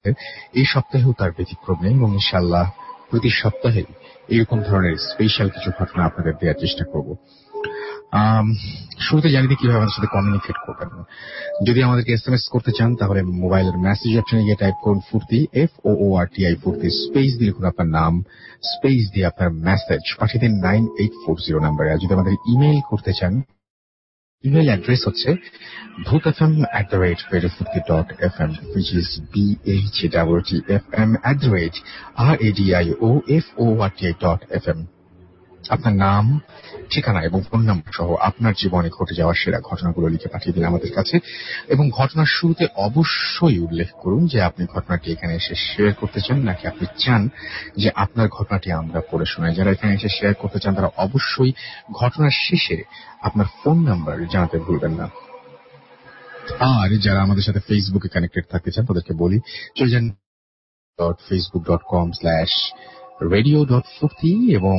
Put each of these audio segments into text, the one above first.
এই সপ্তাহেও তার ব্যতিক্রম নেই এবং ইনশাআল্লাহ প্রতি সপ্তাহে এরকম ধরনের স্পেশাল কিছু ঘটনা আপনাদের দেওয়ার চেষ্টা করব। শুরুতে জানি দিই কিভাবে আমাদের সাথে কমিউনিকেট করবেন। যদি আমাদেরকে SMS করতে চান তাহলে মোবাইলের মেসেজ অপশনে গিয়ে টাইপ করুন ফুর্তি, FOORTI ফুর্তি, স্পেস দিয়ে লিখুন আপনার নাম, স্পেস দিয়ে আপনার মেসেজ পাঠিয়ে দিন 9840 নম্বরে। আর যদি আমাদের ইমেইল করতে চান, ইমেইল অ্যাড্রেস হচ্ছে bhutfm@radiofurti.fm, which is BHWTFM@radiofurti.fm। আপনার নাম, ঠিকানা এবং ফোন নাম্বার সহ আপনার জীবনে ঘটে যাওয়া সেরা ঘটনাগুলো লিখে পাঠিয়ে দিন আমাদের কাছে এবং ঘটনার শুরুতে অবশ্যই উল্লেখ করুন যে আপনি ঘটনাটি এখানে এসে শেয়ার করতে চান নাকি আপনি চান যে আপনার ঘটনাটি আমরা পড়ে শোনাই। যারা এখানে এসে শেয়ার করতে চান তারা অবশ্যই ঘটনার শেষে আপনার ফোন নাম্বার জানাতে ভুলবেন না। আর যারা আমাদের সাথে ফেসবুকে কানেক্টেড থাকতে চান তাদেরকে বলি চলে যান facebook.com/radio.furti এবং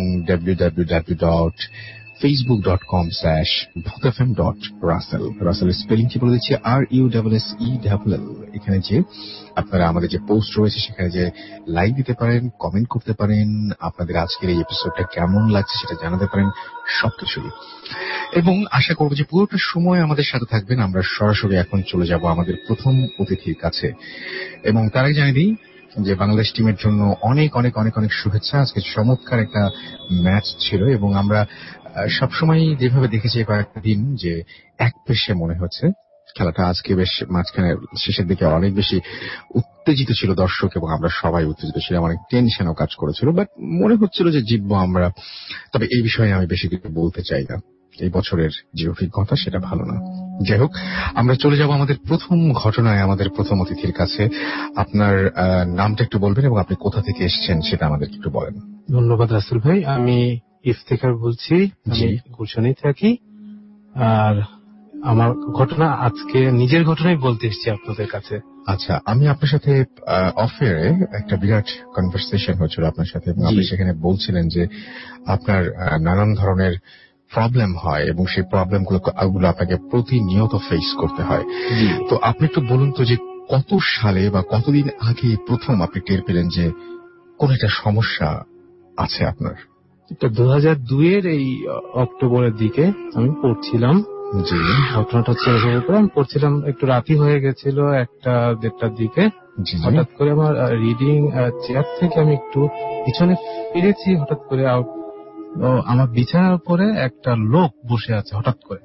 www.facebook.com/bhutfm.russell। রাসেলের স্পেলিংটি বলে দিচ্ছি RUSSELL। এখানে যে আপনারা আমাদের যে পোস্ট রয়েছে সেখানে যে লাইক দিতে পারেন, কমেন্ট করতে পারেন, আপনাদের আজকের এই এপিসোডটা কেমন লাগছে সেটা জানাতে পারেন, সবকিছুই। এবং আশা করব যে পুরোটা সময় আমাদের সাথে থাকবেন। আমরা সরাসরি এখন চলে যাব আমাদের প্রথম অতিথির কাছে এবং তার আগে জানিয়ে দিই যে বাংলাদেশ টিমের জন্য অনেক অনেক অনেক অনেক শুভেচ্ছা। আজকে চমৎকার একটা ম্যাচ ছিল এবং আমরা সবসময় যেভাবে দেখেছি কয়েকটা দিন যে এক পেশে মনে হচ্ছে খেলাটা আজকে বেশ মাঝখানে শেষের দিকে অনেক বেশি উত্তেজিত ছিল দর্শক এবং আমরা সবাই উত্তেজিত ছিলাম, অনেক টেনশনও কাজ করেছিল, বাট মনে হচ্ছিল যে জিতবো আমরা। তবে এই বিষয়ে আমি বেশি কিছু বলতে চাই না, এই বছরের যে অভিজ্ঞতা সেটা ভালো না। যাই হোক, আমরা চলে যাব আমাদের প্রথম ঘটনায়, আমাদের প্রথম অতিথির কাছে। আপনার নামটা একটু বলবেন এবং আপনি কোথা থেকে এসেছেন সেটা আমাদেরকে একটু বলেন। ধন্যবাদ রাসেল ভাই, আমি ইফতেখার বলছি, আমি গুলশানেই থাকি। আর আমার ঘটনা আজকে নিজের ঘটনাই বলতে এসেছি আপনাদের কাছে। আচ্ছা, আমি আপনার সাথে অফেয়ারে একটা বিরাট কনভারসেশন হয়েছিল আপনার সাথে এবং আপনি সেখানে বলছিলেন যে আপনার নানান ধরনের প্রবলেম হয় এবং সেই প্রবলেমগুলো আপনাকে প্রতিনিয়ত ফেস করতে হয়। তো আপনি একটু বলুন তো যে কত সালে বা কতদিন আগে প্রথম আপনি টের পেলেন যে কোন একটা সমস্যা আছে আপনার? 2002-এর এই অক্টোবরের দিকে আমি পড়ছিলাম। জি, ঘটনাটা হচ্ছে আমি পড়ছিলাম, একটু রাতি হয়ে গেছিল, 1-1:30টার দিকে। হঠাৎ করে আমার রিডিং চেয়ার থেকে আমি একটু পিছনে ফিরেছি, হঠাৎ করে আমার বিছানার উপরে একটা লোক বসে আছে। হঠাৎ করে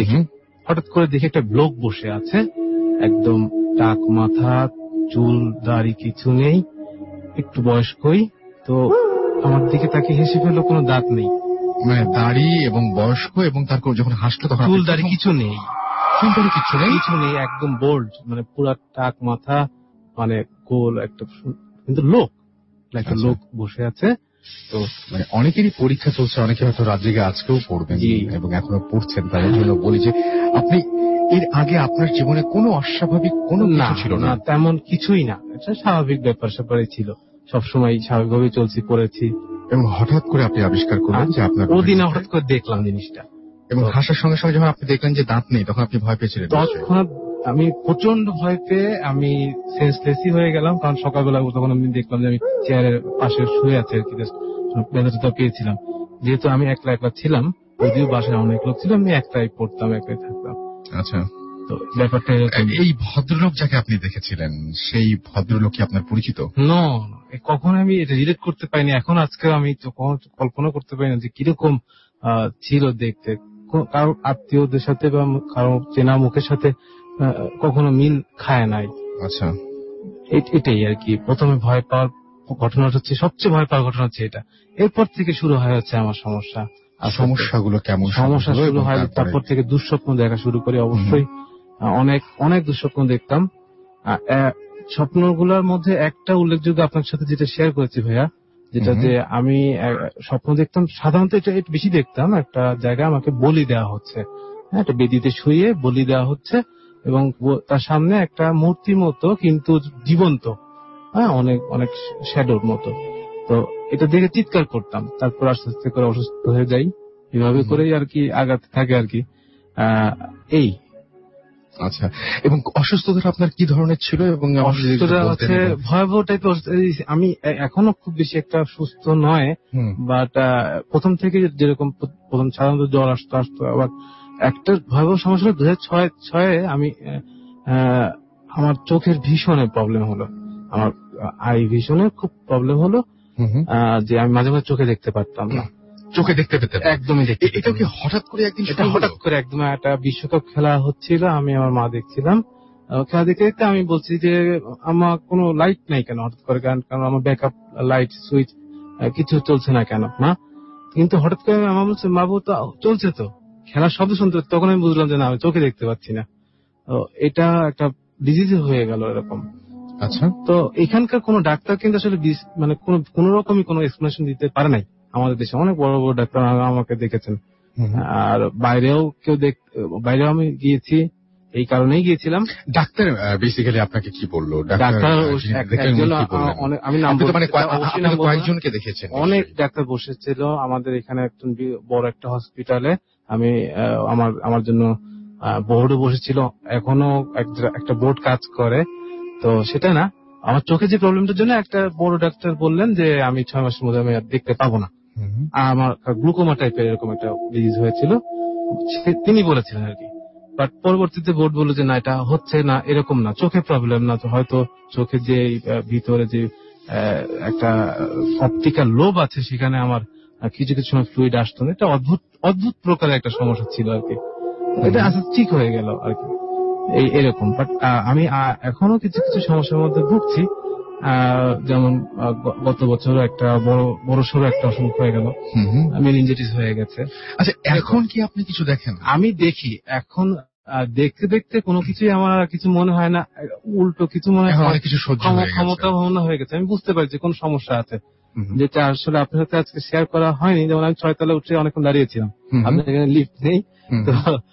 দেখি একটা লোক বসে আছে, একদম টাক মাথা, চুল দাড়ি কিছু নেই, একটু বয়স্কই। তো আমার দিকে তাকে হেসে ফেললো, কোনো দাঁত নেই, মানে দাড়ি এবং বয়স্ক, এবং তারপর যখন হাসলো তখন চুল দাড়ি কিছু নেই, কিছু নেই, একদম বোল্ড, মানে পুরা টাক মাথা, মানে গোল একটা, কিন্তু লোক, একটা লোক বসে আছে। তো মানে অনেকেরই পরীক্ষা চলছে, অনেকে হয়তো রাত জেগে আজকেও পড়বেন এবং এখনো পড়ছেন, তাদের জন্য বলি যে আপনি এর আগে আপনার জীবনে কোনো অস্বাভাবিক কোনো কিছু ছিল না? তেমন কিছুই না, এটা স্বাভাবিক ব্যাপার স্যাপারই ছিল, সবসময় স্বাভাবিকভাবে চলছি, পড়েছি। এবং হঠাৎ করে আপনি আবিষ্কার করলেন যে আপনার ওদিন হঠাৎ করে দেখলাম জিনিসটা, এবং হাসার সঙ্গে সঙ্গে যখন আপনি দেখলেন যে দাঁত নেই তখন আপনি ভয় পেয়েছিলেন? তৎক্ষণাৎ আমি প্রচন্ড ভয় পেয়ে আমি সেন্সলেসই হয়ে গেলাম, কারণ সকালবেলা তখন আমি দেখলাম যে আমি চেয়ারের পাশে শুয়ে আছি আর কি, ব্যথাটা পেয়েছিলাম। যেহেতু আমি একলা একলা ছিলাম, যদিও বাসায় অনেক লোক ছিল, আমি একলাই পড়তাম, একলাই থাকতাম। আচ্ছা, তো ব্যাপারটা এই ভদ্রলোক যাকে আপনি দেখেছিলেন সেই ভদ্রলোক কি আপনার পরিচিত? না, কখনো আমি এটা রিলেট করতে পারিনি, এখন আজকে আমি তো কল্পনা করতে পারি না যে কিরকম ছিল দেখতে। কারো আত্মীয়দের সাথে বা কারো চেনা মুখের সাথে কখনো মিল খায় নাই। আচ্ছা, এটাই আর কি প্রথমে ভয় পাওয়ার ঘটনাটা হচ্ছে, সবচেয়ে ভয় পাওয়ার ঘটনা হচ্ছে এটা। এরপর থেকে শুরু হয় হচ্ছে আমার সমস্যা। সমস্যাগুলো কেমন? সমস্যা শুরু হয় তারপর থেকে দুঃস্বপ্ন দেখা শুরু করি। অবশ্যই অনেক অনেক দুঃস্বপ্ন দেখতাম। স্বপ্নগুলোর মধ্যে একটা উল্লেখযোগ্য আপনার সাথে যেটা শেয়ার করেছি ভাইয়া, যেটা যে আমি স্বপ্ন দেখতাম, সাধারণত এটা বেশি দেখতাম, একটা জায়গায় আমাকে বলি দেওয়া হচ্ছে, একটা বেদিতে শুয়ে বলি দেওয়া হচ্ছে এবং তার সামনে একটা মূর্তি মতো কিন্তু জীবন্ত, অনেক অনেক শ্যাডোর মতো। তো এটা দেখে চিৎকার করতাম, তারপর আস্তে আস্তে করে অসুস্থ হয়ে যাই, এভাবে করেই আর কি আগাতে থাকে আর কি। এই আচ্ছা, এবং অসুস্থতা আপনার কি ধরনের ছিল? এবং অসুস্থতা হচ্ছে ভয়াবহ টাইপের। আমি এখনো খুব বেশি একটা সুস্থ নয়, বাট প্রথম থেকে যেরকম প্রথম সাধারণত জ্বর আসতো আবার একটা ভয়াবহ সমস্যা 2006 আমি আমার চোখের ভিশনে প্রবলেম হলো, আমার আই ভিশনে খুব প্রবলেম হলো, যে আমি মাঝে মাঝে চোখে দেখতে পারতাম না, চোখে দেখতে পেতেন একদমই দেখতে। এটা কি হঠাৎ করে একদিন? এটা হঠাৎ করে একদম একটা বিশ্বকাপ খেলা হচ্ছিল, আমি আমার মা দেখছিলাম, খেলা দেখতে দেখতে আমি বলছি যে আমার কোনো লাইট নাই কেন হঠাৎ করে, কারণ আমার ব্যাকআপ লাইট সুইচ কিছু চলছে না কেন না, কিন্তু হঠাৎ করে আমার বলছে মা বউ তো চলছে, তো খেলার শব্দ শুনতে, তখন আমি বুঝলাম যে না আমি চোখে দেখতে পাচ্ছি না। এটা একটা ডিজিজ হয়ে গেল এরকম। আচ্ছা, তো এখানকার কোন ডাক্তার কিন্তু আসলে মানে কোন রকমই কোনো এক্সপ্লেনেশন দিতে পারে নাই। আমাদের দেশে অনেক বড় বড় ডাক্তার আমাকে দেখেছেন, আর বাইরেও বাইরেও আমি গিয়েছি, এই কারণেই গিয়েছিলাম। ডাক্তার বেসিক্যালি আপনাকে কি বললো? ডাক্তার আমি নাম কয়েকজনকে দেখেছেন? অনেক ডাক্তার বসেছিল আমাদের এখানে, একজন বড় একটা হসপিটালে। আমি আমার জন্য বোর্ডও বসেছিল, এখনো একটা বোর্ড কাজ করে। তো সেটা না, আমার চোখে যে প্রবলেমটার জন্য একটা বড় ডাক্তার বললেন যে আমি 6 মাসের মধ্যে আমি আর দেখতে পাবো না, আমার গ্লুকোমা টাইপের এরকম একটা ডিজিজ হয়েছিল, তিনি বলেছিলেন আর কি। বাট পরবর্তীতে বোর্ড বলল যে না, এটা হচ্ছে না, এরকম না, চোখে প্রবলেম না, তো হয়তো চোখে যে ভিতরে যে একটা অপটিক্যাল লোব আছে সেখানে আমার কিছু কিছু সময় ফ্লুইড আসতো না, এটা অদ্ভুত প্রকারের একটা সমস্যা ছিল আর কি। এটা আস্তে ঠিক হয়ে গেল আর কি, এরকম। বাট আমি এখনো কিছু কিছু সমস্যার মধ্যে ভুগছি, যেমন গত বছর একটা বড় সড়ো একটা অসুখ হয়ে গেল, মেনিনজাইটিস হয়ে গেছে। আচ্ছা, এখন কি আপনি কিছু দেখেন? আমি দেখি এখন, দেখতে দেখতে কোনো কিছুই আমার কিছু মনে হয় না, উল্টো কিছু মনে হয়, অনেক কিছু ক্ষমতা ভাবনা হয়ে গেছে। আমি বুঝতে পারি যে কোন সমস্যা আছে, যেটা আসলে আপনার সাথে আজকে শেয়ার করা হয়নি। যেমন আমি 6 তলায় উঠে অনেকক্ষণ দাঁড়িয়েছিলাম, আপনার এখানে লিফট নেই, তো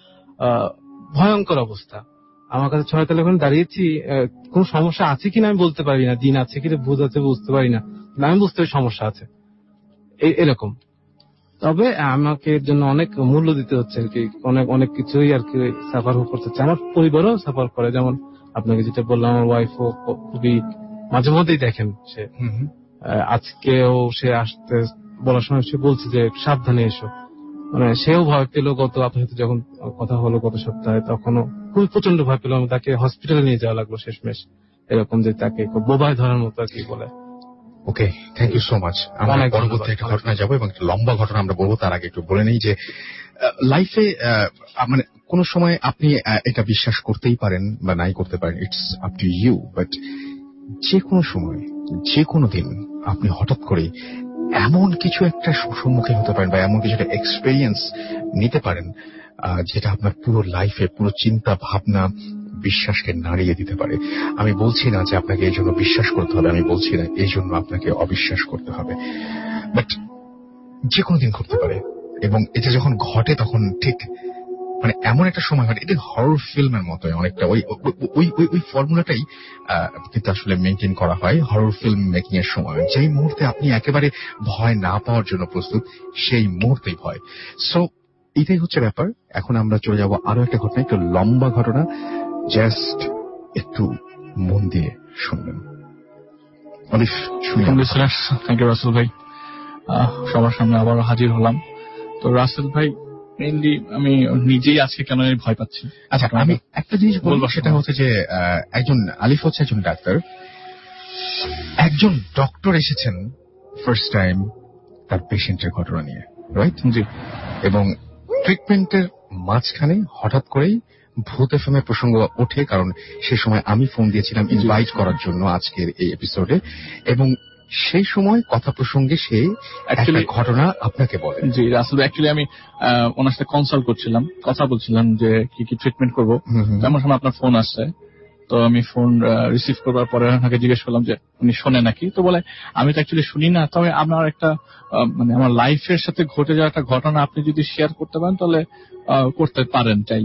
ভয়ঙ্কর অবস্থা। আমার কাছে 6 তলায় ওখানে দাঁড়িয়েছি, কোন সমস্যা আছে কিনা আমি বলতে পারি না, দিন আছে কিনা ভূত আছে বুঝতে পারি না, আমি বুঝতে পারি সমস্যা আছে এরকম। তবে আমাকে এর জন্য অনেক মূল্য দিতে হচ্ছে আর কি, অনেক কিছুই আর কি সাফার করতে হচ্ছে। আমার পরিবারও সাফার করে, যেমন আপনাকে যেটা বললাম, আমার ওয়াইফও খুবই মাঝে মধ্যেই দেখেন, সে আজকেও সে আসতে বলার সময় সে বলছে যে সাবধানে এসো, মানে সেও ভয় পেল। আপনার সাথে যখন কথা হলো গত সপ্তাহে, তখনও খুবই প্রচন্ড ভয় পেল, তাকে হসপিটালে নিয়ে যাওয়া লাগলো শেষমেশ, এরকম যে তাকে বোবায় ধরার মতো আর কি বলে। Okay, thank you so much. আমরা পরবর্তী একটা ঘটনায় যাবো এবং একটা লম্বা ঘটনা আমরা বলবো। তার আগে একটু বলে নেই যে লাইফে মানে কোন সময় আপনি এটা বিশ্বাস করতেই পারেন বা নাই করতে পারেন, it's up to you, but যে কোনো সময় যে কোনো দিন আপনি হঠাৎ করে এমন কিছু একটা সম্মুখীন হতে পারেন বা এমন কিছু একটা এক্সপেরিয়েন্স নিতে পারেন যেটা আপনার পুরো লাইফে, পুরো চিন্তা ভাবনা, বিশ্বাসকে নাড়িয়ে দিতে পারে। আমি বলছি না যে আপনাকে এই জন্য বিশ্বাস করতে হবে, আমি বলছি না এই জন্য আপনাকে অবিশ্বাস করতে হবে, বাট যে কোনো দিন ঘটতে পারে। এবং এটা যখন ঘটে তখন ঠিক মানে এমন একটা সময় ঘটে, এটা হরর ফিল্মের মতো অনেকটা। ওই ফর্মুলাটাই কিন্তু আসলে মেনটেন করা হয় হরর ফিল্ম মেকিং এর সময়। যেই মুহূর্তে আপনি একেবারে ভয় না পাওয়ার জন্য প্রস্তুত, সেই মুহূর্তেই ভয়। সো এটাই হচ্ছে ব্যাপার। এখন আমরা চলে যাব আরো একটা ঘটনা, একটু লম্বা ঘটনা, জাস্ট একটু মন দিয়ে শুনবেন। থ্যাংক ইউ রাসেল ভাই, সবার সামনে আবার হাজির হলাম। তো রাসেল ভাই, মেইনলি আমি নিজেই আজকে কেন ভয় পাচ্ছি। আচ্ছা, আমি একটা জিনিস বলবো, সেটা হচ্ছে যে একজন আলিফ হচ্ছে একজন ডাক্তার, একজন ডক্টর এসেছেন ফার্স্ট টাইম তার পেশেন্টের ঘটনা নিয়ে, রাইট? জি। এবং ট্রিটমেন্টের মাঝখানে হঠাৎ করেই ভূত এফএম এর প্রসঙ্গ ওঠে, কারণ সে সময় আমি ফোন দিয়েছিলাম ইনভাইট করার জন্য আজকের এই এপিসোডে, এবং সেই সময় কথা প্রসঙ্গে সে একটা ঘটনা আপনাকে বলে। জি রাসেল, অ্যাকচুয়ালি আমি ওনার সাথে কনসাল্ট করছিলাম, কথা বলছিলাম যে কি কি ট্রিটমেন্ট করবো, তেমন সময় আপনার ফোন আসছে। তো আমি ফোন রিসিভ করবার পরে ওনাকে জিজ্ঞেস করলাম যে উনি শোনে নাকি। তো বলে আমি তো অ্যাকচুয়ালি শুনি না, তবে আমার একটা মানে আমার লাইফের সাথে ঘটে যাওয়া একটা ঘটনা আপনি যদি শেয়ার করতে পারেন তাহলে করতে পারেন চাইলে।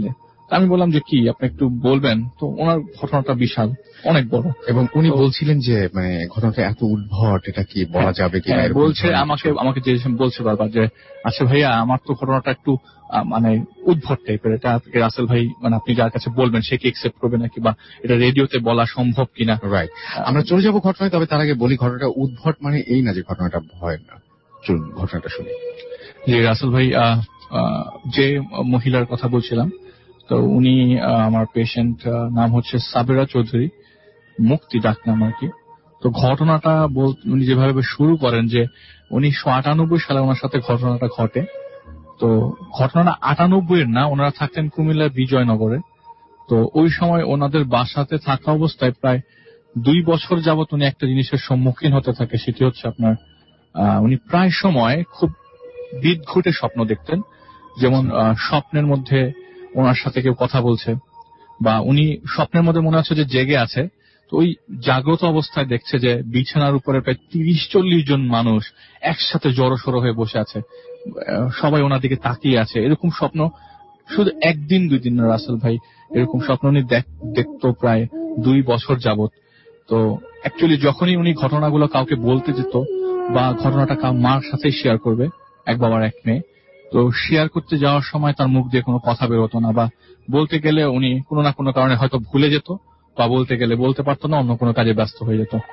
আমি বললাম যে কি আপনি একটু বলবেন, তো ওনার ঘটনাটা বিশাল অনেক বড়, এবং উনি বলছিলেন যে মানে ঘটনাটা এত উদ্ভট, এটা কি বলা যাবে কি? বলছে আমাকে যে বলছে বারবার যে আচ্ছা ভাইয়া আমার তো ঘটনাটা একটু মানে উদ্ভট টাইপের, এটা রাসেল ভাই মানে আপনি যার কাছে বলবেন সে কি একসেপ্ট করবে নাকি, বা এটা রেডিওতে বলা সম্ভব কিনা। রাইট, আমরা চলে যাবো ঘটনায়, তবে তার আগে বলি ঘটনাটা উদ্ভট মানে এই না যে ঘটনাটা ভয় না। চলুন ঘটনাটা শুনি। যে রাসেল ভাই যে মহিলার কথা বলছিলাম, তো উনি আমার পেশেন্ট, নাম হচ্ছে সাবেরা চৌধুরী, মুক্তি ডাক নাম আর কি। তো ঘটনাটা উনি যেভাবে শুরু করেন যে 1998 সালে ওনার সাথে ঘটনাটা ঘটে। তো ঘটনাটা 98 না, ওনারা থাকতেন কুমিল্লার বিজয়নগরে। তো ওই সময় ওনাদের বাসাতে থাকা অবস্থায় প্রায় 2 বছর যাবত উনি একটা জিনিসের সম্মুখীন হতে থাকে, সেটি হচ্ছে আপনার উনি প্রায় সময় খুব বিদঘুটে স্বপ্ন দেখতেন। যেমন স্বপ্নের মধ্যে ওনার সাথে কেউ কথা বলছে, বা উনি স্বপ্নের মধ্যে মনে হচ্ছে যে জেগে আছে, তো ওই জাগ্রত অবস্থায় দেখছে যে বিছানার উপরে প্রায় 30-40 জন মানুষ একসাথে জড়সড়ো হয়ে বসে আছে, সবাই ওনার দিকে তাকিয়ে আছে। এরকম স্বপ্ন শুধু 1-2 দিন রাসেল ভাই, এরকম স্বপ্ন উনি দেখতো প্রায় 2 বছর যাবত। তো অ্যাকচুয়ালি যখনই উনি ঘটনাগুলো কাউকে বলতে যেত, বা ঘটনাটা মার সাথে শেয়ার করবে, এক বাবার এক মেয়ে, তো শেয়ার করতে যাওয়ার সময় তার মুখ দিয়ে কোনো কথা বের হতো না, বা বলতে গেলে উনি কোনো না কোনো কারণে হয়তো ভুলে যেত, বা বলতে গেলে বলতে পারতো না, অন্য কোনো কাজে ব্যস্ত হয়ে যেত।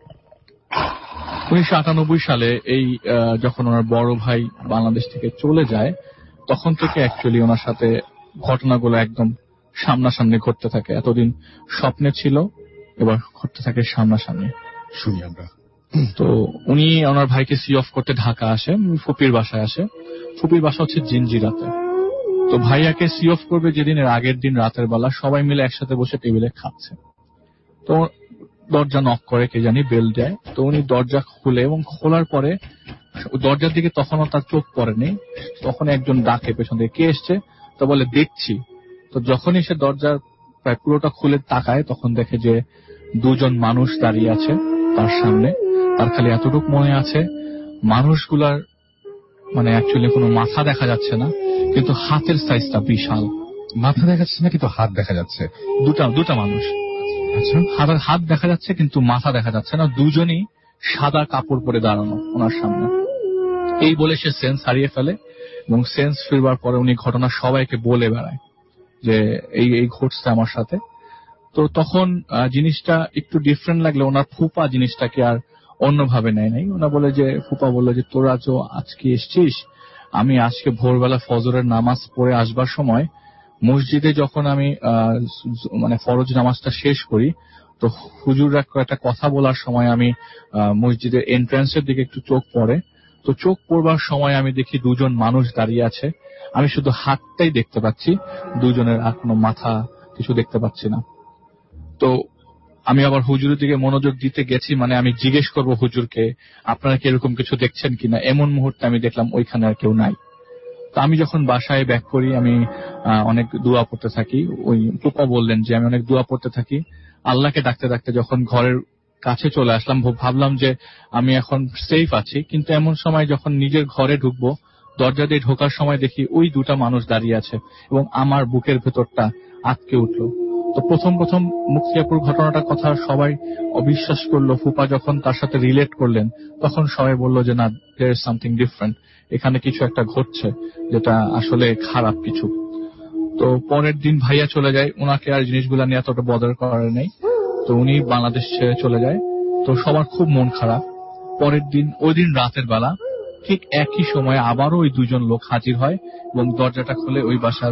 1998 সালে এই যখন ওনার বড় ভাই বাংলাদেশ থেকে চলে যায়, তখন থেকে অ্যাকচুয়ালি ওনার সাথে ঘটনাগুলো একদম সামনাসামনি ঘটতে থাকে। এতদিন স্বপ্নে ছিল, এবার ঘটতে থাকে সামনাসামনি। শুনি আমরা। তো উনি ওনার ভাইকে সি অফ করতে ঢাকা আসে, ফুপির বাসায় আসে। ফুপির বাসা হচ্ছে জিঞ্জিরাতে। তো ভাইয়াকে সি অফ করবে যেদিনের আগের দিন রাতের বেলা সবাই মিলে একসাথে বসে টেবিলে খাচ্ছে। তো দরজা নক করে, কে জানি বেল দেয়। তো উনি দরজা খুলে, এবং খোলার পরে দরজার দিকে তখনও তার চোখ পড়েনি, তখন একজন ডাকে পেছন থেকে, কে এসছে? তো বলে দেখছি। তো যখনই সে দরজার প্রায় পুরোটা খুলে তাকায়, তখন দেখে যে 2 জন মানুষ দাঁড়িয়ে আছে তার সামনে। তার খালি এতটুকু মনে আছে, মানুষগুলার মানে অ্যাকচুয়ালি কোনো মাথা দেখা যাচ্ছে না, কিন্তু হাতের সাইজটা বিশাল। মাথা দেখা যাচ্ছে না, কিন্তু হাত দেখা যাচ্ছে। দুটা মানুষ, আচ্ছা, হাত দেখা যাচ্ছে কিন্তু মাথা দেখা যাচ্ছে না। দুজনই সাদা কাপড় পরে দাঁড়ানো ওনার সামনে। এই বলে সে সেন্স হারিয়ে ফেলে, এবং সেন্স ফিরবার পরে উনি ঘটনা সবাইকে বলে বেড়ায় যে এই ঘটছে আমার সাথে। তো তখন জিনিসটা একটু ডিফারেন্ট লাগলে ওনার ফুপা জিনিসটাকে আর অন্যভাবে নেয় নাই। ওনা বলে যে, ফুপা বললো যে তোরা তো আজকে এসছিস, আমি আজকে ভোরবেলা ফজরের নামাজ পড়ে আসবার সময় মসজিদে যখন আমি মানে ফরজ নামাজটা শেষ করি, তো হুজুররা একটা কথা বলার সময় আমি মসজিদের এন্ট্রান্সের দিকে একটু চোখ পড়ে। তো চোখ পড়বার সময় আমি দেখি 2 জন মানুষ দাঁড়িয়ে আছে, আমি শুধু হাতটাই দেখতে পাচ্ছি, 2 জনের আর কোনো মাথা কিছু দেখতে পাচ্ছি না। তো আমি আবার হুজুরের দিকে মনোযোগ দিতে গেছি, মানে আমি জিজ্ঞেস করব হুজুরকে আপনারা কি এরকম কিছু দেখছেন কিনা। এমন মুহূর্তে আমি দেখলাম ওইখানে আর কেউ নাই। তো আমি যখন বাসায় ব্যাক করি, আমি অনেক দোয়া পড়তে থাকি। ওই ফুপা বললেন যে আমি অনেক দোয়া পড়তে থাকি, আল্লাহকে ডাকতে ডাকতে যখন ঘরের কাছে চলে আসলাম, ভাবলাম যে আমি এখন সেফ আছি। কিন্তু এমন সময় যখন নিজের ঘরে ঢুকবো, দরজা দিয়ে ঢোকার সময় দেখি ওই 2টা মানুষ দাঁড়িয়ে আছে, এবং আমার বুকের ভেতরটা আটকে উঠলো। তো প্রথম মুক্তিয়াপুর ঘটনাটার কথা সবাই অবিশ্বাস করলো। ফুপা যখন তার সাথে রিলেট করলেন, তখন সবাই বলল যে না, দেয়ার ইজ সামথিং ডিফারেন্ট, এখানে কিছু একটা ঘটছে যেটা আসলে খারাপ কিছু। তো পরের দিন ভাইয়া চলে যায়, ওনাকে আর জিনিসগুলা নিয়ে এতটা বদার করার নেই। তো উনি বাংলাদেশ ছেড়ে চলে যায়। তো সবার খুব মন খারাপ। পরের দিন, ওই দিন রাতের বেলা ঠিক একই সময় আবারও ওই 2 জন লোক হাজির হয়, এবং দরজাটা খুলে ওই বাসার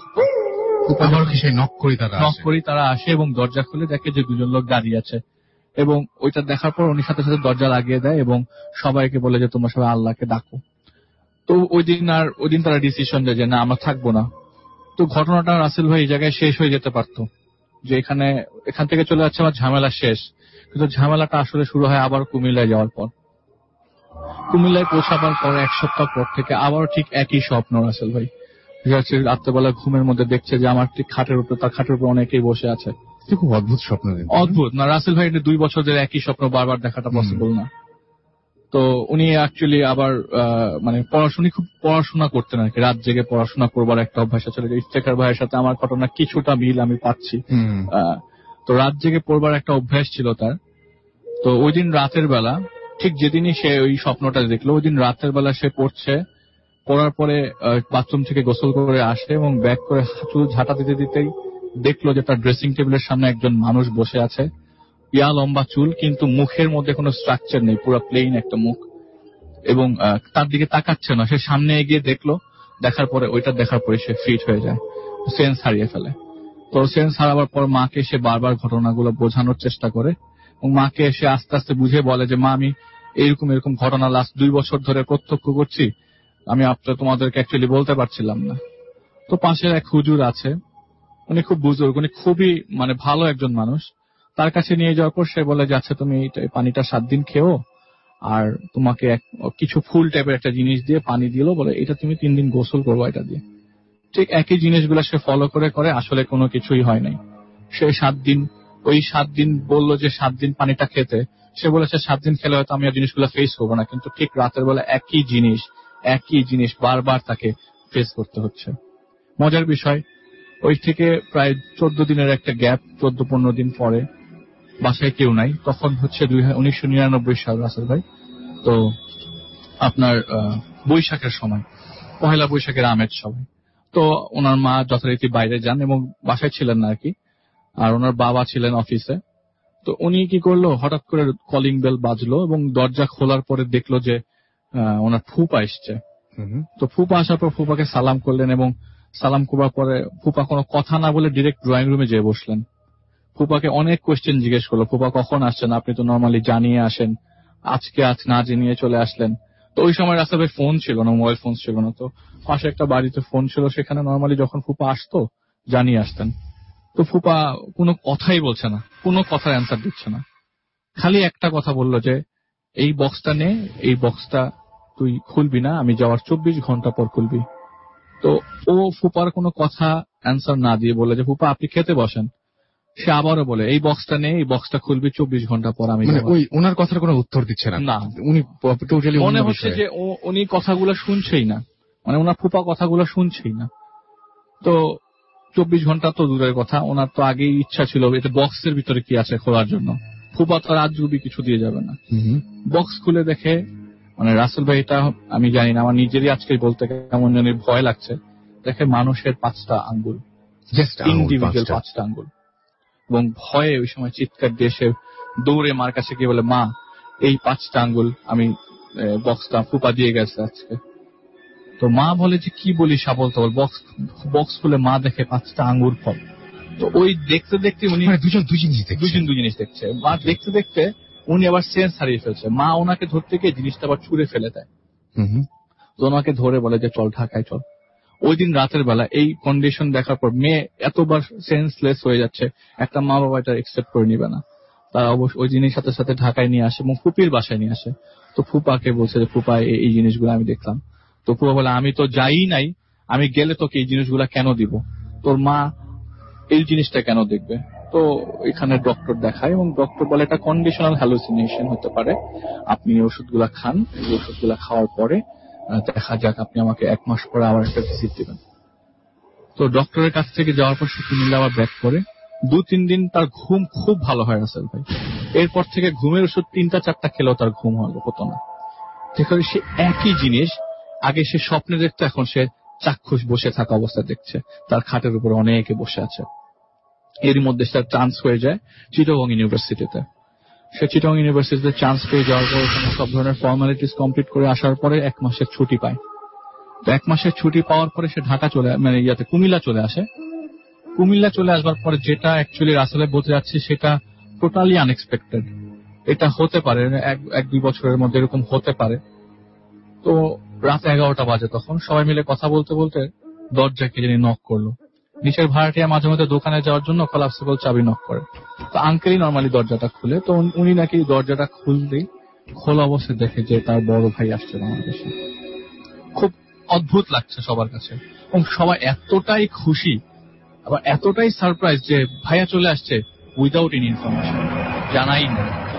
নক করি তারা আসে, এবং দরজা খুলে দেখে যে 2 জন লোক দাঁড়িয়ে আছে। এবং ওইটা দেখার পর উনি সাথে সাথে দরজা লাগিয়ে দেয়, এবং সবাইকে বলে যে তোমরা সবাই আল্লাহকে ডাকো। তো ওই দিন তারা ডিসিশন দেয় যে না, আমরা থাকবো না। তো ঘটনাটা রাসেল ভাই এই জায়গায় শেষ হয়ে যেতে পারতো, যে এখান থেকে চলে যাচ্ছে আমার ঝামেলা শেষ। কিন্তু ঝামেলাটা আসলে শুরু হয় আবার কুমিল্লায় যাওয়ার পর। কুমিল্লায় পৌঁছাবার পর 1 সপ্তাহ পর থেকে আবার ঠিক একই স্বপ্ন রাসেল ভাই। রাত্রেবেলা ঘুমের মধ্যে দেখছে যে আমার ঠিক তার খাটের উপর অনেকেই বসে আছে। খুব অদ্ভুত স্বপ্ন। অদ্ভুত না রাসেল ভাই, এটা 2 বছর ধরে একই স্বপ্ন বারবার দেখাটা পসিবল না। তো উনি অ্যাকচুয়ালি আবার মানে খুব পড়াশোনা করতেন আর কি, রাত জেগে পড়াশোনা করবার একটা অভ্যাস ছিল। ইফতেখার ভাইয়ের সাথে আমার ঘটনা কিছুটা মিল আমি পাচ্ছি। তো রাত জেগে পড়বার একটা অভ্যাস ছিল তার। তো ওই দিন রাতের বেলা, ঠিক যেদিনই সে ওই স্বপ্নটা দেখলো, ওই দিন রাতের বেলা সে পড়ছে, পড়ার পরে বাথরুম থেকে গোসল করে আসে এবং ব্যাক করে চুল ঝাঁটা দিতে দিতেই দেখলো যে তার ড্রেসিং টেবিলের সামনে একজন মানুষ বসে আছে, লম্বা চুল, কিন্তু মুখের মধ্যে কোনো স্ট্রাকচার নেই, পুরো প্লেন একটা মুখ, এবং তার দিকে তাকাচ্ছে না। সে সামনে এগিয়ে দেখলো, দেখার পরে ওইটা দেখার পরে সে ফিট হয়ে যায়, সেন্স হারিয়ে ফেলে। তো সেন্স হারাবার পর মাকে সে বারবার ঘটনাগুলো বোঝানোর চেষ্টা করে, এবং মাকে সে আস্তে আস্তে বুঝে বলে যে মা, আমি এরকম ঘটনা লাস্ট 2 বছর ধরে প্রত্যক্ষ করছি, আমি তোমাদেরকে অ্যাকচুয়ালি বলতে পারছিলাম না। তো পাশের এক হুজুর আছে, উনি খুব বুজুর্গ, উনি খুবই মানে ভালো একজন মানুষ। তার কাছে নিয়ে যাওয়ার পর সে বলে যে আচ্ছা তুমি এই পানিটা 7 দিন খেও, আর তোমাকে কিছু ফুল টাইপের একটা জিনিস দিয়ে পানি দিল, বলে এটা তুমি 3 দিন গোসল করবো এটা দিয়ে। ঠিক একই জিনিসগুলো সে ফলো করে আসলে কোনো কিছুই হয় নাই। সে 7 দিন বললো যে 7 দিন পানিটা খেতে, সে বলেছে 7 দিন খেলে হয়তো আমি আর জিনিসগুলো ফেস করবো না, কিন্তু ঠিক রাতের বেলা একই জিনিস বারবার তাকে ফেস করতে হচ্ছে। মজার বিষয়, ওই থেকে প্রায় 14 দিনের একটা গ্যাপ, 14-15 দিন পরে বাসায় কেউ নাই, তখন হচ্ছে 1999 সাল রাসেল ভাই। তো আপনার বৈশাখের সময়, পহেলা বৈশাখের আমেজ সময়। তো ওনার মা যথারীতি বাইরে যান এবং বাসায় ছিলেন না আর কি, আর ওনার বাবা ছিলেন অফিসে। তো উনি কি করলো, হঠাৎ করে কলিং বেল বাজলো এবং দরজা খোলার পরে দেখলো যে ওনার ফুপা এসছে। তো ফুপা আসার পর ফুপাকে সালাম করলেন, এবং সালাম করবার পরে ফুপা কোনো কথা না বলে ডিরেক্ট ড্রয়িং রুমে যেয়ে বসলেন। ফুপাকে অনেক কোয়েশ্চেন জিজ্ঞেস করলো, ফুপা কখন আসছেন, আপনি তো নর্মালি জানিয়ে আসেন, আজকে না জানিয়ে চলে আসলেন। তো ওই সময় রাস্তা ভাই ফোন ছিল না, মোবাইল ফোন ছিল না, তো পাশে একটা বাড়িতে ফোন ছিল, সেখানে নর্মালি যখন ফুপা আসতো জানিয়ে আসতেন। তো ফুপা কোনো কথাই বলছে না, কোনো কথার অ্যান্সার দিচ্ছে না, খালি একটা কথা বললো যে এই বক্সটা নে, এই বক্সটা তুই খুলবি না, আমি যাওয়ার 24 ঘন্টা পর খুলবি। তো ও ফুপার কোনো কথা অ্যান্সার না দিয়ে বলে যে ফুপা আপনি খেতে বসেন। সে আবারও বলে এই বক্সটা নেই, এই বক্সটা খুলবি 24 ঘন্টা পর আমি। মানে ওই ওনার কথার কোনো উত্তর দিচ্ছে না, উনি টোটালি মনে হচ্ছে যে উনি কথাগুলো শুনছেই না, মানে ওনার ফুপা কথাগুলো শুনছেই না। তো 24 ঘন্টা তো দূরের কথা, ওনার তো আগেই ইচ্ছা ছিল এটা বক্সের ভিতরে কি আছে খোলার জন্য, ফুপা তো আজ যদি কিছু দিয়ে যাবে না। বক্স খুলে দেখে, মানে রাসেল ভাই এটা আমি জানি না, আমার নিজেরই আজকে বলতে কেমন জানি ভয় লাগছে, দেখে মানুষের 5টা আঙ্গুল, ইন্ডিভিজুয়াল 5টা আঙ্গুল, এবং ভয়ে ওই সময় চিৎকার দিয়ে সে দৌড়ে মার কাছে গিয়ে বলে মা এই 5টা আঙ্গুল আমি বক্সটা ফুপা দিয়ে গেছে আজকে। তো মা বলে যে কি বলিস আবল তাবল, বক্স খুলে মা দেখে 5টা আঙ্গুর ফল। তো ওই দেখতে দেখতে উনি দুজন জিনিস দেখছে, মা দেখতে দেখতে উনি আবার সেন্স হারিয়ে ফেলছে। মা ওনাকে ধরতে গিয়ে জিনিসটা আবার ছুঁড়ে ফেলে দেয়। তো ওনাকে ধরে বলে যে চল ঢাকায় চল। ওই দিন রাতের বেলা এই কন্ডিশন দেখার পর মেয়ে এতবার সেন্সলেস হয়ে যাচ্ছে, একটা মা বাবা এটা একসেপ্ট করে নিবে না। তারা অবশ্য ওই জিনিস সাথে সাথে ঢাকায় নিয়ে আসে এবং ফুপির বাসায় নিয়ে আসে। তো ফুপাকে বলছে যে ফুপা এই জিনিসগুলো আমি দেখলাম। তো ফুপা বলে আমি তো যাই নাই, আমি গেলে তোকে এই জিনিসগুলা কেন দিব, তোর মা এই জিনিসটা কেন দেখবে। তো এখানে ডক্টর দেখায় এবং ডক্টর বলে এটা কন্ডিশনাল হ্যালুসিনেশন হতে পারে, আপনি ওষুধগুলা খান, এই ওষুধগুলা খাওয়ার পরে দেখা যাক, আপনি আমাকে 1 মাস পরে আবার একটা ভিজিট দিবেন। তো ডক্টরের কাছ থেকে যাওয়ার পর সে মিলে আবার ব্যাক করে 2-3 দিন তার ঘুম খুব ভালো হয় রাসেল ভাই। এরপর থেকে ঘুমের ওষুধ 3টা-4টা খেলেও তার ঘুম হতো না। দেখো সে একই জিনিস আগে সে স্বপ্নে দেখতো, এখন সে চাক্ষুষ বসে থাকা অবস্থা দেখছে, তার খাটের উপর অনেকে বসে আছে। এরই মধ্যে তার চান্স হয়ে যায় চিটাগং ইউনিভার্সিটিতে। সে চিটাগং ইউনিভার্সিটিতে চান্স পেয়ে যাওয়ার পর সব ধরনের ফর্মালিটিস কমপ্লিট করে আসার পরে 1 মাসের ছুটি পায়। তো 1 মাসের ছুটি পাওয়ার পরে সে ঢাকা কুমিল্লা চলে আসে। কুমিল্লা চলে আসবার পরে যেটা অ্যাকচুয়ালি রাসেলে বলতে যাচ্ছি সেটা টোটালি আনএক্সপেক্টেড। এটা হতে পারে 1-2 বছরের মধ্যে এরকম হতে পারে। তো রাত 11টা বাজে, তখন সবাই মিলে কথা বলতে বলতে দরজায় কে জানি নক করলো। নিচের ভাড়াটিয়া মাঝে মধ্যে দোকানে যাওয়ার জন্য কলাপসিবল চাবি নক করে। তো আঙ্কেলই নর্মালি দরজাটা খুলে। তো উনি নাকি দরজাটা খুলতেই খোলা অবস্থায় দেখে যে তার বড় ভাই আসছে বাংলাদেশে। খুব অদ্ভুত লাগছে সবার কাছে, এবং সবাই এতটাই খুশি আবার এতটাই সারপ্রাইজ যে ভাইয়া চলে আসছে উইদাউট এনি ইনফরমেশন, জানাই না।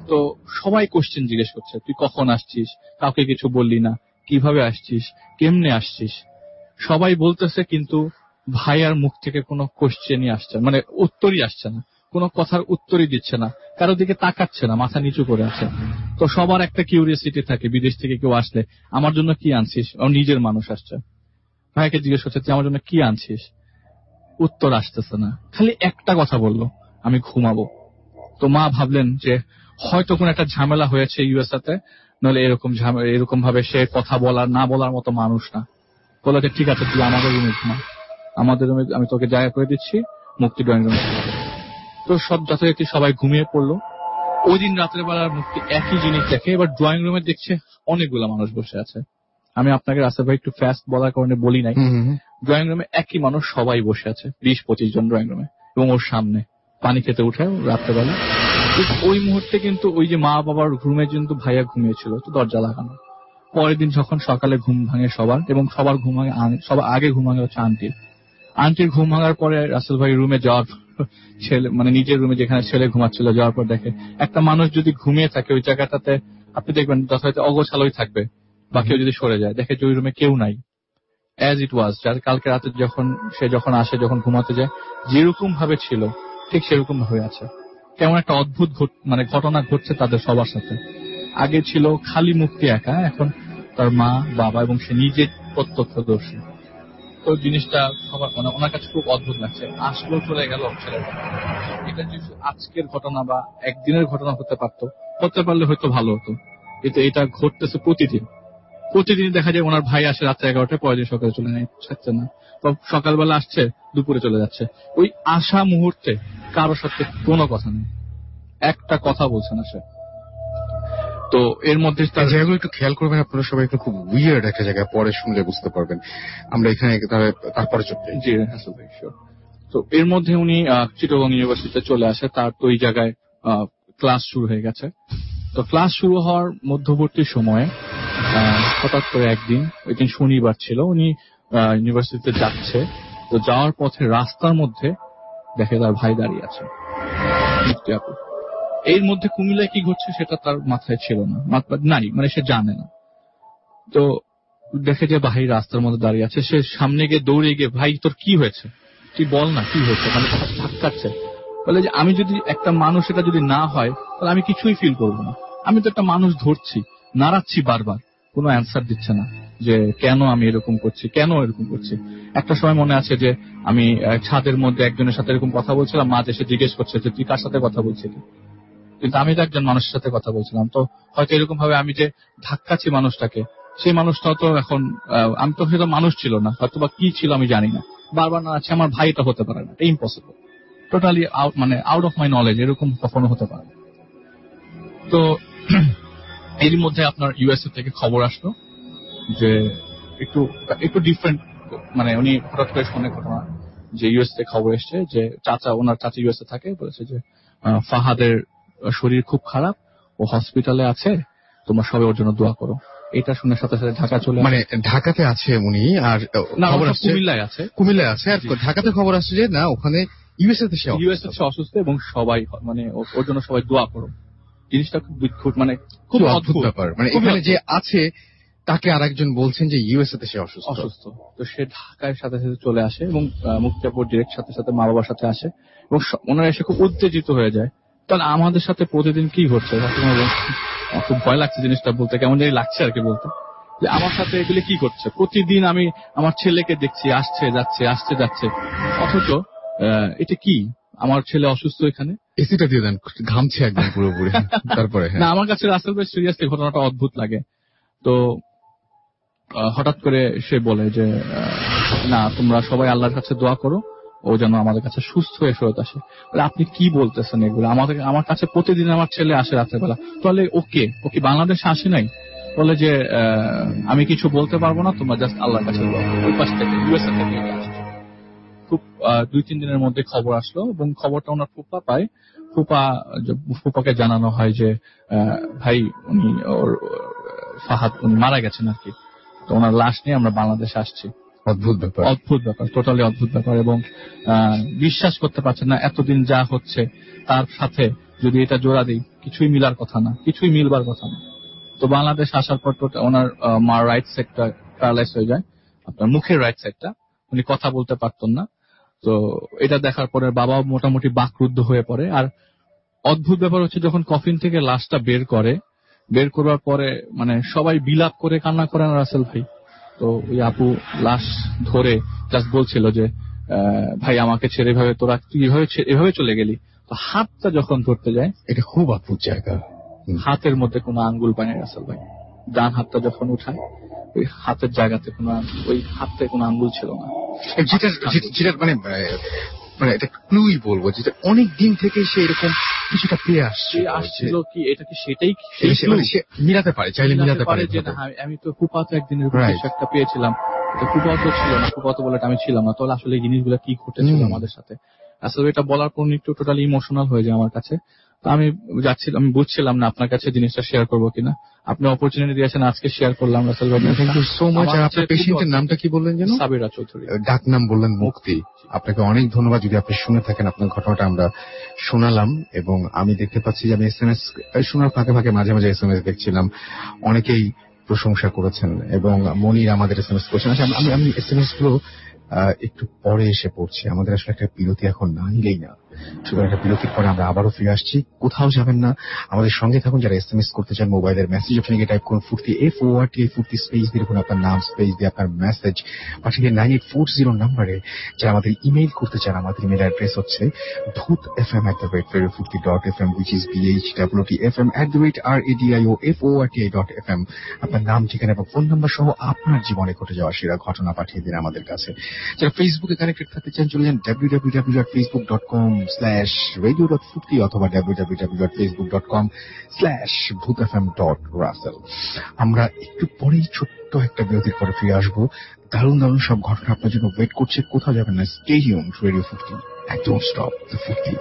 তো সবাই কোশ্চেন জিজ্ঞেস করছে, তুই কখন আসছিস, কাউকে কিছু বললি না, কিভাবে আসছিস, কেমনে আসছিস, সবাই বলতেছে, কিন্তু ভাইয়ার মুখ থেকে কোনো কোশ্চেনই আসছে, মানে উত্তরই আসছে না, কোনো কথার উত্তরই দিচ্ছে না, কারো দিকে তাকাচ্ছে না, মাথা নিচু করে আছে। তো সবার একটা কিউরিয়াসিটি থাকে, বিদেশ থেকে কেউ আসলে আমার জন্য কি আনছিস, নিজের মানুষ আসছে, ভাইকে জিজ্ঞেস করছে তুই আমার জন্য কি আনছিস, উত্তর আসতেছে না, খালি একটা কথা বললো, আমি ঘুমাবো। তো মা ভাবলেন যে হয়তো কোন একটা ঝামেলা হয়েছে ইউএসএতে, নইলে এরকম ভাবে সে কথা বলার না বলার মতো মানুষ না। বলে যে ঠিক আছে, তুই আমাদের রুমে ঘুমা, আমাদের রুমে আমি তোকে জায়গা করে দিচ্ছি, মুক্তি ড্রয়িং রুমে। তো সব যথারীতি সবাই ঘুমিয়ে পড়লো। ওই দিন রাতের বেলার মুক্তি একই জিনিস দেখে, এবার ড্রয়িং রুমে দেখছে অনেকগুলো মানুষ বসে আছে। আমি আপনাকে রাসেল ভাই একটু ফাস্ট বলার কারণে বলি নাই, ড্রয়িং রুমে একই মানুষ সবাই বসে আছে, 20-25 জন ড্রয়িং রুমে, এবং ওর সামনে পানি খেতে উঠে রাত্রেবেলা। ওই মুহূর্তে কিন্তু ওই যে মা বাবার রুমে কিন্তু ভাইয়া ঘুমিয়েছিল, তো দরজা লাগানো। পরের দিন যখন সকালে ঘুম ভাঙে সবার, এবং সবার ঘুম ভাঙে, সবার আগে ঘুম ভাঙে হচ্ছে আন্টির ঘুম ভাঙার পরে রাসেল ভাই রুমে যাওয়ার ছেলে, মানে নিজের রুমে যেখানে ছেলে ঘুমাচ্ছিল, যাওয়ার পর দেখে একটা মানুষ যদি ঘুমিয়ে থাকে ওই জায়গাটাতে, আপনি দেখবেন যথাযথ অগোছালোই থাকবে, বা কেউ যদি সরে যায়, দেখে যে ওই রুমে কেউ নাই, অ্যাজ ইট ওয়াজ, যার কালকে রাতে যখন আসে, যখন ঘুমাতে যায়, যেরকম ভাবে ছিল ঠিক সেরকম ভাবে আছে। কেমন একটা অদ্ভুত মানে ঘটনা ঘটছে তাদের সবার সাথে। আগে ছিল খালি মুক্তি একা, এখন তার মা, বাবা এবং সে নিজে প্রত্যক্ষদর্শী। তো জিনিসটা সবার মানে ওনার কাছে খুব অদ্ভুত লাগছে। আসলো, চলে গেল ছেলেটা। এটা যে আজকের ঘটনা বা একদিনের ঘটনা হতে পারলে হয়তো ভালো হতো, কিন্তু এটা ঘটতেছে প্রতিদিন দেখা যায় ওনার ভাই আসে রাত্রে 11টায়, পরের দিন সকালে চলে যায়, থাকছে না, সকালবেলা আসছে, দুপুরে চলে যাচ্ছে। ওই আসা মুহূর্তে কারোর সাথে কোনো কথা নেই, একটা কথা বলছে না সে। তো এর মধ্যে জায়গাগুলো একটু খেয়াল করবেন আপনারা সবাই, একটু খুব উইয়ার্ড একটা জায়গায়, পরে শুনলে বুঝতে পারবেন। আমরা এখানে তারপরে চলতে। জি হাসান ভাই, শিওর। তো এর মধ্যে উনি চিটাগং ইউনিভার্সিটিতে চলে আসে, তার তো ওই জায়গায় ক্লাস শুরু হয়ে গেছে। তো ক্লাস শুরু হওয়ার মধ্যবর্তী সময়ে হঠাৎ করে একদিন, ওই দিন শনিবার ছিল, উনি ইউনিভার্সিটিতে যাচ্ছে। তো যাওয়ার পথে রাস্তার মধ্যে দেখে তার ভাই দাঁড়িয়ে আছে, মুক্তি আপু। এর মধ্যে কুমিল্লায় কি ঘটছে সেটা তার মাথায় ছিল না, নাই, মানে সে জানে না। তো দেখে যে ভাই রাস্তার মধ্যে দাঁড়িয়ে আছে, সে সামনে গিয়ে দৌড়ে গিয়ে, ভাই তোর কি হয়েছে, তুই বল না কি হয়েছে, মানে ধাক্কাচ্ছে। বলে যে আমি যদি একটা মানুষ, এটা যদি না হয় তাহলে আমি কিছুই ফিল করবো না, আমি তো একটা মানুষ ধরছি, নাড়াচ্ছি বারবার, কোনো অ্যান্সার দিচ্ছে না যে কেন আমি এরকম করছি, কেন এরকম করছি। একটা সময় মনে আছে যে আমি ছাদের মধ্যে একজনের সাথে এরকম কথা বলছিলাম, মা এসে জিজ্ঞেস করছে যে তুই কার সাথে কথা বলছিলি, কিন্তু আমি তো একজন মানুষের সাথে কথা বলছিলাম। তো হয়তো এরকম ভাবে আমি যে ধাক্কাচ্ছি মানুষটাকে, সেই মানুষটাও তো এখন, আমি তো হয়তো মানুষ ছিল না, হয়তো বা কি ছিল আমি জানি না, বারবার না আছে আমার ভাই, এটা হতে পারে না, এটা impossible, totally out of my knowledge, এরকম কখনো হতে পারে না। তো এর মধ্যে আপনার ইউএসএ থেকে খবর আসলো যে একটু ডিফারেন্ট, মানে উনি হঠাৎ করে শুনে ঘটনা যে ইউএস থেকে খবর এসছে যে ওনার চাচা ইউএসএ থাকে, বলেছে যে ফাহাদের শরীর খুব খারাপ, ও হসপিটালে আছে, তোমরা সবাই ওর জন্য দোয়া করো। এটা শুনে সাথে সাথে ঢাকা চলে, মানে ঢাকাতে আছে উনি, আর খবর আসছে কুমিল্লায় আছে, আর ঢাকাতে খবর আসছে যে না, ওখানে ইউএসএ তে অসুস্থ, এবং সবাই মানে ওর জন্য সবাই দোয়া করো। জিনিসটা খুব মানে খুব অদ্ভুত ব্যাপার, মানে এখানে যে আছে তাকে আরেকজন বলছেন যে ইউএসএ তে সে অসুস্থ। তো সে ঢাকায় সাথে সাথে চলে আসে, এবং মুক্তিয়াপুর ডিরেক্ট সাথে সাথে মা বাবার সাথে আসে, এবং ওনারা এসে খুব উত্তেজিত হয়ে যায়। তাহলে আমাদের সাথে প্রতিদিন কি ঘটছে, খুব ভয় লাগছে জিনিসটা বলতে, কেমন জানি লাগছে আর কি বলতে, যে আমার সাথে এগুলি কি করছে। প্রতিদিন আমি আমার ছেলেকে দেখছি আসছে যাচ্ছে, অথচ এটা কি, আমার ছেলে অসুস্থ, এখানে এসিটা দিয়ে দেন, ঘামছে একদম পুরোপুরি। তারপরে না, আমার কাছে রাসেল ভাই সিরিয়াসলি ঘটনাটা অদ্ভুত লাগে। তো হঠাৎ করে সে বলে যে না, তোমরা সবাই আল্লাহর কাছে দোয়া করো, ও যেন আমাদের কাছে সুস্থ হয়ে ফেরত আসে। আপনি কি বলতেছেন এগুলো, আমার কাছে প্রতিদিন আমার ছেলে আসে রাত্রেবেলা, তাহলে ওকে বাংলাদেশে আসে নাই? বলে যে আমি কিছু বলতে পারবো না, তোমরা জাস্ট আল্লাহর কাছে দোয়া করো। ওই পাশ থেকে ইউএসএ থেকে আসছে। খুব 2-3 দিনের মধ্যে খবর আসলো, এবং খবরটা ওনার ফুপা পায়। ফুপাকে জানানো হয় যে ভাই উনি ফাহাদ উনি মারা গেছেন আর কি, তো ওনার লাশ নিয়ে আমরা বাংলাদেশে আসছি। অদ্ভুত ব্যাপার, টোটালি অদ্ভুত ব্যাপার, এবং বিশ্বাস করতে পারছেন না এতদিন যা হচ্ছে তার সাথে যদি এটা জোড়া দিই কিছুই মিলার কথা না, কিছুই মিলবার কথা না। তো বাংলাদেশ আসার পর তো ওনার মার রাইট সাইডটা প্যারালাইজ হয়ে যায়, আপনার মুখের রাইট সাইডটা, উনি কথা বলতে পারতেন না। তো এটা দেখার পরে বাবাও মোটামুটি বাকরুদ্ধ হয়ে পড়ে। আর অদ্ভুত ব্যাপার হচ্ছে যখন কফিন থেকে লাশটা বের করবার পরে মানে সবাই বিলাপ করে কান্না করেন রাসেল ভাই। তো ওই আপু লাশ ধরে জাস্ট বলছিল যে ভাই আমাকে ছেড়ে তোরা তুই এভাবে চলে গেলি। তো হাতটা যখন ধরতে যায়, এটা খুব অদ্ভুত জায়গা, হাতের মধ্যে কোনো আঙ্গুল পায় না রাসেল ভাই। ডান হাতটা যখন উঠায় ওই হাতের জায়গাতে ওই হাতে কোনো আঙ্গুল ছিল না। যেটা মানে এটা ক্লুই বলবো, যেটা অনেক দিন থেকে সে এরকম কিছুটা পেয়ে আসছিল কি এটা কি সেটাই মিলাতে পারে, চাইলে মিলাতে পারে যে আমি তো ফুপাতো একদিনের কিছু একটা পেয়েছিলাম, ফুপাতো ছিল না, ফুপাতো বলে আমি ছিলাম না। তাহলে আসলে এই জিনিসগুলো কি ঘটেছিল আমাদের সাথে, আসলে এটা বলার পর একটু টোটালি ইমোশনাল হয়ে যায় আমার কাছে। তো আমি বুঝছিলাম না আপনার কাছে জিনিসটা শেয়ার করবো কিনা। আপনি অপরচুনিটি দিয়েছেন, আজকে শেয়ার করলাম রাসেল ভাই। Thank you so much. আপনার পেশেন্টের নামটা কি বললেন যেন? সাবিরা চৌধুরী, ডাক নাম বললেন মুক্তি। আপনাকে অনেক ধন্যবাদ। যদি আপনি শুনে থাকেন, আপনার ঘটনাটা আমরা শোনালাম এবং আমি দেখতে পাচ্ছি যে আমি SMS শোনার ফাঁকে ফাঁকে মাঝে মাঝে SMS দেখছিলাম, অনেকেই প্রশংসা করেছেন এবং মনির আমাদের SMS করেছেন। আমি SMS গুলো একটু পরে এসে পড়ছি, আমাদের আসলে একটা বিরতি এখন না নিলেই না। সুতরাং একটা বিরতির পরে আমরা আবারও ফিরে আসছি, কোথাও যাবেন না, আমাদের সঙ্গে থাকুন। যারা SMS করতে চান মোবাইলের মেসেজ অপশনে গিয়ে টাইপ করুন ফুর্তি, FORT, ফুর্তি স্পেস দিয়ে দেখুন আপনার নাম, স্পেস দিয়ে আপনার মেসেজ পাঠিয়ে 9840 নম্বরে। যারা আমাদের ইমেইল করতে চান, আমাদের ইমেইল অ্যাড্রেস হচ্ছে bhutfm@radiofurti.fm, which is bhutfm@radiofurti.fm। আপনার নাম, ঠিকানা এবং ফোন নাম্বার সহ আপনার জীবনে ঘটে যাওয়া সেরা ঘটনা পাঠিয়ে দিন আমাদের কাছে। যারা ফেসবুকে কানেক্টেড থাকতে চান, চলে যান www.facebook.com/radio.furti অথবা www.facebook.com/bhutfm.russell। আমরা একটু পরেই ছোট্ট একটা বিরতির পরে ফিরে আসবো। দারুণ দারুণ সব ঘটনা আপনার জন্য ওয়েট করছে, কোথাও যাবেন না। Stay tuned, radio Foorti, don't stop the Foorti.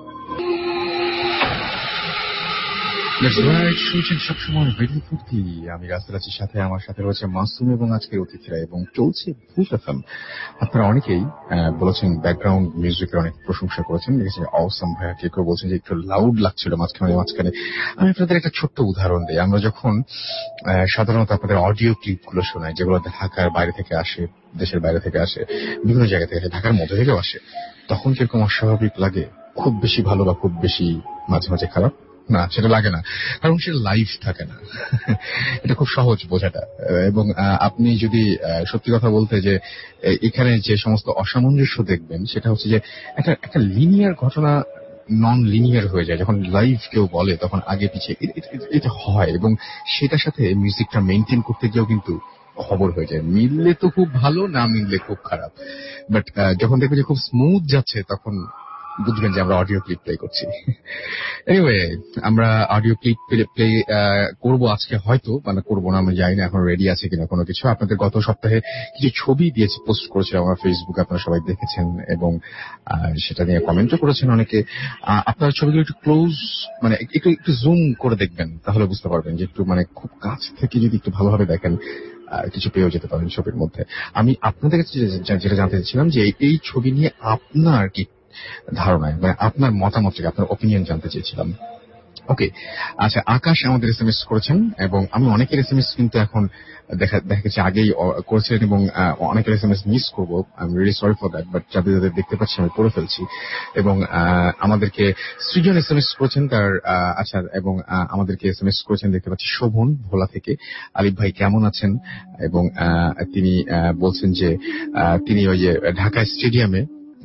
শুনছেন সবসময় রেডিও ফুর্তি, আমি রাসেল আছি, সাথে আমার সাথে রয়েছে মাসুম এবং আজকের অতিথিরা, এবং চলছে ভূত এফএম। আপনারা অনেকেই বলেছেন, ব্যাকগ্রাউন্ড মিউজিকের অনেক প্রশংসা করেছেন, দেখেছেন অসম ভাইয়া, কেউ বলছেন যে একটু লাউড লাগছিল মাঝখানে। আমি আপনাদের একটা ছোট্ট উদাহরণ দিই। আমরা যখন সাধারণত আপনাদের অডিও ক্লিপ গুলো শোনাই, যেগুলো ঢাকার বাইরে থেকে আসে, দেশের বাইরে থেকে আসে, বিভিন্ন জায়গা থেকে, ঢাকার মধ্যে থেকেও আসে, তখন কিরকম অস্বাভাবিক লাগে? খুব বেশি ভালো বা খুব বেশি মাঝে মাঝে খারাপ না, সেটা লাগে না, কারণ সেটা লাইভ থাকে না। এটা খুব সহজ বোঝাটা। এবং আপনি যদি সত্যি কথা বলতে যে এখানে যে সমস্ত অসামঞ্জস্য দেখবেন, সেটা হচ্ছে যে একটা লিনিয়ার ঘটনা নন লিনিয়ার হয়ে যায় যখন লাইভ কেউ বলে, তখন আগে পিছিয়ে এটা হয়, এবং সেটার সাথে মিউজিকটা মেনটেন করতে গিয়েও কিন্তু খবর হয়ে যায়। মিললে তো খুব ভালো, না মিললে খুব খারাপ। বাট যখন দেখবেন যে খুব স্মুথ যাচ্ছে, তখন বুঝবেন যে আমরা অডিও ক্লিপ প্লে করছি। এনিওয়ে, আমরা অডিও ক্লিপ প্লে করবো আজকে, হয়তো করবো না, আমি জানি না এখন রেডি আছে কিনা কোনো কিছু। আপনাদের গত সপ্তাহে কিছু ছবি দিয়েছি, পোস্ট করেছিলাম আমার ফেসবুকে, আপনারা সবাই দেখেছেন এবং সেটা নিয়ে কমেন্টও করেছেন অনেকে। আপনার ছবিগুলো একটু ক্লোজ, একটু জুম করে দেখবেন, তাহলে বুঝতে পারবেন যে একটু খুব কাছ থেকে যদি একটু ভালোভাবে দেখেন কিছু পেয়েও যেতে পারেন ছবির মধ্যে। আমি আপনাদের কাছে যেটা জানতে চাইছিলাম যে এই ছবি নিয়ে আপনার কি ধারণা, আপনার মতামত, আপনার অপিনিয়ন জানতে চেয়েছিলাম। ওকে, আচ্ছা, আকাশ আমাদের SMS করেছেন এবং আমি অনেকের SMS কিন্তু এখন দেখা গেছে আগেই করেছিলেন এবং অনেকের SMS মিস করবো, I am really sorry for that, but যাদের দেখতে পাচ্ছি আমি পড়ে ফেলছি। এবং আমাদেরকে সৃজন SMS করেছেন তার, আচ্ছা, এবং আমাদেরকে SMS করেছেন দেখতে পাচ্ছি শোভন ভোলা থেকে। আলিফ ভাই কেমন আছেন? এবং তিনি বলছেন যে তিনি ওই যে ঢাকা স্টেডিয়ামে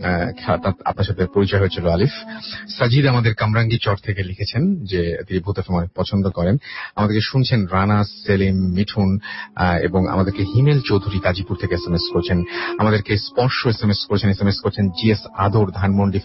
আপনার সাথে পরিচয় হয়েছিল আলিফ। সাজিদ আমাদের কামরাঙ্গি চর থেকে লিখেছেন যে তিনি ভূত এফএম অনেক পছন্দ করেন, আমাদেরকে শুনছেন। রানা, সেলিম, মিঠুন এবং আমাদেরকে হিমেল চৌধুরী গাজীপুর থেকে SMS করেছেন। আমাদেরকে স্পর্শ SMS করেছেন GS আদর ধানমন্ডি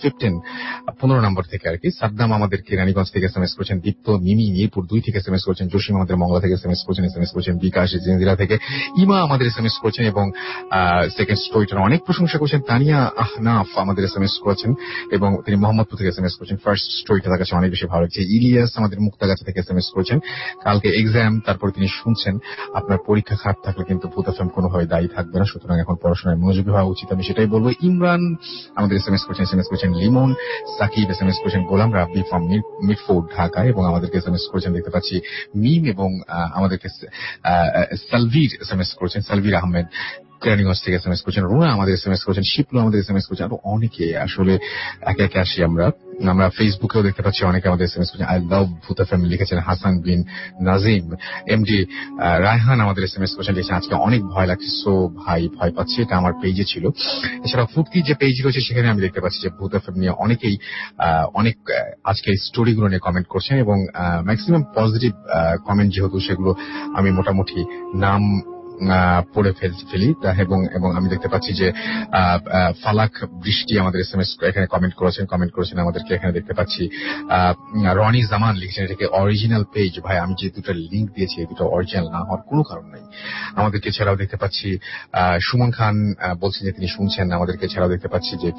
15 নম্বর থেকে আর কি। সাদ্দাম আমাদেরকে রানীগঞ্জ থেকে SMS করেছেন। দীপ্ত, মিমি মিরপুর 2 থেকে SMS করেছেন। জসিম আমাদের মংলা থেকে SMS করেছেন। বিকাশ জিন্দিরা থেকে। ইমা আমাদের SMS করেছেন এবং সেকেন্ড স্টোরিটার অনেক প্রশংসা করেছেন। তানিয়া আহনাফ আহনাফ আমাদের SMS করেছেন এবং তিনি মোহাম্মদপুর থেকে SMS করেছেন। ফার্স্ট স্টোরিটা তার কাছে অনেক বেশি ভালো লাগছে। ইলিয়াস আমাদের মুক্তাগাছা থেকে SMS করেছেন, কালকে এক্সাম, তারপরে তিনি শুনছেন আপনার পরীক্ষা খারাপ থাকলে কিন্তু ভূত এফএম কোনোভাবে দায়ী থাকবে না, সুতরাং এখন পড়াশোনায় মনোযোগী হওয়া উচিত, আমি সেটাই বলবো। ইমরান আমাদের SMS করেছেন লিমন। সাকিব SMS করেছেন গোলাম রাব্বি ফ্রম মিডফোর্ড ঢাকা, এবং আমাদেরকে SMS করেছেন দেখতে পাচ্ছি মিম, এবং আমাদেরকে সালভির SMS করেছেন, সালভির আহমেদ কেরানীগঞ্জ থেকে SMS করেছেন। রুনা আমাদের SMS করেছেন, শিপলু আমাদের SMS করেছেন, আরো অনেকে। আসলে একে একে আসি আমরা ফেসবুকেও দেখতে পাচ্ছি অনেকে আমাদের SMS করেছেন। আই লাভ ভূত এফএম লিখেছেন হাসান বিন নাজিম। এমডি রায়হান আমাদের SMS করেছেন, লিখেছেন আজকে অনেক ভয় লাগছে, সো ভাই ভয় পাচ্ছি, এটা আমার পেজে ছিল। এছাড়া ফুটকি যে পেজ রয়েছে সেখানে আমি দেখতে পাচ্ছি যে ভূত এফএম নিয়ে অনেকেই অনেক আজকে স্টোরিগুলো নিয়ে কমেন্ট করছেন, এবং ম্যাক্সিমাম পজিটিভ কমেন্ট, যেহেতু সেগুলো আমি মোটামুটি নাম পড়ে ফেলি, এবং আমি দেখতে পাচ্ছি যে ফালাক বৃষ্টি আমাদের SMS এখানে কমেন্ট করেছেন আমাদেরকে। এখানে দেখতে পাচ্ছি রনি জামান লিখছেন এটাকে অরিজিনাল পেজ। ভাই আমি যে দুটো লিঙ্ক দিয়েছি এই দুটো অরিজিনাল না হওয়ার কোনো কারণ নাই। আমাদেরকে এছাড়াও দেখতে পাচ্ছি সুমন খান বলছেন যে তিনি শুনছেন আমাদেরকে। এছাড়াও দেখতে পাচ্ছি যে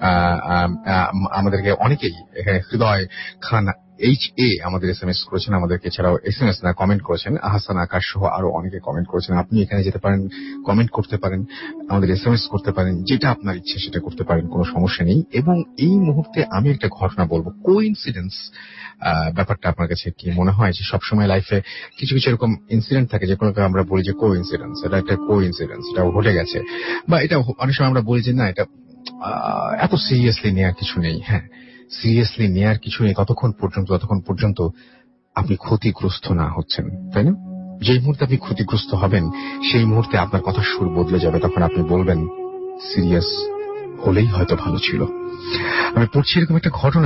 আমাদেরকে অনেকেই এখানে হৃদয় খান HA আমাদের SMS করেছেন আমাদেরকে, এছাড়াও SMS না কমেন্ট করেছেন। আহসান আকাশ সহ আরো অনেকে কমেন্ট করেছেন। আপনি এখানে যেতে পারেন, কমেন্ট করতে পারেন, আমাদের SMS করতে পারেন, যেটা আপনার ইচ্ছে সেটা করতে পারেন, কোনো সমস্যা নেই। এবং এই মুহূর্তে আমি একটা ঘটনা বলবো, কোইন্সিডেন্স ব্যাপারটা আপনার কাছে কি মনে হয় যে সবসময় লাইফে কিছু কিছু এরকম ইনসিডেন্ট থাকে যেগুলোকে আমরা বলি যে কোইন্সিডেন্স, এটা একটা কোইন্সিডেন্স, এটা ঘটে গেছে, বা এটা অনেক সময় আমরা বলি যে না এটা এত সিরিয়াসলি নেওয়ার কিছু নেই। হ্যাঁ, সিরিয়াসলি নেয়ার কিছু নেই ততক্ষণ পর্যন্ত আপনি ক্ষতিগ্রস্ত না হচ্ছেন, তাই না? যেই মুহূর্তে আপনি ক্ষতিগ্রস্ত হবেন সেই মুহূর্তে আপনার কথার সুর বদলে যাবে, তখন আপনি বলবেন সিরিয়াস হলেই হয়তো ভালো ছিল। আমি পড়ছি এরকম একটা ঘটনা।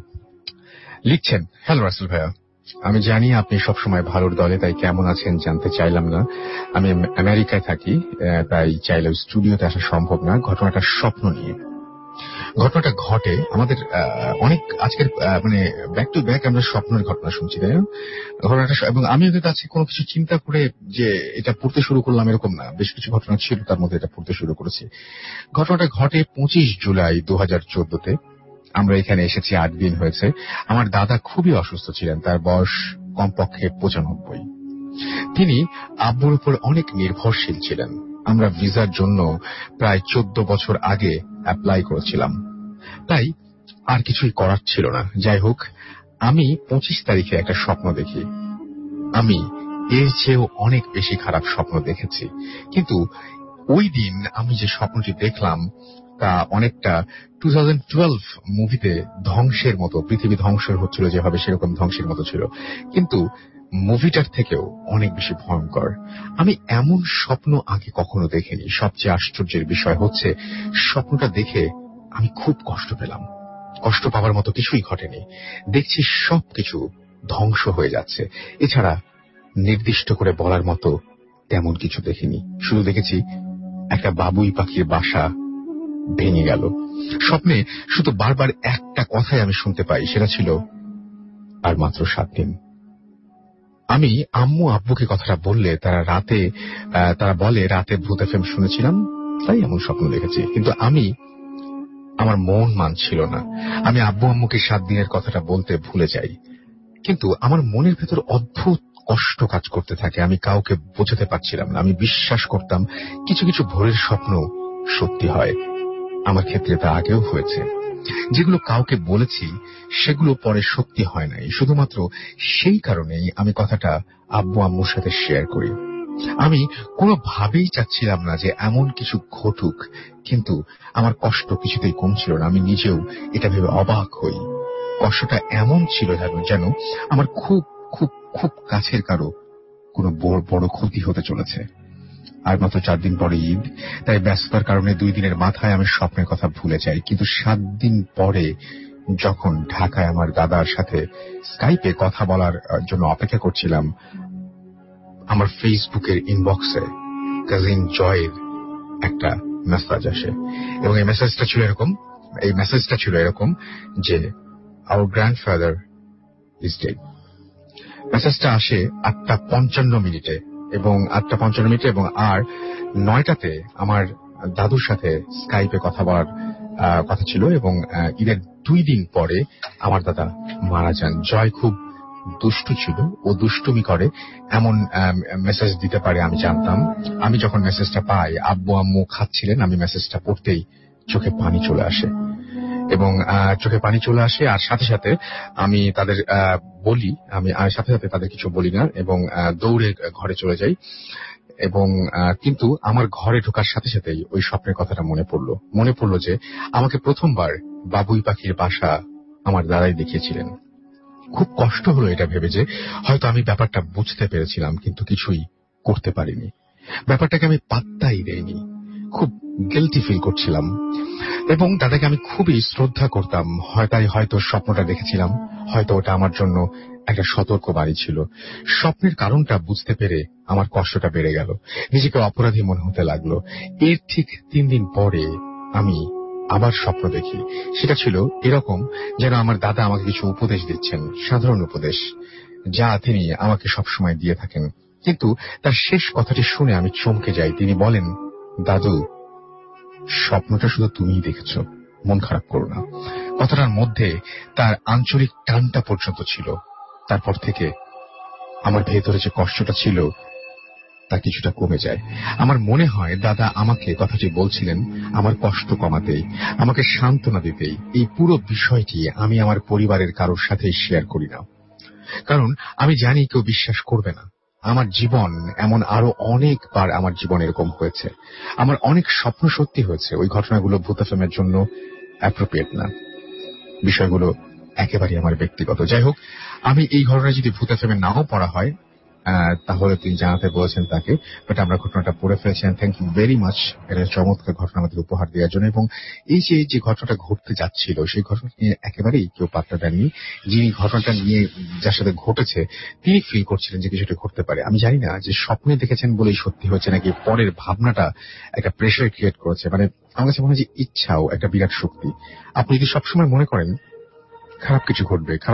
লিখছেন, হ্যালো রাসেল ভাইয়া, আমি জানি আপনি সবসময় ভালোর দলে, তাই কেমন আছেন জানতে চাইলাম না। আমি আমেরিকায় থাকি, তাই চাইলেও স্টুডিওতে আসা সম্ভব না। ঘটনাটা স্বপ্ন নিয়ে। ঘটনাটা ঘটে আমাদের অনেক আজকের মানে ব্যাক টু ব্যাক আমরা স্বপ্নের ঘটনা শুনছি, তাই না? ঘটনাটা, এবং আমি ওদের কাছে কোনো কিছু চিন্তা করে যে এটা পড়তে শুরু করলাম এরকম না, বেশ কিছু ঘটনা ছিল তার মধ্যে এটা পড়তে শুরু করেছি। ঘটনাটা ঘটে 25 জুলাই 2014-তে। আমরা এখানে এসেছি 8 দিন হয়েছে। আমার দাদা খুবই অসুস্থ ছিলেন, তার বয়স কমপক্ষে 95। তিনি আব্বুর উপর অনেক নির্ভরশীল ছিলেন। আমরা ভিসার জন্য প্রায় 14 বছর আগে অ্যাপ্লাই করেছিলাম, তাই আর কিছুই করার ছিল না। যাই হোক, আমি 25 তারিখে একটা স্বপ্ন দেখি। আমি এর চেয়েও অনেক বেশি খারাপ স্বপ্ন দেখেছি, কিন্তু ওই দিন আমি যে স্বপ্নটি দেখলাম তা অনেকটা 2012 মুভিতে ধ্বংসের মতো, পৃথিবী ধ্বংস হচ্ছিল যেভাবে সেরকম ধ্বংসের মতো ছিল, কিন্তু মুভিটার থেকেও অনেক বেশি ভয়ঙ্কর। আমি এমন স্বপ্ন আগে কখনো দেখিনি। সবচেয়ে আশ্চর্যের বিষয় হচ্ছে স্বপ্নটা দেখে আমি খুব কষ্ট পেলাম। কষ্ট পাওয়ার মতো কিছুই ঘটেনি। দেখছি সবকিছু ধ্বংস হয়ে যাচ্ছে, এছাড়া নির্দিষ্ট করে বলার মতো তেমন কিছু দেখিনি। শুধু দেখেছি একটা বাবুই পাখির বাসা ভেঙে গেল। স্বপ্নে শুধু বারবার একটা কথাই আমি শুনতে পাই, সেটা ছিল আর মাত্র 7 দিন। আমি আম্মু আব্বুকে কথাটা বললে তারা বলে রাতে ভূত এফএম শুনেছিলাম তাই এমন স্বপ্ন দেখেছি, কিন্তু আমার মন মানছিল না। আমি আব্বু আম্মুকে 7 দিনের কথাটা বলতে ভুলে যাই, কিন্তু আমার মনের ভেতর অদ্ভুত কষ্ট কাজ করতে থাকে। আমি কাউকে বোঝাতে পারছিলাম না। আমি বিশ্বাস করতাম কিছু কিছু ভোরের স্বপ্ন সত্যি হয়। আমার ক্ষেত্রে তা আগেও হয়েছে। যেগুলো কাউকে বলেছি সেগুলো পরে সত্যি হয় নাই। শুধুমাত্র সেই কারণেই আমি কথাটা আব্বু আম্মুর সাথে শেয়ার করি। আমি কোনোভাবেই চাচ্ছিলাম না যে এমন কিছু ঘটুক, কিন্তু আমার কষ্ট কিছুতেই কমছিল না। আমি নিজেও এটা ভেবে অবাক হই। কষ্টটা এমন ছিল যেন আমার খুব খুব খুব কাছের কারো কোনো বড় ক্ষতি হতে চলেছে। আর মাত্র 4 দিন পরে ঈদ, তাই ব্যস্ততার কারণে 2 দিনের মাথায় আমি স্বপ্নের কথা ভুলে যাই। কিন্তু 7 দিন পরে যখন ঢাকায় আমার দাদার সাথে স্কাইপে কথা বলার জন্য অপেক্ষা করছিলাম, আমার ফেসবুকের ইনবক্সে কাজিন জয়ের একটা মেসেজ আসে, এবং এই মেসেজটা ছিল এরকম যে আওয়ার গ্র্যান্ডফাদার ইজ ডেড। মেসেজটা আসে 8:55 এবং 8:55 এবং আর 9টাতে আমার দাদুর সাথে স্কাইপে কথা বলার কথা ছিল, এবং ঈদের 2 দিন পরে আমার দাদা মারা যান। জয় খুব দুষ্টু ছিল, ও দুষ্টুমি করে, এমন মেসেজ দিতে পারে আমি জানতাম। আমি যখন মেসেজটা পাই, আব্বু আম্মু খাচ্ছিলেন, আমি মেসেজটা পড়তেই চোখে পানি চলে আসে, এবং চোখে পানি চলে আসে। আর সাথে সাথে আমি তাদের বলি, আমি সাথে সাথে তাদের কিছু বলি না, এবং দৌড়ে ঘরে চলে যাই। এবং কিন্তু আমার ঘরে ঢোকার সাথে সাথেই ওই স্বপ্নের কথাটা মনে পড়লো যে আমাকে প্রথমবার বাবুই পাখির বাসা আমার দাদাই দেখিয়েছিলেন। খুব কষ্ট হলো এটা ভেবে যে হয়তো আমি ব্যাপারটা বুঝতে পেরেছিলাম, কিন্তু কিছুই করতে পারিনি। ব্যাপারটাকে আমি পাত্তাই দেইনি, খুব গিল্টি ফিল করছিলাম। এবং দাদাকে আমি খুবই শ্রদ্ধা করতাম, হয়তো স্বপ্নটা দেখেছিলাম, হয়তো ওটা আমার জন্য একটা সতর্ক বাণী ছিল। স্বপ্নের কারণটা বুঝতে পেরে আমার কষ্টটা বেড়ে গেল, নিজেকে অপরাধী মনে হতে লাগলো। এর ঠিক 3 দিন পরে আমি আবার স্বপ্ন দেখি। সেটা ছিল এরকম, যেন আমার দাদা আমাকে কিছু উপদেশ দিচ্ছেন, সাধারণ উপদেশ, যা তিনি আমাকে সবসময় দিয়ে থাকেন। কিন্তু তার শেষ কথাটি শুনে আমি চমকে যাই। তিনি বলেন, দাদু, স্বপ্নটা শুধু তুমিই দেখেছ, মন খারাপ করো না। কথাটার মধ্যে তার আঞ্চলিক টানটা পর্যন্ত ছিল। তারপর থেকে আমার ভেতরে যে কষ্টটা ছিল তা কিছুটা কমে যায়। আমার মনে হয় দাদা আমাকে কথাটি বলছিলেন আমার কষ্ট কমাতেই, আমাকে সান্ত্বনা দিতেই। এই পুরো বিষয়টি আমি আমার পরিবারের কারোর সাথে শেয়ার করি না, কারণ আমি জানি কেউ বিশ্বাস করবে না। আমার জীবন এমন আরো অনেকবার আমার জীবন এরকম হয়েছে। আমার অনেক স্বপ্ন সত্যি হয়েছে। ওই ঘটনাগুলো ভূত এফএমের জন্য অ্যাপ্রোপ্রিয়েট না, বিষয়গুলো একেবারে আমার ব্যক্তিগত। যাই হোক, আমি এই ঘটনা যদি ভূত এফএমে নাও পড়া হয় তাহলে তিনি জানাতে বলেছেন তাকে, বাট আমরা ঘটনাটা পড়ে ফেলেছেন। থ্যাংক ইউ ভেরি মাচ, এটা চমৎকার ঘটনা আমাদের উপহার দেওয়ার জন্য। এবং এই যে ঘটনাটা ঘটতে যাচ্ছিল, সেই ঘটনা নিয়ে একেবারেই কেউ পাত্তা দেননি। যিনি ঘটনাটা নিয়ে যার সাথে ঘটেছে তিনি ফিল করছিলেন যে কিছুটা ঘটতে পারে। আমি জানি না যে স্বপ্নে দেখেছেন বলেই সত্যি হয়েছে, নাকি পরের ভাবনাটা একটা প্রেশার ক্রিয়েট করেছে। মানে আমার কাছে মনে হয় যে ইচ্ছাও একটা বিরাট শক্তি। আপনি যদি সবসময় মনে করেন খারাপ কিছু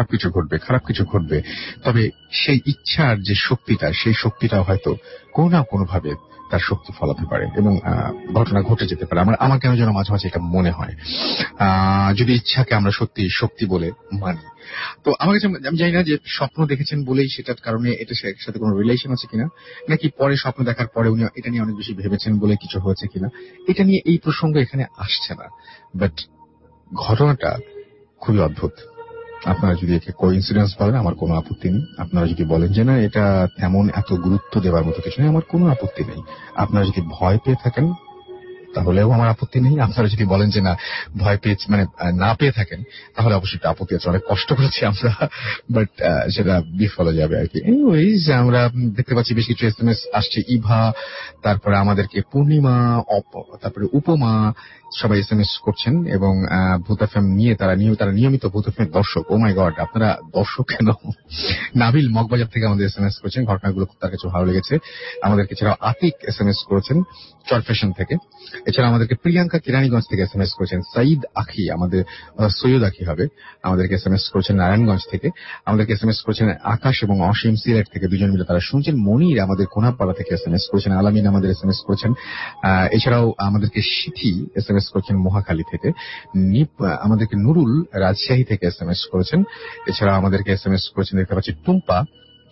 ঘটবে, তবে সেই ইচ্ছার যে শক্তিটা, সেই শক্তিটাও হয়তো কোনো না কোনো ভাবে তার শক্তি ফলাতে পারে, এবং ঘটনা ঘটে যেতে পারে। আমার কেন যেন মাঝে মাঝে এটা মনে হয়, যদি ইচ্ছাকে আমরা সত্যি শক্তি বলে মানি। তো আমার কাছে, আমি জানি না যে স্বপ্ন দেখেছেন বলেই সেটার কারণে এটা সাথে কোনো রিলেশন আছে কিনা, নাকি পরে স্বপ্ন দেখার পরে উনি এটা নিয়ে অনেক বেশি ভেবেছেন বলে কিছু হয়েছে কিনা, এটা নিয়ে এই প্রসঙ্গ এখানে আসছে না। বাট ঘটনাটা খুবই অদ্ভুত। আপনারা যদি একে কোইন্সিডেন্স বলেন, আমার কোনো আপত্তি নেই। আপনারা যদি বলেন যে না, এটা তেমন এত গুরুত্ব দেওয়ার মতো কিছু নেই, আমার কোনো আপত্তি নেই। আপনারা যদি ভয় পেয়ে থাকেন তাহলেও আমার আপত্তি নেই। আপনারা যদি বলেন যে না, ভয় পেয়ে মানে না পেয়ে থাকেন, তাহলে অবশ্যই আপত্তি আছে। অনেক কষ্ট করেছি আমরা, বাট সেটা বিফলে যাবে আর কি। এনিওয়েজ, আমরা দেখতে পাচ্ছি বেশ কিছু এসএমএস আসছে। ইভা, তারপরে আমাদেরকে পূর্ণিমা, তারপরে উপমা, সবাই এসএমএস করছেন, এবং ভূত এফএম নিয়ে তারা নিয়মিত ভূত এফএম দর্শক। ও মাই গড, আপনারা দর্শক কেন? নাবিল মগবাজার থেকে আমাদের এসএমএস করেছেন, ঘটনাগুলো তার কাছে ভালো লেগেছে আমাদেরকে। এছাড়াও আতিক এসএমএস করেছেন চরফ্যাশন থেকে। এছাড়া আমাদেরকে প্রিয়াঙ্কা কিরানীগঞ্জ থেকে এসএমএস করেছেন। সাইদ আখি, আমাদের সৈয়দ আখি হবে, আমাদেরকে এসএমএস করেছেন নারায়ণগঞ্জ থেকে। আমাদেরকে এসএমএস করেছেন আকাশ এবং অসীম সিলেট থেকে, দুজন মিলে তারা শুনছেন। মনির আমাদের কোনাপাড়া থেকে এসএমএস করেছেন। আলামিন আমাদের এসএমএস করেছেন। এছাড়াও আমাদেরকে সিথি এসএমএস করেছেন মহাখালী থেকে। আমাদেরকে নুরুল রাজশাহী থেকে এসএমএস করেছেন। এছাড়া আমাদেরকে এসএমএস করেছেন দেখতে পাচ্ছি টুম্পা,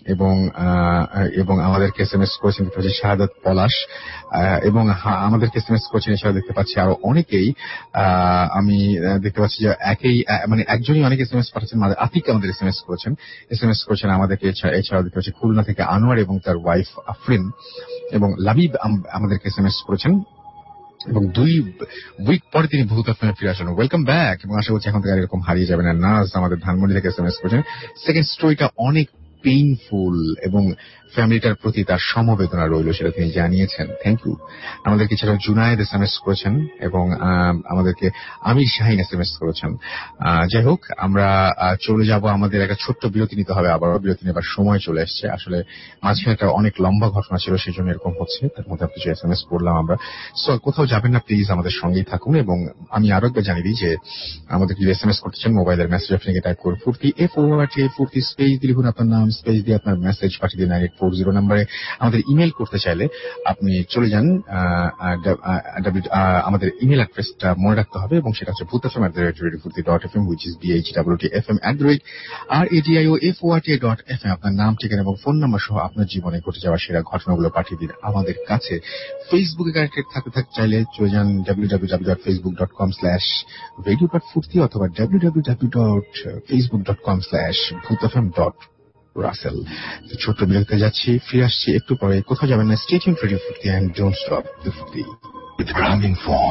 এবং আমাদেরকে এসএমএস করেছেন দেখতে পাচ্ছি শাহাদাত পলাশ, এবং আমাদেরকে এসএমএস করেছেন এছাড়া দেখতে পাচ্ছি আরো অনেকেই। আমি দেখতে পাচ্ছি যে একজনই অনেক এসএমএস পাঠাচ্ছেন। আতিক আমাদের এসএমএস করেছেন আমাদেরকে। এছাড়াও দেখতে পাচ্ছি খুলনা থেকে আনোয়ার এবং তার ওয়াইফ আফরিন, এবং লাবিব আমাদেরকে এসএমএস করেছেন, এবং 2 উইক পরে তিনি ভূত এফএমে ফিরে আসেন। ওয়েলকাম ব্যাক, এবং আশা করছি এখন থেকে এরকম হারিয়ে যাবে না। নাজ আমাদের ধানমন্ডি থেকে এসএমএস করেছেন। সেকেন্ড স্টোরিটা অনেক পেইনফুল, এবং ফ্যামিলিটার প্রতি তার সমবেদনা রইল, সেটা তিনি জানিয়েছেন। Thank you. আমাদেরকে এছাড়াও জুনায়েদ এসএমএস করেছেন, এবং আমাদেরকে আমির শাহিন এসএমএস করেছেন। যাই হোক, আমরা চলে যাব, আমাদের একটা ছোট্ট বিরতি নিতে হবে। আবারও বিরতি নেবার সময় চলে এসছে। আসলে মাঝখানে একটা অনেক লম্বা ঘটনা ছিল, সেই জন্য এরকম হচ্ছে। তার মধ্যে কিছু এসএমএস পড়লাম আমরা। সো কোথাও যাবেন না, প্লিজ আমাদের সঙ্গেই থাকুন। এবং আমি আরো একবার জানিয়ে দিই যে আমাদের যদি এসএমএস করতে চান, মোবাইলের মেসেজ অপশনে টাইপ করুন ফুর্তি, FORT ফুর্তি, স্পেস দিয়ে লিখুন আপনার নাম স্পেস দিয়ে আপনার মেসেজ পাঠিয়ে দিন 9840 নম্বরে। আমাদের ইমেল করতে চাইলে আপনি চলে যান, আমাদের ইমেল অ্যাড্রেসটা মনে রাখতে হবে এবং সেটা হচ্ছে bhutfm@radiofurti.fm, which is bhwtfm@radiofort.fm। আপনার নাম, ঠিকানা এবং ফোন নাম্বার সহ আপনার জীবনে ঘটে যাওয়া সেরা ঘটনাগুলো পাঠিয়ে দিন আমাদের কাছে। ফেসবুকে কানেক্টেড থাকতে চাইলে চলে যান www.facebook.com/radio.furti অথবা www.facebook.com/bhutfm.russell। ছোট্ট বিরতিতে যাচ্ছি, ফিরে আসছি একটু পরে। কোথাও যাবেন না, stay tuned for radio Foorti and don't stop the Foorti with Grameenphone.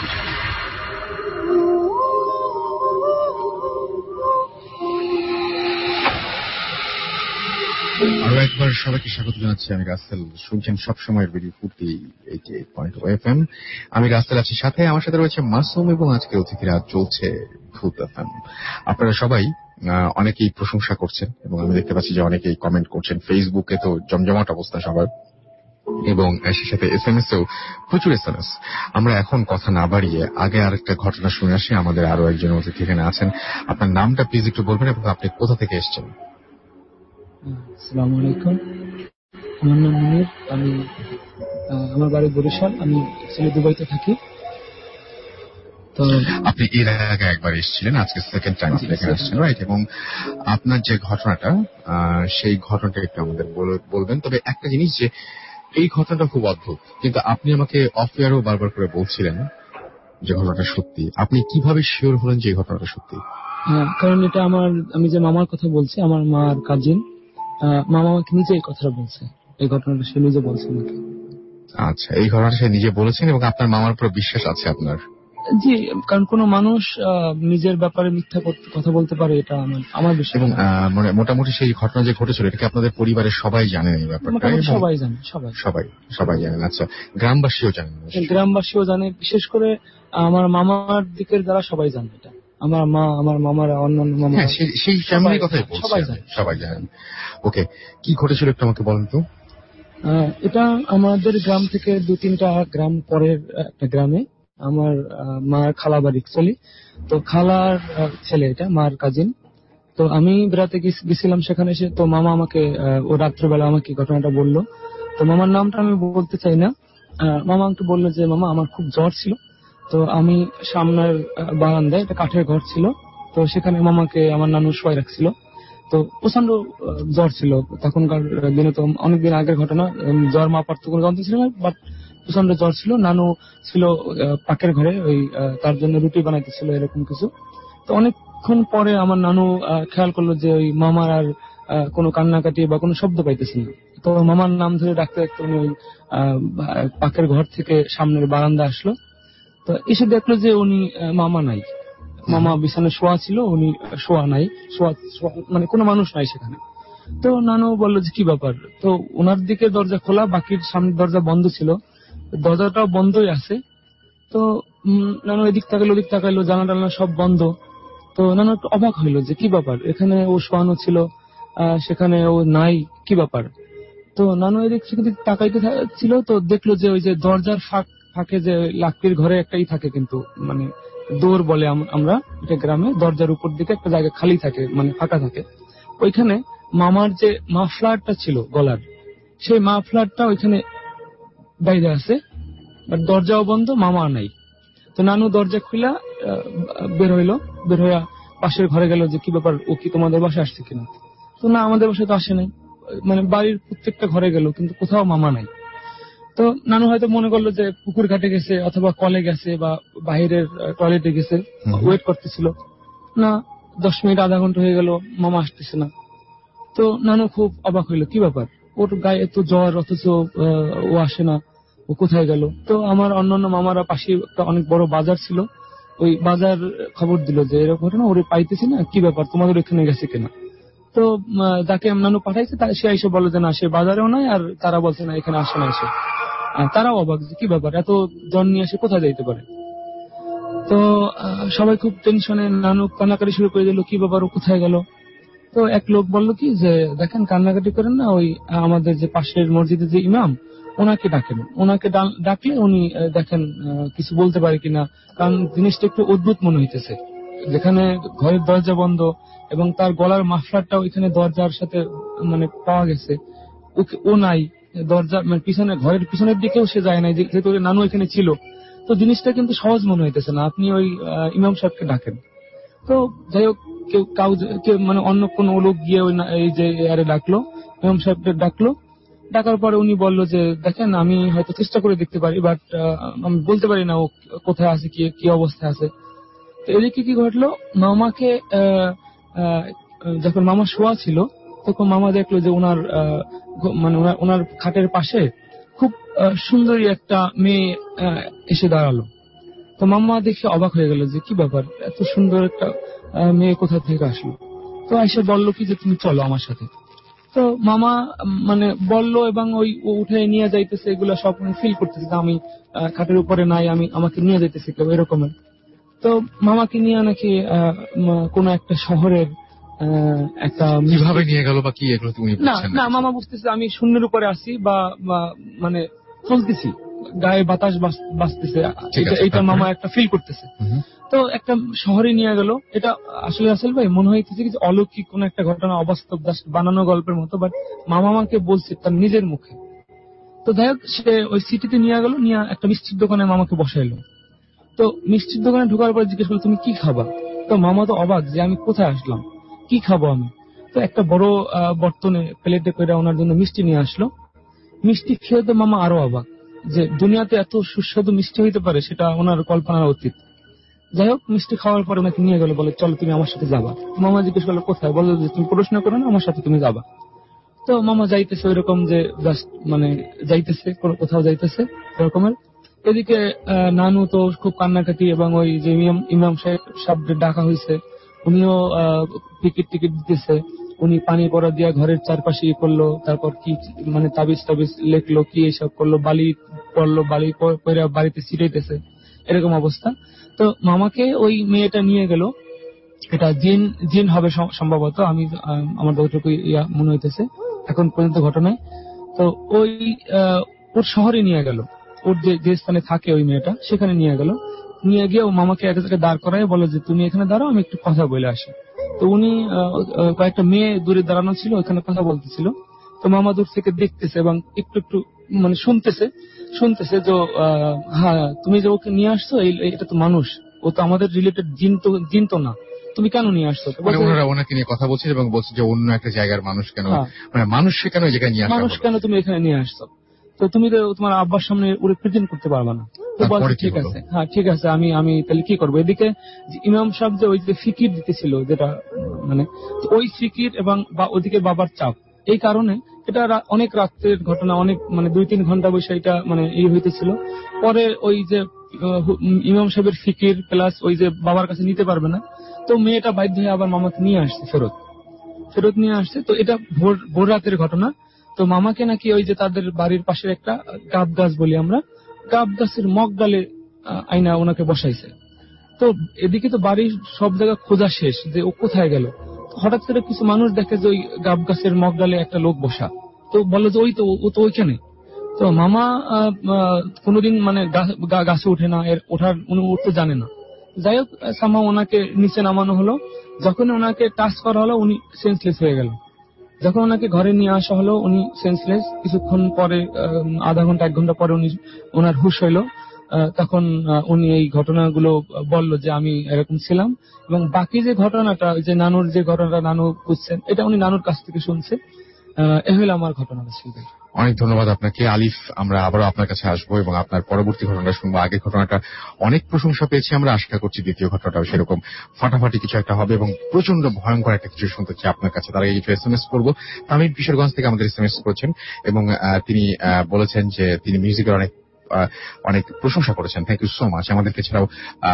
আরো একবার সবাইকে স্বাগত জানাচ্ছি। আমি রাসেল, শুনছেন সবসময় রেডিও ফুর্তি 88.0 FM। আমি রাসেল আছি, সাথে আমার সাথে রয়েছে মাসুম এবং আজকের অতিথিরা। চলছে ভূত এফএম। আপনারা সবাই অনেকেই প্রশংসা করছেন এবং আমি দেখতে পাচ্ছি যে অনেকেই কমেন্ট করছেন। ফেসবুকে তো জমজমাট অবস্থা সবার, এবং সেই সাথে SMS এও প্রচুর SMS। আমরা এখন কথা না বাড়িয়ে আগে আরেকটা ঘটনা শুনে আসি। আমাদের আরো একজন অতিথি এখানে আছেন। আপনার নামটা প্লিজ একটু বলবেন এবং আপনি কোথা থেকে এসেছেন? আসসালামু আলাইকুম, আমার নাম মুনির। আমি আমার বাড়ি বরিশাল, আমি দুবাইতে থাকি। তো আপনি এর আগে একবার এসেছিলেন, আজকে সেকেন্ড টাইম আপনি এখানে আসছেন, রাইট? এবং আপনার যে ঘটনাটা, সেই ঘটনাটা একটু আমাদের বলবেন। তবে একটা জিনিস, যে এই ঘটনাটা খুব অদ্ভুত, কিন্তু আপনি আমাকে অফ এয়ারও বারবার করে বলছিলেন যে ঘটনাটা সত্যি। আপনি কিভাবে শিওর হলেন যে এই ঘটনাটা সত্যি? কারণ এটা আমি যে মামার কথা বলছি, আমার মার কাজিন, মামা আমাকে নিজে এই কথাটা বলছে। এই ঘটনাটা সে নিজে বলছে আমাকে। আচ্ছা, এই ঘটনাটা সে নিজে বলেছেন এবং আপনার মামার উপর বিশ্বাস আছে আপনার? জি, কারণ কোন মানুষ নিজের ব্যাপারে মিথ্যা কথা বলতে পারে, এটা আমার বিশ্বাস। এবং মোটামুটি সেই ঘটনা যে ঘটেছিল, এটাকে আপনাদের পরিবারের সবাই জানেন এই ব্যাপারটা? সবাই জানে, সবাই জানেন। আচ্ছা, গ্রামবাসীও জানেন? গ্রামবাসীও জানে, বিশেষ করে আমার মামার দিকের দ্বারা সবাই জানে এটা। আমার মা, আমার মামারা, অন্যান্য মামা, সেই ফ্যামিলির কথাই বলছি, সবাই জানেন। ওকে, কি ঘটেছিল একটু আমাকে বলেন তো। এটা আমাদের গ্রাম থেকে 2-3টা গ্রাম পরের একটা গ্রামে আমার মার খালা বাড়ি চলি। তো খালার ছেলে, এটা মার কাজিন। তো আমি বেড়াতে গেছিলাম সেখানে এসে, তো মামা আমাকে ও রাত্রেবেলা আমাকে ঘটনাটা বললো। তো মামার নামটা আমি বলতে চাই না। মামা আমাকে বললো যে মামা আমার খুব জ্বর ছিল। তো আমি সামনের বারান্দায়, একটা কাঠের ঘর ছিল, তো সেখানে মামাকে আমার নানু শোয়াই রাখছিল। তো প্রচন্ড জ্বর ছিল তখনকার দিনে, তো অনেকদিন আগের ঘটনা, জ্বর মাপার তো কোনো যন্ত্র ছিল না, বাট প্রচন্ড জ্বর ছিল। নানু ছিল পাকের ঘরে, ওই তার জন্য রুটি বানাইতেছিল, এরকম কিছু। তো অনেকক্ষণ পরে আমার নানু খেয়াল করলো যে ওই মামার আর কোনো কান্নাকাটি বা কোনো শব্দ পাইতেছে না। তো মামার নাম ধরে ডাকতে ডাকতে উনি ওই পাকের ঘর থেকে সামনের বারান্দা আসলো। তো এসে দেখলো যে উনি মামা নাই, মামা বিছানায় শোয়া ছিল, উনি শোয়া নাই, মানে কোনো মানুষ নাই সেখানে। তো নানু বললো যে কি ব্যাপার। তো ওনার দিকে দরজা খোলা, বাকির সামনের দরজা বন্ধ ছিল, দরজাটাও বন্ধই আছে। তো নানু এদিক তাকাইলো, ওদিক তাকাইলো, জানা টানা সব বন্ধ। তো নানু একটু অবাক হইলো যে কি ব্যাপার, এখানে ও শোয়ানো ছিল, সেখানে ও নাই, কি ব্যাপার। তো নানু এদিক সেদিক তাকাইতে ছিল, তো দেখলো যে ওই যে দরজার ফাঁকে যে লাকড়ির ঘরে একটাই থাকে, কিন্তু মানে দৌড় বলে আমরা এটা গ্রামে, দরজার উপর দিকে একটা জায়গা খালি থাকে, মানে ফাঁকা থাকে। ওইখানে মামার যে মাফলারটা ছিল গলার, সেই মাফলারটা ওইখানে বাইরে আছে, বাট দরজাও বন্ধ, মামা নাই। তো নানু দরজা খুলা বের হইয়া পাশের ঘরে গেল যে কি ব্যাপার, ও কি তোমাদের বাসায় আসছে কিনা। তো না, আমাদের বাসায় তো আসে নাই। মানে বাড়ির প্রত্যেকটা ঘরে গেল, কিন্তু কোথাও মামা নাই। তো নানু হয়তো মনে করলো যে পুকুর ঘাটে গেছে, অথবা কলে গেছে, বা বাহিরের টয়লেটে গেছে, ওয়েট করতেছিল। না, 10 মিনিট আধা ঘন্টা হয়ে গেল, মামা আসতেছে না। তো নানু খুব অবাক হইলো, কি ব্যাপার, ওর গায়ে এত জ্বর, অথচ ও আসে না, ও কোথায় গেল। তো আমার অন্যান্য মামারা পাশে একটা অনেক বড় বাজার ছিল, ওই বাজার খবর দিল যে এরকম ঘটনা, ওরে পাইতেছি না, কি ব্যাপার, তোমাদের এখানে গেছে কিনা। তো যাকে নানু পাঠাইছে সে এসে বলে যে না, সে বাজারেও নাই, আর তারা বলছে না এখানে আসে না। এসে তারাও অবাক যে কি ব্যাপার, এত জ্বর নিয়ে এসে কোথায় যাইতে পারে। তো সবাই খুব টেনশনে, নানু কান্নাকাটি শুরু করে দিল, কি ব্যাপার, ও কোথায় গেল। তো এক লোক বলল কি যে দেখেন, কান্নাকাটি করেন না, ওই আমাদের যে পাশের মসজিদের যে ইমাম, ওনাকে ডাকেন, ওনাকে ডাকলে উনি দেখেন কিছু বলতে পারে কিনা, কারণ জিনিসটা একটু অদ্ভুত মনে হইতেছে। যেখানে ঘরের দরজা বন্ধ এবং তার গলার মাফলারটাও এখানে দরজার সাথে মানে পাওয়া গেছে, ও নাই দরজা মানে পিছনে ঘরের পিছনের দিকেও সে যায় নাই, যেহেতু নানু এখানে ছিল। তো জিনিসটা কিন্তু সহজ মনে হইতেছে না। আপনি ওই ইমাম সাহেবকে ডাকেন, তো যাই হোক কেউ মানে অন্য কোন লোক গিয়ে ওই এই যে আরে ডাকলো, ইমাম সাহেবকে ডাকলো। ডাকার পরে উনি বললো যে দেখেন আমি হয়তো চেষ্টা করে দেখতে পারি, বাট আমি বলতে পারি না ও কোথায় আছে, কি অবস্থায় আছে। তো এদিকে কি ঘটলো, মামাকে যখন মামা শোয়া ছিল তখন মামা দেখলো যে ওনার মানে ওনার খাটের পাশে খুব সুন্দরী একটা মেয়ে এসে দাঁড়ালো। তো মামা দেখে অবাক হয়ে গেল যে কি ব্যাপার, এত সুন্দর একটা মেয়ে কোথা থেকে আসলো। তো আইসা বললো কি যে তুমি চলো আমার সাথে। তো মামা মানে বললো এবং ওই উঠে নিয়ে যাইতেছে, এগুলো সব ফিল করতেছে যে আমি খাটের উপরে নাই, আমাকে নিয়ে যাইতেছে কেউ এরকমের। তো মামাকে নিয়ে নাকি কোন একটা শহরের একটা কিভাবে নিয়ে গেল বা কি এগুলো তুমি না মামা বুঝতেছে আমি শূন্যের উপরে আসি বা মানে চলতেছি, গায়ে বাতাস বাজতেছে, এইটা মামা একটা ফিল করতেছে। তো একটা শহরে নিয়ে গেল। এটা আসলে আসল ভাই মনে হইতেছে যে অলৌকিক কোন একটা ঘটনা, অবাস্তব বানানো গল্পের মতো, বাট মামা আমাকে বলছে তার নিজের মুখে। তো যাই হোক সে ওই সিটিতে নিয়ে গেল, নিয়ে একটা মিষ্টির দোকানে মামাকে বসাইলো। তো মিষ্টির দোকানে ঢোকার পর জিজ্ঞেস করলো তুমি কি খাবা। তো মামা তো অবাক যে আমি কোথায় আসলাম, কি খাবো আমি। তো একটা বড় বর্তনে প্লেটে করে ওনার জন্য মিষ্টি নিয়ে আসলো। মিষ্টি খেয়ে তো মামা আরো অবাক যে দুনিয়াতে এত সুস্বাদু মিষ্টি হইতে পারে, সেটা ওনার কল্পনার অতীত। যাই হোক মিষ্টি খাওয়ার পরে ওনাকে নিয়ে গেল, বলে চলো তুমি আমার সাথে যাবা। মামা জিজ্ঞেস করলো কোথায়, বললো যে তুমি পড়াশোনা করো না, আমার সাথে তুমি যাবা। তো মামা যাইতেছে ওই রকম যে মানে যাইতেছে কোথাও যাইতেছে এরকমের। এদিকে নানু তো খুব কান্নাকাটি, এবং ওই যে ইমাম সাহেব ডাকা হয়েছে উনিও টিকিট দিতেছে। উনি পানি পড়া দিয়া ঘরের চারপাশে করলো, তারপর কি মানে তাবিজ লেখলো, কি এইসব করলো, বালি পড়লো, বালি পরে বাড়িতে ছিটাইতেছে, এরকম অবস্থা। তো মামাকে ওই মেয়েটা নিয়ে গেল, এটা জিন হবে সম্ভবত, আমি আমার যতটুকু মনে হইতেছে এখন পর্যন্ত ঘটনায়। তো ওই ওর শহরে নিয়ে গেল, ওর যে স্থানে থাকে ওই মেয়েটা সেখানে নিয়ে গেল। নিয়ে গিয়ে ও মামাকে এক জায়গায় দাঁড় করায় বলে যে তুমি এখানে দাঁড়াও, আমি একটু কথা বলে আসি। তো উনি কয়েকটা মেয়ে দূরে দাঁড়ানো ছিল, ওখানে কথা বলতেছিল। তো মামা দূর থেকে দেখতেছে এবং একটু মানে শুনতেছে যে হ্যাঁ তুমি যে ওকে নিয়ে আসছো, এটা তো মানুষ, ও তো আমাদের রিলেটেড জিন তো না, তুমি কেন নিয়ে আসছো। ওনারা ওনাকে নিয়ে কথা বলছে এবং বলছে যে অন্য একটা জায়গার মানুষ কেন, মানে মানুষ কেন এই জায়গায় নিয়ে আসছো, মানুষ কেন তুমি এখানে নিয়ে আসছো, তো তুমি তো তোমার আব্বার সামনে ওরে প্রেজেন্ট করতে পারবা না। তো বলছে ঠিক আছে, হ্যাঁ ঠিক আছে, আমি তাহলে কি করবো। এদিকে ইমাম সাহেব যে ওই যে ফিকির দিতেছিল, যেটা মানে ওই ফিকির এবং ওদিকে বাবার চাপ, এই কারণে এটা অনেক রাত্রের ঘটনা, অনেক মানে 2-3 ঘন্টা বসে এটা মানে হইতেছিল। পরে ওই যে ইমাম সাহেবের ফিকির প্লাস ওই যে বাবার কাছে নিতে পারবে না, তো মেয়েটা বাধ্য হয়ে আবার মামাকে নিয়ে আসছে, ফেরত নিয়ে আসছে। তো এটা ভোর রাতের ঘটনা। তো মামাকে নাকি ওই যে তাদের বাড়ির পাশের একটা গাব গাছ বলি আমরা, গাব গাছের মগ ডালে আইনা ওনাকে বসাইছে। তো এদিকে তো বাড়ির সব জায়গা খোঁজা শেষ যে ও কোথায় গেল। হঠাৎ করে কিছু মানুষ দেখে যে ওই গাব গাছের মগ ডালে একটা লোক বসা, তো বললো যে ও তো ওইখানে। তো মামা কোনোদিন মানে গাছে উঠে না, উনি উঠতে জানে না। যাই হোক সামা ওনাকে নিচে নামানো হলো। যখন ওনাকে টাচ করা হলো উনি সেন্সলেস হয়ে গেল। যখন ওনাকে ঘরে নিয়ে আসা হলো উনি সেন্সলেস। কিছুক্ষণ পরে 1/2 ঘন্টা 1 ঘন্টা পরে ওনার হুঁশ হইল। তখন উনি এই ঘটনাগুলো বললো যে আমি এরকম ছিলাম, এবং বাকি যে ঘটনাটা যে নানুর যে ঘটনাটা নানু বুঝছেন, এটা উনি নানুর কাছ থেকে শুনছে। এ হইল আমার ঘটনাটা ছিল। অনেক ধন্যবাদ আপনাকে আলিফ। আমরা আবারও আপনার কাছে আসবো এবং আপনার পরবর্তী ঘটনাটা শুনবো। আগের ঘটনাটা অনেক প্রশংসা পেয়েছি, আমরা আশা করছি দ্বিতীয় ঘটনাটাও সেরকম ফাটাফাটি কিছু একটা হবে এবং প্রচন্ড ভয়ঙ্কর একটা কিছু শুনতে চাই আপনার কাছে। তার আগে কিছু SMS করবো। তামিম কিশোরগঞ্জ থেকে আমাদের SMS করেছেন এবং তিনি বলেছেন যে তিনি মিউজিকের অনেক প্রশংসা করেছেন। Thank you so much. আমাদেরকে ছাড়াও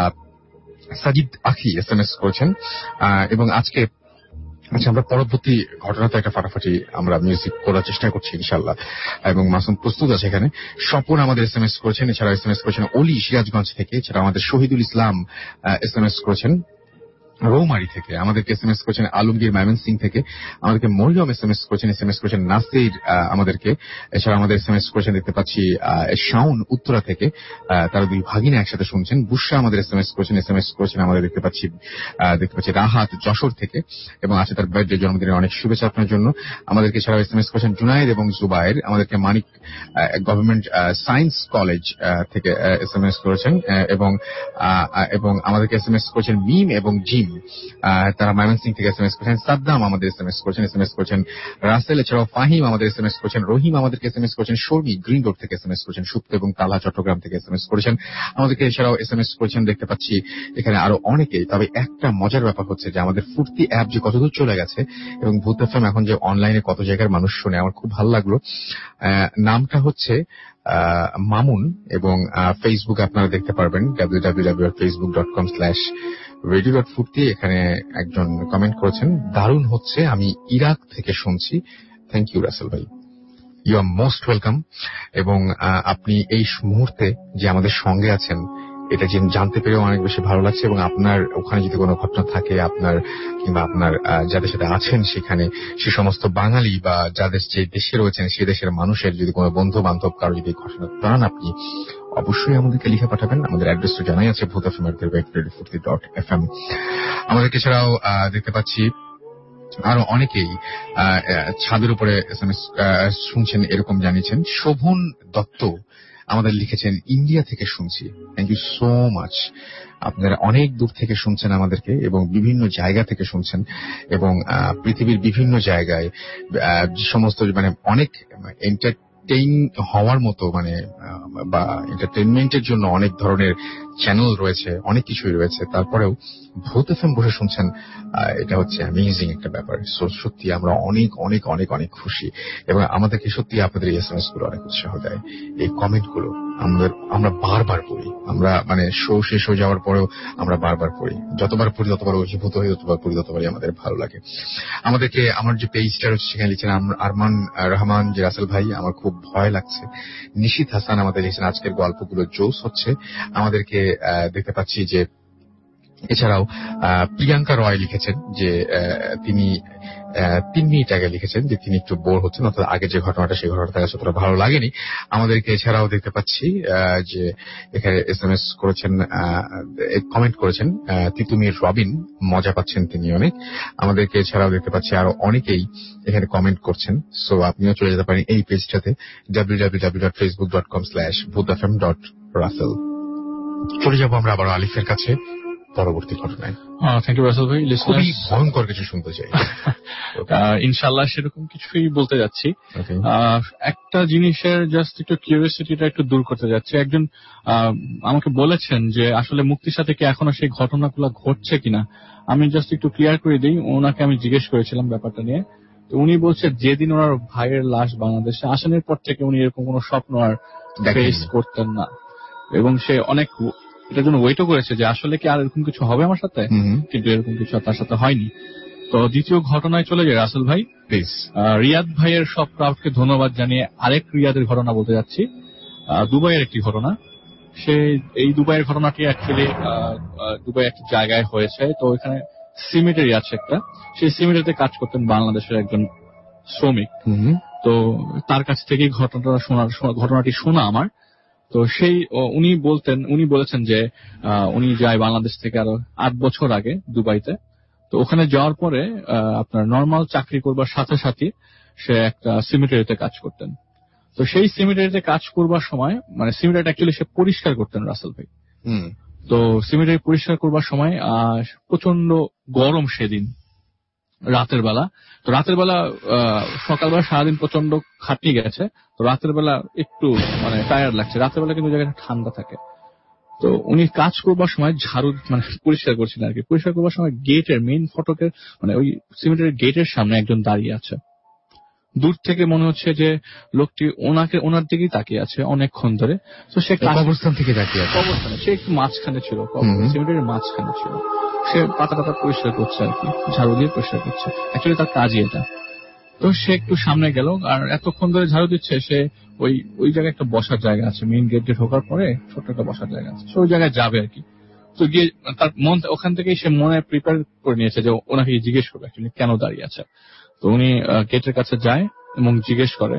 সাজিদ আখি SMS করেছেন এবং আজকে আমরা পরবর্তী ঘটনাতে একটা ফাটাফাটি আমরা মিউজিক করার চেষ্টা করছি ইনশাল্লাহ, এবং মাসুম প্রস্তুত আছে এখানে। স্বপন আমাদের SMS করেছেন, এছাড়া SMS করেছেন অলি সিরাজগঞ্জ থেকে, এছাড়া আমাদের শহীদুল ইসলাম SMS করেছেন, রৌমারি থেকে আমাদেরকে SMS করেছেন, আলমগীর ময়মনসিং থেকে আমাদেরকে মরিয়ম SMS করেছেন নাসির আমাদেরকে, এছাড়া আমাদের SMS করেছেন দেখতে পাচ্ছি শাওন উত্তরা থেকে, তারা দুই ভাগিনা একসাথে শুনছেন। বুশরা আমাদের SMS করেছেন আমাদের দেখতে পাচ্ছি রাহাত যশোর থেকে, এবং আছে তার বার্থডে জন্মদিনের অনেক শুভেচ্ছা আপনার জন্য। আমাদেরকে এছাড়াও SMS করেছেন জুনায়েদ এবং জুবায়ের, আমাদেরকে মানিক গভর্নমেন্ট সায়েন্স কলেজ থেকে SMS করেছেন, এবং আমাদেরকে SMS করেছেন মিম এবং জিম, তারা ময়মনসিং থেকে SMS করেছেন। সাদ্দাম আমাদের SMS করেছেন রাসেল, এছাড়াও ফাহিম আমাদের SMS করেছেন, রহিম আমাদেরকে SMS করেছেন, শর্মী গ্রিন রোড থেকে SMS করেছেন, সুপ্ত এবং তালহা চট্টগ্রাম থেকে SMS করেছেন আমাদেরকে, এছাড়াও SMS করেছেন দেখতে পাচ্ছি এখানে আরো অনেকেই। তবে একটা মজার ব্যাপার হচ্ছে যে আমাদের ফুর্তি অ্যাপ যে কতদূর চলে গেছে এবং ভূত এফএম এখন যে অনলাইনে কত জায়গার মানুষ শুনে, আমার খুব ভালো লাগলো। নামটা হচ্ছে মামুন, এবং ফেসবুকে আপনারা দেখতে পারবেন www.facebook.com/radio.furti। এখানে একজন কমেন্ট করেছেন, দারুণ হচ্ছে, আমি ইরাক থেকে শুনছি। থ্যাংক ইউ রাসেল ভাই, ইউ আর মোস্ট ওয়েলকাম। এবং আপনি এই মুহূর্তে যে আমাদের সঙ্গে আছেন এটা জানতে পেরেও অনেক বেশি ভালো লাগছে, এবং আপনার ওখানে যদি কোনো ঘটনা থাকে আপনার কিংবা আপনার যাদের সাথে আছেন সেখানে, সে সমস্ত বাঙালি বা যাদের যে দেশে রয়েছেন সেই দেশের মানুষের যদি কোনো বন্ধু বান্ধব কারো যদি ঘটনা পান, আপনি অবশ্যই আমাদেরকে লিখে পাঠাবেন। আমাদের অ্যাড্রেস তো জানাই আছে, bhutfm@radio.fm। আমাদেরকে এছাড়াও দেখতে পাচ্ছি আরো অনেকেই ছাদের উপরে SMS শুনছেন এরকম জানিয়েছেন। শোভন দত্ত আমাদের লিখেছেন, ইন্ডিয়া থেকে শুনছি। Thank you so much. আপনারা অনেক দূর থেকে শুনছেন আমাদেরকে এবং বিভিন্ন জায়গা থেকে শুনছেন, এবং পৃথিবীর বিভিন্ন জায়গায় যে সমস্ত অনেক এন্টারটেইন হওয়ার মতো বা এন্টারটেইনমেন্টের জন্য অনেক ধরনের চ্যানেল রয়েছে, অনেক কিছুই রয়েছে, তারপরেও ভূত এফএম বসে শুনছেন, এটা হচ্ছে অ্যামেজিং একটা ব্যাপার। সত্যি আমরা অনেক অনেক অনেক অনেক খুশি, এবং আমাদেরকে সত্যি আপনাদের এই SMS গুলো অনেক উৎসাহ দেয়। এই কমেন্ট গুলো আমরা বারবার পড়ি, আমরা শো শেষ হয়ে যাওয়ার পরেও আমরা বারবার পড়ি, যতবার পড়ি ততবার অভিভূত হই, যতবার পড়ি ততবারই আমাদের ভালো লাগে। আমাদেরকে আমার যে পেজটা রয়েছে সেখানে লিখছেন আরমান রহমান, যে রাসেল ভাই আমার খুব ভয় লাগছে। নিশিত হাসান আমাদের লিখছেন, আজকের গল্পগুলো জোস হচ্ছে। আমাদেরকে দেখতে পাচ্ছি যে এছাড়াও প্রিয়াঙ্কা রয় লিখেছেন যে তিনি 3 মিনিট আগে লিখেছেন যে তিনি একটু বোর হচ্ছেন, অর্থাৎ আগে যে ঘটনাটা সেই ঘটনাটা তার কাছে অতটা ভালো লাগেনি। আমাদেরকে এছাড়াও দেখতে পাচ্ছি যে এখানে SMS করেছেন, কমেন্ট করেছেন তিতুমির রবিন, মজা পাচ্ছেন তিনি অনেক। আমাদেরকে এছাড়াও দেখতে পাচ্ছি আরো অনেকেই এখানে কমেন্ট করছেন। সো আপনিও চলে যেতে পারেন এই পেজটাতে www.facebook.com/bhutfm.russell। চলে যাবো আমরা আবার আলিফের কাছে পরবর্তী ঘটনায়। থ্যাংক ইউ রাসেল ভাই। খুবই ভয়ঙ্কর কিছু শুনতে চাই। ইনশাআল্লাহ সেরকম কিছুই বলতে যাচ্ছি। একটা জিনিসের জাস্ট একটু কিউরিওসিটিটা একটু দূর করতে যাচ্ছি। একজন আমাকে বলেছেন যে আসলে মুক্তির সাথে কি এখনো সেই ঘটনাগুলো ঘটছে কিনা। আমি জাস্ট একটু ক্লিয়ার করে দিই, ওনাকে আমি জিজ্ঞেস করেছিলাম ব্যাপারটা নিয়ে। তো উনি বলছে যেদিন ওনার ভাইয়ের লাশ বাংলাদেশে আসানোর পর থেকে উনি এরকম কোনো স্বপ্ন আর ফেস করতেন না, এবং সে অনেক এটার জন্য ওয়েটও করেছে যে আসলে কি আর এরকম কিছু হবে আমার সাথে, কিন্তু এরকম কিছু তার সাথে হয়নি। তো দ্বিতীয় ঘটনায় চলে যায় রাসেল ভাই। প্লিজ। রিয়াদ ভাইয়ের সব ক্রাউডকে ধন্যবাদ জানিয়ে আরেক রিয়াদের ঘটনা বলতে যাচ্ছি, দুবাইয়ের একটি ঘটনা। এই দুবাইয়ের ঘটনাটি অ্যাকচুয়ালি দুবাই একটি জায়গায় হয়েছে। তো এখানে সিমেন্টারি আছে একটা, সেই সিমেন্টারিতে কাজ করতেন বাংলাদেশের একজন শ্রমিক। তো তার কাছ থেকেই ঘটনাটি শোনা আমার। তো উনি বলেছেন যে উনি যায় বাংলাদেশ থেকে আরো 8 বছর আগে দুবাইতে। তো ওখানে যাওয়ার পরে আপনার নর্মাল চাকরি করবার সাথে সাথে সে একটা সিমেন্টারিতে কাজ করতেন। তো সেই সিমেন্টারিতে কাজ করবার সময় সিমেন্টারিটা অ্যাকচুয়ালি সে পরিষ্কার করতেন রাসেল ভাই। তো সিমেন্টারি পরিষ্কার করবার সময় প্রচন্ড গরম সেদিন রাতের বেলা। তো রাতের বেলা সকালবেলা সারাদিন প্রচন্ড খাটনি গেছে, তো রাতের বেলা একটু টায়ার্ড লাগছে। রাতের বেলা কিন্তু জায়গাটা ঠান্ডা থাকে। তো উনি কাজ করবার সময় ঝাড়ু পরিষ্কার করছিলেন আর কি। পরিষ্কার করবার সময় গেটের মেইন ফটকের ওই সিমেন্টের গেটের সামনে একজন দাঁড়িয়ে আছে। দূর থেকে মনে হচ্ছে যে লোকটি ওনার দিকেই তাকিয়ে আছে অনেকক্ষণ ধরে। তো সে অবস্থান থেকে তাকিয়ে আছে, অবস্থানে সে একটু মাঝখানে ছিল, সিমেন্টের মাঝখানে ছিল। সে পাতা পরিষ্কার করছে আর কি, ঝাড়ু দিয়ে পরিষ্কার করছে, অ্যাকচুয়ালি তার কাজই এটা। তো সে একটু সামনে গেল, আর এতক্ষণ ধরে ঝাড়ু দিচ্ছে সে ওই জায়গায় একটা বসার জায়গা আছে, মেইন গেট দিয়ে ঢোকার পরে ছোট্ট একটা বসার জায়গা আছে, সে ওই জায়গায় যাবে আর কি। তো গিয়ে তার মন ওখান থেকেই সে মনে প্রিপেয়ার করে নিয়েছে যে ওনাকে জিজ্ঞেস করবে অ্যাকচুয়ালি কেন দাঁড়িয়ে আছে। তো উনি গেটের কাছে যায় এবং জিজ্ঞেস করে,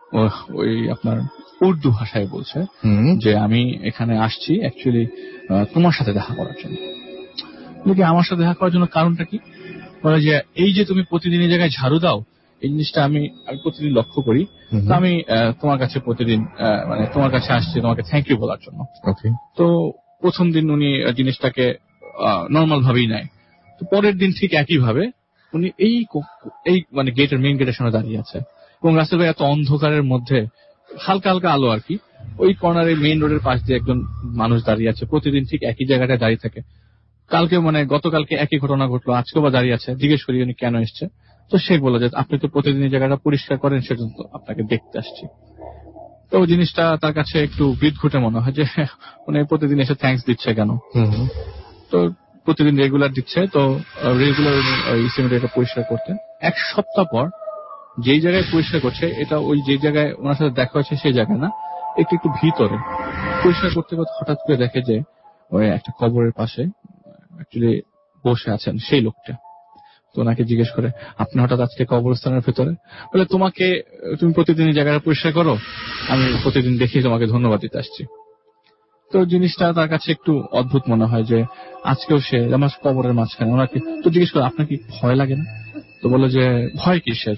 ওই আপনার উর্দু ভাষায় বলছে যে আমি এখানে আসছি অ্যাকচুয়ালি তোমার সাথে দেখা করার জন্য। আমার সাথে দেখা করার জন্য কারণটা কি? বলে যে এই যে তুমি প্রতিদিন এই জায়গায় ঝাড়ু দাও, এই জিনিসটা আমি প্রতিদিন লক্ষ্য করি, তো আমি তোমার কাছে প্রতিদিন মানে তোমার কাছে আসছি তোমাকে থ্যাংক ইউ বলার জন্য। তো প্রথম দিন উনি জিনিসটাকে নর্মাল ভাবেই নেয়। তো পরের দিন ঠিক একই ভাবে উনি এই মানে গেটের মেইন গেটের সামনে দাঁড়িয়ে আছে এবং রাসেল ভাই এত অন্ধকারের মধ্যে হালকা হালকা আলো আর কি, ওই কর্নারে মেইন রোডের পাশ দিয়ে একজন মানুষ দাঁড়িয়ে আছে, প্রতিদিন ঠিক একই জায়গাটায় দাঁড়িয়ে থাকে। কালকে মানে গতকালকে একই ঘটনা ঘটলো, আজকেও বা দাঁড়িয়ে আছে। জিজ্ঞেস করি উনি কেন এসছে, তো সে বলে যে আপনি তো প্রতিদিন এই জায়গাটা পরিষ্কার করেন, সেজন্য আপনাকে দেখতে আসছি। তো জিনিসটা তার কাছে একটু বিদঘুটে মনে হয় যে উনি প্রতিদিন এসে থ্যাঙ্কস দিচ্ছে কেন। তো প্রতিদিন রেগুলার দিচ্ছে, তো রেগুলার ওই সিমেন্টটা পরিষ্কার করতে। এক সপ্তাহ পর যেই জায়গায় পরিষ্কার করছে, এটা ওই যে জায়গায় ওনার সাথে দেখা হয়েছে সেই জায়গায় না, একটু একটু ভিতরে পরিষ্কার করতে করতে হঠাৎ করে দেখে যে ওই একটা কবরের পাশে অ্যাকচুয়ালি বসে আছেন সেই লোকটা। তো ওনাকে জিজ্ঞেস করে আপনি হঠাৎ আজকে কবরস্থানের ভেতরে? বলে তুমি প্রতিদিন এই জায়গাটা পরিষ্কার করো, আমি প্রতিদিন দেখি তোমাকে ধন্যবাদ দিতে আসছি। তো জিনিসটা তার কাছে একটু অদ্ভুত মনে হয় যে আজকেও সে আমার কবরের মাঝখানে। ওনাকে তো জিজ্ঞেস করে আপনার কি ভয় লাগে না? তো বলে যে ভয় কিসের,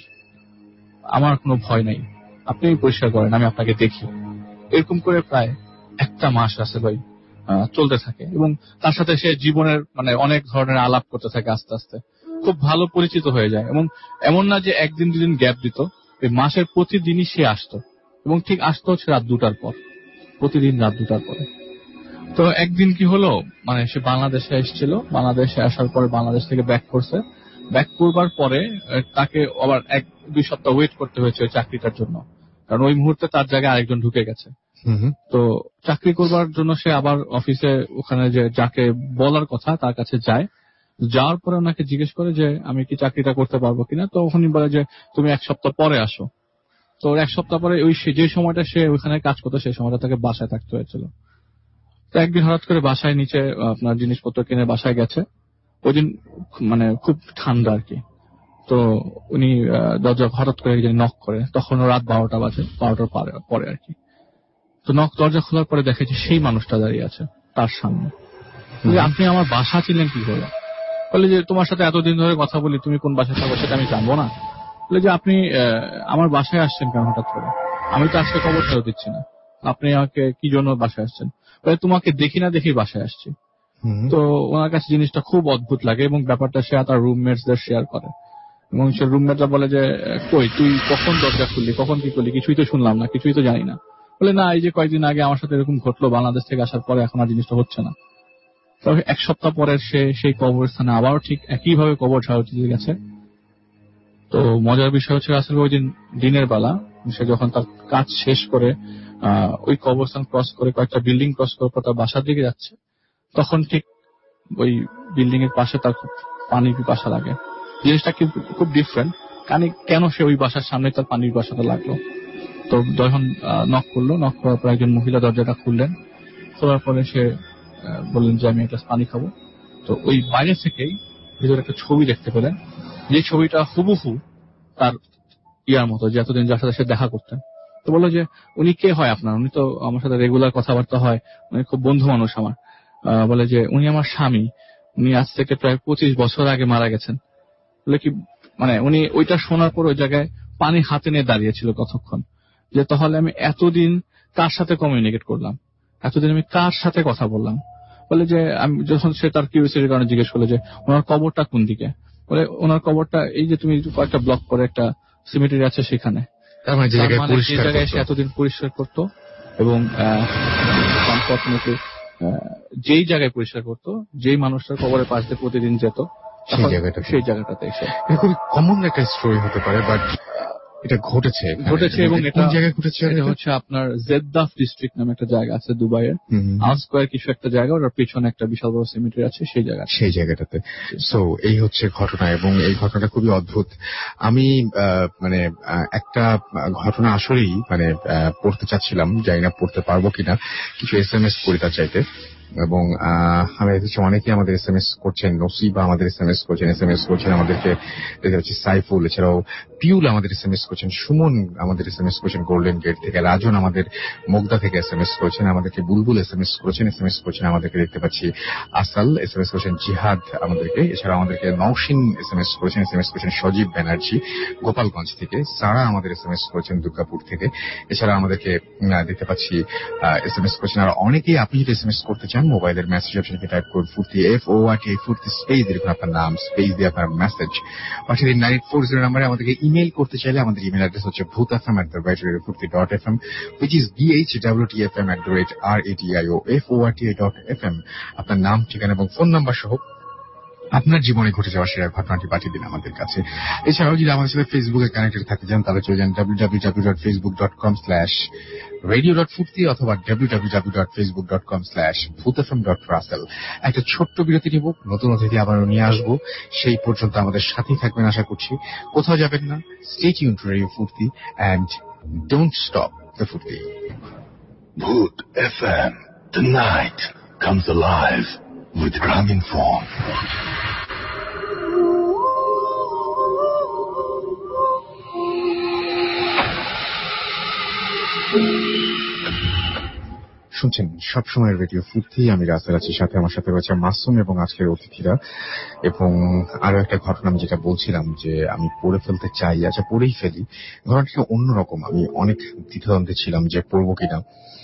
আমার কোনো ভয় নাই, আপনি পরিষ্কার করেন, আমি আপনাকে দেখি। এরকম করে প্রায় একটা মাস রাসেল ভাই চলতে থাকে এবং তার সাথে সে জীবনের মানে অনেক ধরনের আলাপ করতে থাকে। আস্তে আস্তে খুব ভালো পরিচিত হয়ে যায় এবং এমন না যে একদিন দুদিন গ্যাপ দিত, ওই মাসের প্রতিদিনই সে আসতো এবং ঠিক আসতো হচ্ছে রাত 2টার পর, প্রতিদিন রাত 2টার পরে। তো একদিন কি হলো, মানে সে বাংলাদেশে এসেছিল, বাংলাদেশে আসার পরে বাংলাদেশ থেকে ব্যাক করছে। ব্যাক করবার পরে তাকে আবার 1-2 সপ্তাহ ওয়েট করতে হয়েছে ওই চাকরিটার জন্য, কারণ ওই মুহূর্তে তার জায়গায় আরেকজন ঢুকে গেছে। তো চাকরি করবার জন্য সে আবার অফিসে ওখানে যে যাকে বলার কথা তার কাছে যায়। যাওয়ার পরে ওনাকে জিজ্ঞেস করে যে আমি কি চাকরিটা করতে পারবো কিনা। তো ওখানে বলে যে তুমি 1 সপ্তাহ পরে আসো। তো 1 সপ্তাহ পরে ওই যে সময়টা সে ওইখানে কাজ করতো সেই সময়টা তাকে বাসায় থাকতে হয়েছিল। তো একদিন হঠাৎ করে বাসায় নিচে আপনার জিনিসপত্র কিনে বাসায় গেছে। ওই দিন মানে খুব ঠান্ডা আর কি। তো উনি দরজা হঠাৎ করে নক করে, তখন রাত 12টা বাজে, 12টার পরে আর কি। তো দরজা খোলার পরে দেখে যে সেই মানুষটা দাঁড়িয়ে আছে তার সামনে। আপনি আমার বাসা ছিলেন কি করে? বলে যে তোমার সাথে এতদিন ধরে কথা বলি, তুমি কোন বাসায় থাকো সেটা আমি জানবো না? বলে যে আপনি আমার বাসায় আসছেন কেন হঠাৎ করে? আমি তো আজকে খবর ফেরত দিচ্ছি না, আপনি আমাকে কি জন্য বাসায় আসছেন? বলে তোমাকে দেখি না দেখি বাসায় আসছি। তো ওনার কাছে জিনিসটা খুব অদ্ভুত লাগে এবং ব্যাপারটা সে তার রুমমেটসদের শেয়ার করে এবং সে রুমমেটরা বলে যে কই তুই কখন দরজা খুললি, কখন কি করলি, কিছুই তো শুনলাম না, কিছুই তো জানি না। বলে না, এই যে কয়েকদিন আগে আমার সাথে এরকম ঘটলো, বাংলাদেশ থেকে আসার পরে এখন আর জিনিসটা হচ্ছে না। তবে 1 সপ্তাহ পরে সে সেই কবরস্থানে আবারও ঠিক একইভাবে কবর ঝাড়ু দিতে গেছে। তো মজার বিষয় হচ্ছে আসলে ওই দিন দিনের বেলা সে যখন তার কাজ শেষ করে ওই কবরস্থান ক্রস করে কয়েকটা বিল্ডিং ক্রস করে তার বাসার দিকে যাচ্ছে, তখন ঠিক ওই বিল্ডিং এর পাশে তার খুব পানির পিপাসা লাগে। জিনিসটা খুব ডিফারেন্ট, কেন সে ওই বাসার সামনে তার পানির পিপাসাটা লাগলো। তো যখন নক করলো, নক করার পর একজন মহিলা দরজাটা খুললেন। খোলার পরে সে বললেন যে আমি একটা পানি খাবো। তো ওই বাইরে থেকেই ভিতরে একটা ছবি দেখতে পেলেন, যে ছবিটা হুবহু তার ইয়ার মতো, যে এতদিন যার সাথে সে দেখা করতেন। তো বললো যে উনি কে হয় আপনার? উনি তো আমার সাথে রেগুলার কথাবার্তা হয়, উনি খুব বন্ধু মানুষ আমার। বলে যে উনি আমার স্বামী, উনি আজ থেকে প্রায় 25 বছর আগে মারা গেছেন। বলে কি মানে উনি ওইটা শোনার পর ওই জায়গায় পানি হাতে নিয়ে দাঁড়িয়েছিল কতক্ষণ, যে তাহলে আমি এতদিন কার সাথে কমিউনিকেট করলাম, এতদিন আমি কার সাথে কথা বললাম। বলে যে আমি যখন সে তার কিউরিওসিটির কারণে জিজ্ঞেস করলো যে ওনার কবরটা কোন দিকে, বলে ওনার কবরটা এই যে তুমি কয়েকটা ব্লক করে একটা সিমেট্রি আছে সেখানে, যে জায়গায় সে এতদিন পরিষ্কার করতো এবং যেই জায়গায় পরিষ্কার করতো, যেই মানুষটার কবরের পাশ দিয়ে প্রতিদিন যেত সেই জায়গাটাতে এসে। খুবই কমন একটা স্টোরি হতে পারে, বাট এটা ঘটেছে এবং এটা জায়গায় ঘটেছে। এটা হচ্ছে আপনার জেদ্দাফ ডিস্ট্রিক্ট নামে একটা জায়গা আছে দুবাইয়ের, আল স্কয়ার কিছু একটা জায়গা, ওটার পিছনে একটা বিশাল বড় সিমেট্রি আছে সেই জায়গাটাতে। সো এই হচ্ছে ঘটনা এবং এই ঘটনাটা খুবই অদ্ভুত। আমি মানে একটা ঘটনা আসলেই মানে পড়তে চাচ্ছিলাম, জানি না পড়তে পারবো কিনা, কিছু SMS করি তার চাইতে। এবং আমি দেখছি অনেকেই আমাদের SMS করছেন, নসিবা আমাদের SMS করছেন আমাদেরকে দেখতে পাচ্ছি, সাইফুল, এছাড়াও পিউল আমাদের SMS করছেন, সুমন আমাদের SMS করছেন গোল্ডেন গেট থেকে, রাজন আমাদের মুগদা থেকে SMS করছেন আমাদেরকে, বুলবুল SMS করছেন আমাদেরকে দেখতে পাচ্ছি, আসাল SMS করছেন, জিহাদ আমাদেরকে, এছাড়া আমাদেরকে নওশিন SMS করছেন সজীব ব্যানার্জি গোপালগঞ্জ থেকে, সারা আমাদের SMS করছেন দুর্গাপুর থেকে, এছাড়া আমাদেরকে দেখতে পাচ্ছি SMS করছেন আর অনেকেই। আপনি যদি SMS করতে চান মোবাইলের মেসেজ অপশনকে টাইপ করুন ফুর্তি FORT ফুর্তি স্পেস দিয়ে আপনার নাম, স্পেস দিয়ে আপনার মেসেজ পাঠিয়ে দিন 9840 নাম্বারে। আমাদেরকে ইমেল করতে চাইলে আমাদের ইমেল অ্যাড্রেস হচ্ছে bhutfm@radiofuርቲ.fm, which is bhwtfm@radiofuርቲ.fm। আপনার নাম, ঠিকানা এবং ফোন নাম্বার সহ আপনার জীবনে ঘটে যাওয়া সেরা ঘটনাটি পাঠিয়ে দিন আমাদের কাছে। এছাড়াও যদি আমাদের সাথে ফেসবুকে কানেক্টেড থাকতে চান তাহলে চলে যান www.facebook.com/radio.furti অথবা www.facebook.com/bhutfm.russell। একটা ছোট্ট বিরতি নিব, নতুন অতিথি আবারও নিয়ে আসবো, সেই পর্যন্ত আমাদের সাথেই থাকবেন আশা করছি, কোথাও যাবেন না। Stay tuned to radio Foorti and don't stop the Foorti. Bhoot FM, the night comes alive with Graminphone. শুনছেন সবসময় রেডিও ফুর্তি, আমি রাসেল আছি, সাথে আমার সাথে রয়েছে মাসুম এবং আজকের অতিথিরা। এবং আরো একটা ঘটনা আমি যেটা বলছিলাম যে আমি পড়ে ফেলতে চাই, আচ্ছা পড়েই ফেলি। ঘটনাটা অন্যরকম, আমি অনেক দ্বিধাদ্বন্দ্বে ছিলাম যে পড়বো কিনা।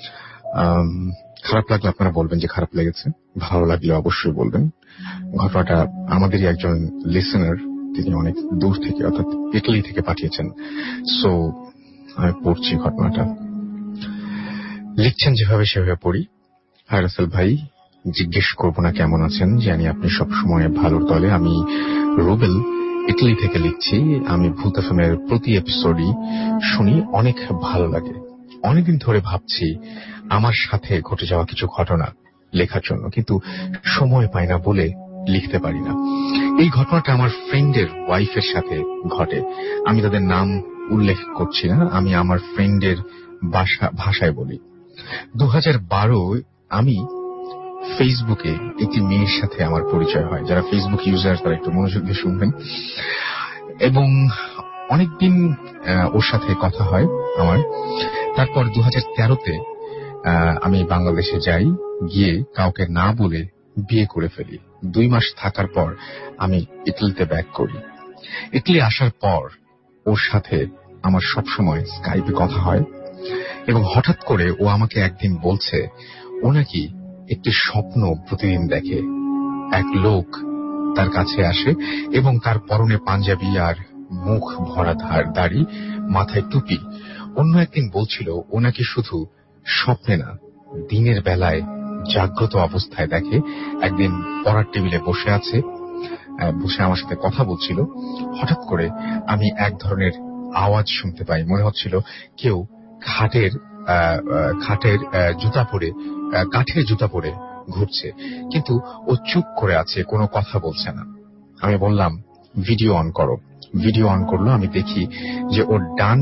খারাপ লাগলে আপনারা বলবেন যে খারাপ লেগেছে, ভালো লাগলে অবশ্যই বলবেন। ঘটনাটা আমাদেরই একজন লিসেনার, তিনি অনেক দূর থেকে অর্থাৎ ইটালি থেকে পাঠিয়েছেন। সো আমি পড়ছি ঘটনাটা, লিখছেন যেভাবে সেভাবে পড়ি। হাই রাসেল ভাই, জিজ্ঞেস করবো না কেমন আছেন, জানি আপনি সবসময় ভালোর দলে। আমি রুবেল ইটালি থেকে লিখছি। আমি ভূত এফএমের প্রতি এপিসোডই শুনি, অনেক ভালো লাগে। অনেকদিন ধরে ভাবছি আমার সাথে ঘটে যাওয়া কিছু ঘটনা লেখার জন্য, কিন্তু সময় পাই না বলে লিখতে পারি না। এই ঘটনাটা আমার ফ্রেন্ডের ওয়াইফের সাথে ঘটে। আমি তাদের নাম উল্লেখ করছি না, আমি আমার ফ্রেন্ডের ভাষায় বলি। 2012 আমি ফেসবুকে একটি মেয়ের সাথে আমার পরিচয় হয়। যারা ফেসবুক ইউজার তারা একটু মনোযোগ দিয়ে শুনবেন। এবং অনেকদিন ওর সাথে কথা হয় আমার। তারপর 2013-তে আমি বাংলাদেশে যাই, গিয়ে কাউকে না বলে বিয়ে করে ফেলি। 2 মাস থাকার পর আমি ইটালিতে ব্যাক করি। ইটালি আসার পর ওর সাথে আমার সবসময় স্কাইপে কথা হয় এবং হঠাৎ করে ও আমাকে একদিন বলছে ও নাকি একটি স্বপ্ন প্রতিদিন দেখে। এক লোক তার কাছে আসে এবং তার পরনে পাঞ্জাবি আর মুখ ভরা দাড়ি, মাথায় টুপি। অন্য একদিন বলছিল ও নাকি শুধু স্বপ্নে না, দিনের বেলায় জাগ্রত অবস্থায় দেখে। একদিন পড়ার টেবিলে বসে আমার সাথে কথা বলছিল। হঠাৎ করে আমি এক ধরনের আওয়াজ শুনতে পাই, মনে হচ্ছিল কেউ কাঠের জুতা পরে ঘুরছে, কিন্তু ও চুপ করে আছে, কোনো কথা বলছে না। আমি বললাম ভিডিও অন করো। ভিডিও অন করলো। আমি দেখি যে ওর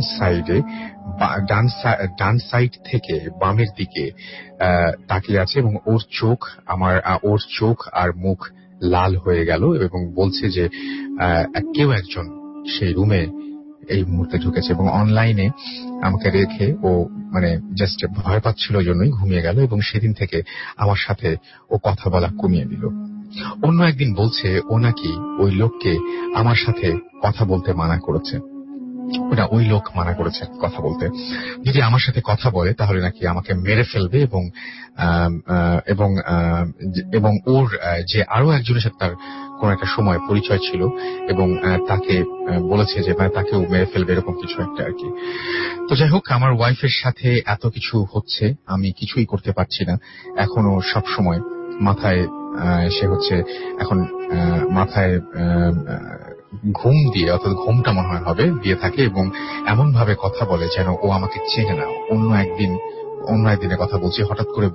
ডান সাইড থেকে বামের দিকে তাকিয়ে আছে এবং ওর চোখ আর মুখ লাল হয়ে গেল এবং বলছে যে কেউ একজন সেই রুমে এই মুহূর্তে ঢুকেছে। এবং অনলাইনে আমাকে রেখে ও মানে জাস্ট ভয় পাচ্ছিল জন্যই ঘুমিয়ে গেল এবং সেদিন থেকে আমার সাথে ও কথা বলা কমিয়ে দিল। অন্য একদিন বলছে ও নাকি ওই লোককে আমার সাথে কথা বলতে মানা করেছে। ওই লোক মানা করেছে কথা বলতে, যদি আমার সাথে কথা বলে তাহলে নাকি আমাকে মেরে ফেলবে। এবং ওর যে আরো একজনের সাথে তার কোন একটা সময় পরিচয় ছিল এবং তাকে বলেছে যে তাকেও মেরে ফেলবে, এরকম কিছু একটা আর কি। তো যাই হোক, আমার ওয়াইফের সাথে এত কিছু হচ্ছে, আমি কিছুই করতে পারছি না। এখনো সব সময় মাথায় ঘুম দিয়ে, অর্থাৎ ঘুমটা মনে হবে দিয়ে থাকে এবং এমন ভাবে কথা বলে যেন ও আমাকে চেনে না। অন্য একদিনের কথা বলছি, হঠাৎ করে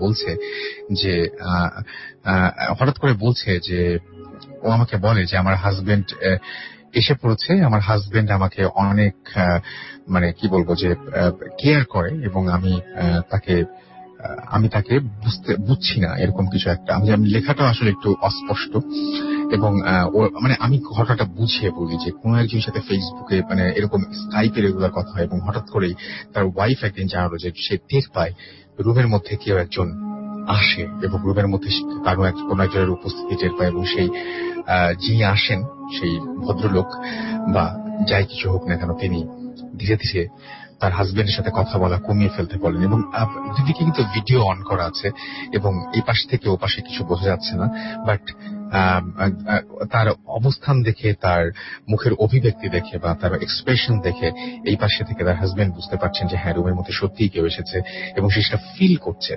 বলছে যে ও আমাকে বলে যে আমার হাজবেন্ড এসে পড়েছে, আমার হাজবেন্ড আমাকে অনেক মানে কি বলবো যে কেয়ার করে এবং আমি তাকে আমি তাকে বুঝছি না, এরকম কিছু একটা। আমি লেখাটা আসলে একটু অস্পষ্ট, এবং মানে আমি ঘটনাটা বুঝিয়ে বলি যে কোন একজনের সাথে ফেসবুকে মানে এরকম স্কাইপে রেগুলার কথা হয়, এবং হঠাৎ করেই তার ওয়াইফ একদিন জানালো যে সে টের পায় রুমের মধ্যে কেউ একজন আসে, এবং রুমের মধ্যে কোন একজনের উপস্থিতি টের পায়, এবং সেই যিনি আসেন সেই ভদ্রলোক বা যাই কিছু হোক না কেন, তিনি ধীরে ধীরে তার হাজবেন্ডের সাথে কথা বলা কমিয়ে ফেলতে বলেন। এবং দুদিকে কিন্তু ভিডিও অন করা আছে, এবং এই পাশ থেকে ও পাশে কিছু বোঝা যাচ্ছে না, বাট তার অবস্থান দেখে, তার মুখের অভিব্যক্তি দেখে বা তার এক্সপ্রেশন দেখে এই পাশে থেকে তার হাজবেন্ড বুঝতে পারছেন যে হ্যাঁ, রুমের মধ্যে সত্যিই কেউ এসেছে, এবং সে সেটা ফিল করছে।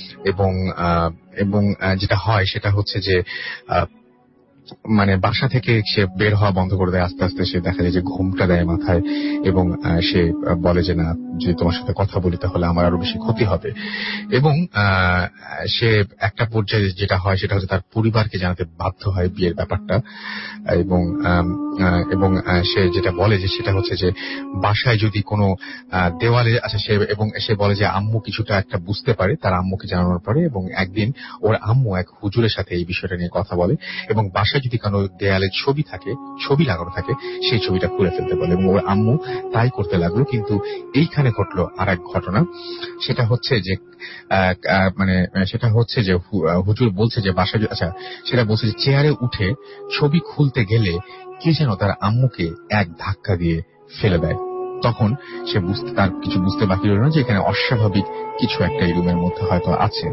এবং যেটা হয় সেটা হচ্ছে যে মানে বাসা থেকে সে বের হওয়া বন্ধ করে দেয়। আস্তে আস্তে সে দেখা যায় যে ঘুমটা দেয় মাথায়, এবং সে বলে যে না, যদি তোমার সাথে কথা বলি তাহলে আমার আরো বেশি ক্ষতি হবে। এবং সে একটা পর্যায়ে যেটা হয় সেটা হচ্ছে তার পরিবারকে জানাতে বাধ্য হয় বিয়ের ব্যাপারটা। এবং সে যেটা বলে যে সেটা হচ্ছে যে বাসায় যদি কোনো দেওয়ালে সে বলে যে আম্মু কিছুটা একটা বুঝতে পারে তার আম্মুকে জানানোর পরে, এবং একদিন ওর আম্মু এক হুজুরের সাথে এই বিষয়টা নিয়ে কথা বলে, এবং বাসায় যদি কোনো দেয়ালে ছবি লাগানো থাকে সেই ছবিটা খুলে ফেলতে বলে, এবং ওর আম্মু তাই করতে লাগলো। কিন্তু এইখানে ঘটলো আর এক ঘটনা। সেটা হচ্ছে যে হুজুর বলছে যে বাসায় সেটা বলছে যে চেয়ারে উঠে ছবি খুলতে গেলে কে যেন তার আম্মুকে এক ধাক্কা দিয়ে ফেলে দেয়। তখন সে তার কিছু বুঝতে বাকি রইল না যে এখানে অস্বাভাবিক কিছু একটা এই রুমের মধ্যে হয়তো আছে।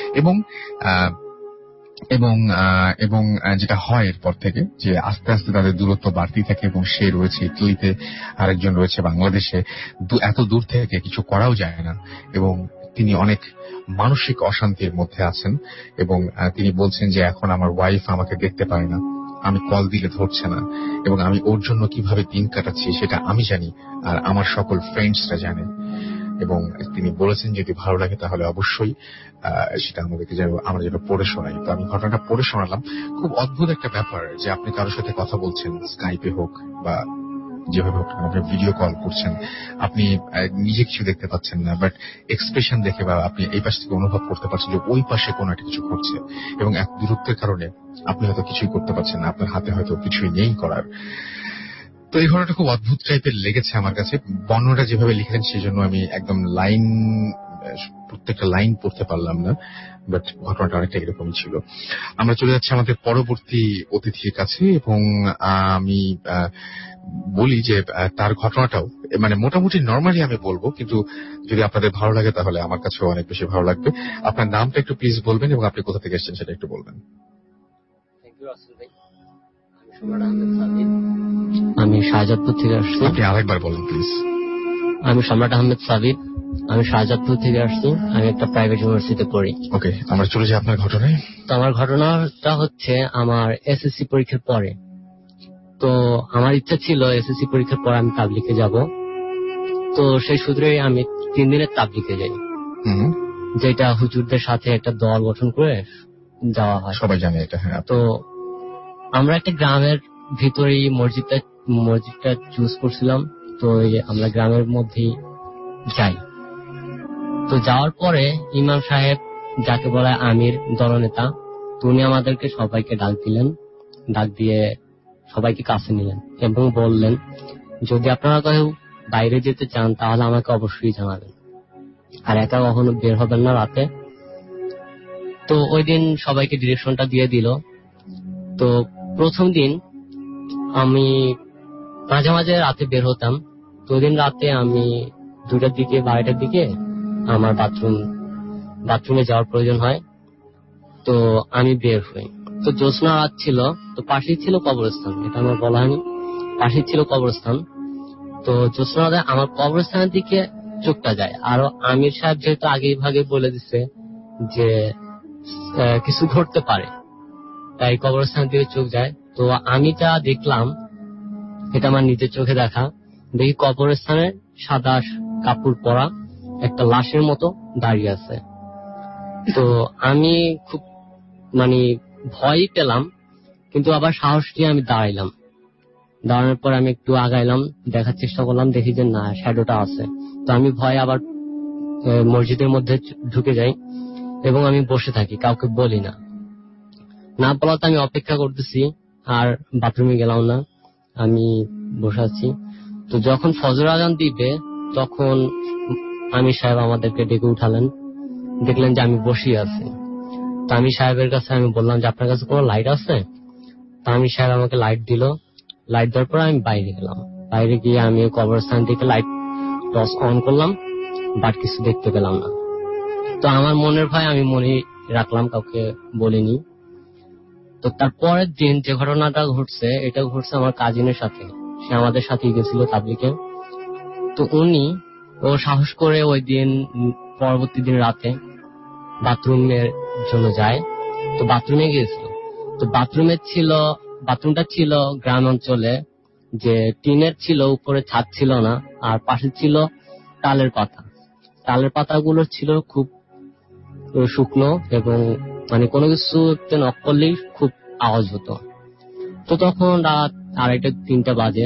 এবং যেটা হয় এরপর থেকে যে আস্তে আস্তে তাদের দূরত্ব বাড়তেই থাকে, এবং সে রয়েছে ইতালিতে, আরেকজন রয়েছে বাংলাদেশে। এত দূর থেকে কিছু করাও যায় না, এবং তিনি অনেক মানসিক অশান্তির মধ্যে আছেন। এবং তিনি বলছেন যে এখন আমার ওয়াইফ আমাকে দেখতে পারে না, আমি কল দিলে ধরছে না, এবং আমি ওর জন্য কিভাবে দিন কাটাচ্ছি সেটা আমি জানি, আর আমার সকল ফ্রেন্ডসরা জানে। এবং তিনি বলেছেন যদি ভালো লাগে তাহলে অবশ্যই সেটা আমরা যেন পড়ে শোনাই। তো আমি ঘটনাটা পড়ে শোনালাম। খুব অদ্ভুত একটা ব্যাপার যে আপনি কারোর সাথে কথা বলছেন, স্কাইপে হোক বা যেভাবে হোক, আপনি ভিডিও কল করছেন, আপনি নিজে কিছু দেখতে পাচ্ছেন না, বাট এক্সপ্রেশন দেখে বা আপনি এই পাশ থেকে অনুভব করতে পারছেন যে ওই পাশে কোনো একটা কিছু ঘটছে, এবং এক দূরত্বের কারণে আপনি হয়তো কিছুই করতে পারছেন না, আপনার হাতে হয়তো কিছুই নেই করার। তো এই ঘটনাটা খুব অদ্ভুত টাইপের লেগেছে আমার কাছে। বর্ণনাটা যেভাবে লিখলেন সেই জন্য আমি একদম প্রত্যেকটা লাইন পড়তে পারলাম না, বাট ঘটনাটা অনেকটা এরকমই ছিল। আমরা চলে যাচ্ছি আমাদের পরবর্তী অতিথির কাছে, এবং আমি বলি যে তার ঘটনাটাও মানে মোটামুটি নর্মালি আমি বলবো, কিন্তু যদি আপনাদের ভালো লাগে তাহলে আমার কাছেও অনেক বেশি ভালো লাগবে। আপনার নামটা একটু প্লিজ বলবেন, এবং আপনি কোথা থেকে এসেছেন সেটা একটু বলবেন। আমি শাহজাদপুর থেকে আসছি। আপনি আরেকবার বলুন প্লিজ। আমি সম্রাট আহমেদ সাবির, আমি শাহজাদপুর থেকে আসছি। আমি একটা প্রাইভেট ইউনিভার্সিটিতে পড়ি। ওকে, আমরা চলে যাই আপনার ঘটনায়। তো আমার ঘটনাটা হচ্ছে আমার এসএসসি পরীক্ষার পরে। তো আমার ইচ্ছা ছিল এসএসসি পরীক্ষার পরে আমি তাবলিগে যাব। তো সেই সূত্রে আমি 3 দিনের তাবলিগে যাই, যেটা হুজুরদের সাথে একটা দল গঠন করে যাওয়া হয়, সবাই জানে এটা। হ্যাঁ। তো আমরা একটা গ্রামের ভিতরেই মসজিদটা চুজ করছিলাম। তো আমরা গ্রামের মধ্যেই যাই। তো যাওয়ার পরে ইমাম সাহেব, যাকে বলা আমির, দলনেতা, তো উনি আমাদেরকে সবাইকে ডাক দিলেন। ডাক দিয়ে সবাইকে কাছে নিলেন এবং বললেন, যদি আপনারা কেউ বাইরে যেতে চান তাহলে আমাকে অবশ্যই জানাবেন, আর একা কখনো বের হবেন না রাতে। তো ওই দিন সবাইকে ডিরেকশনটা দিয়ে দিল। তো প্রথম দিন আমি মাঝে মাঝে রাতে বের হতাম। তো ওই দিন রাতে আমি 2টার দিকে 12টার দিকে আমার বাথরুমে যাওয়ার প্রয়োজন হয়। তো আমি বের হই। তো জ্যোৎস্না রাত ছিল, তো পাশেই ছিল কবরস্থান, এটা আমার বলা হয়নি, পাশেই ছিল কবরস্থান। তো জ্যোৎস্না রাতে আমার কবরস্থানের দিকে চোখটা যায়। আর আমির সাহেব যেহেতু আগেই ভাগে বলে দিছে যে কিছু ঘটতে পারে, তাই কবরস্থানের দিকে চোখ যায়। তো আমি যা দেখলাম, এটা আমার নিজের চোখে দেখা, দেখি কবরস্থানে সাদা কাপড় পরা একটা লাশের মতো দাঁড়িয়ে আছে। তো আমি খুব ভয় পেলাম, কিন্তু আবার সাহস নিয়ে আমি দাঁড়াইলাম। দাঁড়ানোর পর আমি একটু আগাইলাম, দেখার চেষ্টা করলাম, দেখি যে না, শ্যাডোটা আছে। তো আমি ভয়ে আবার মসজিদের মধ্যে ঢুকে যাই এবং আমি বসে থাকি, কাউকে বলি না। না বলাতে আমি অপেক্ষা করতেছি, আর বাথরুমে গেলাম না, আমি বসে আছি। তো যখন ফজর আজান দিবে তখন আমি সাহেব আমাদেরকে ডেকে উঠালেন, দেখলেন যে আমি বসে আছি। তো আমি সাহেবের কাছে আমি বললাম যে আপনার কাছে কোনো লাইট আছে? তা আমি সাহেব আমাকে লাইট দিল। লাইট দেওয়ার পর আমি বাইরে গেলাম। বাইরে গিয়ে আমি কবরস্থান থেকে লাইট টর্চ অন করলাম, বাট কিছু দেখতে পেলাম না। তো আমার মনের ভয় আমি মনে রাখলাম, কাউকে বলিনি। তো তারপরের দিন যে ঘটনাটা ঘটছে, এটা ঘটছে আমার কাজিনের সাথে। সে আমাদের সাথেই গেছিল তাবলিগে। তো ও সাহস করে ওই দিন পরবর্তী দিন রাতে বাথরুমের জন্য যায়। তো বাথরুমে গিয়েছিল। তো বাথরুমটা ছিল গ্রাম অঞ্চলে, যে টিনের ছিল, উপরে ছাদ ছিল না, আর পাশে ছিল তালের পাতা। তালের পাতাগুলো ছিল খুব শুকনো এবং মানে কোনো কিছু নক করলেই খুব আওয়াজ হতো। তো তখন রাত 2:30-3টা বাজে।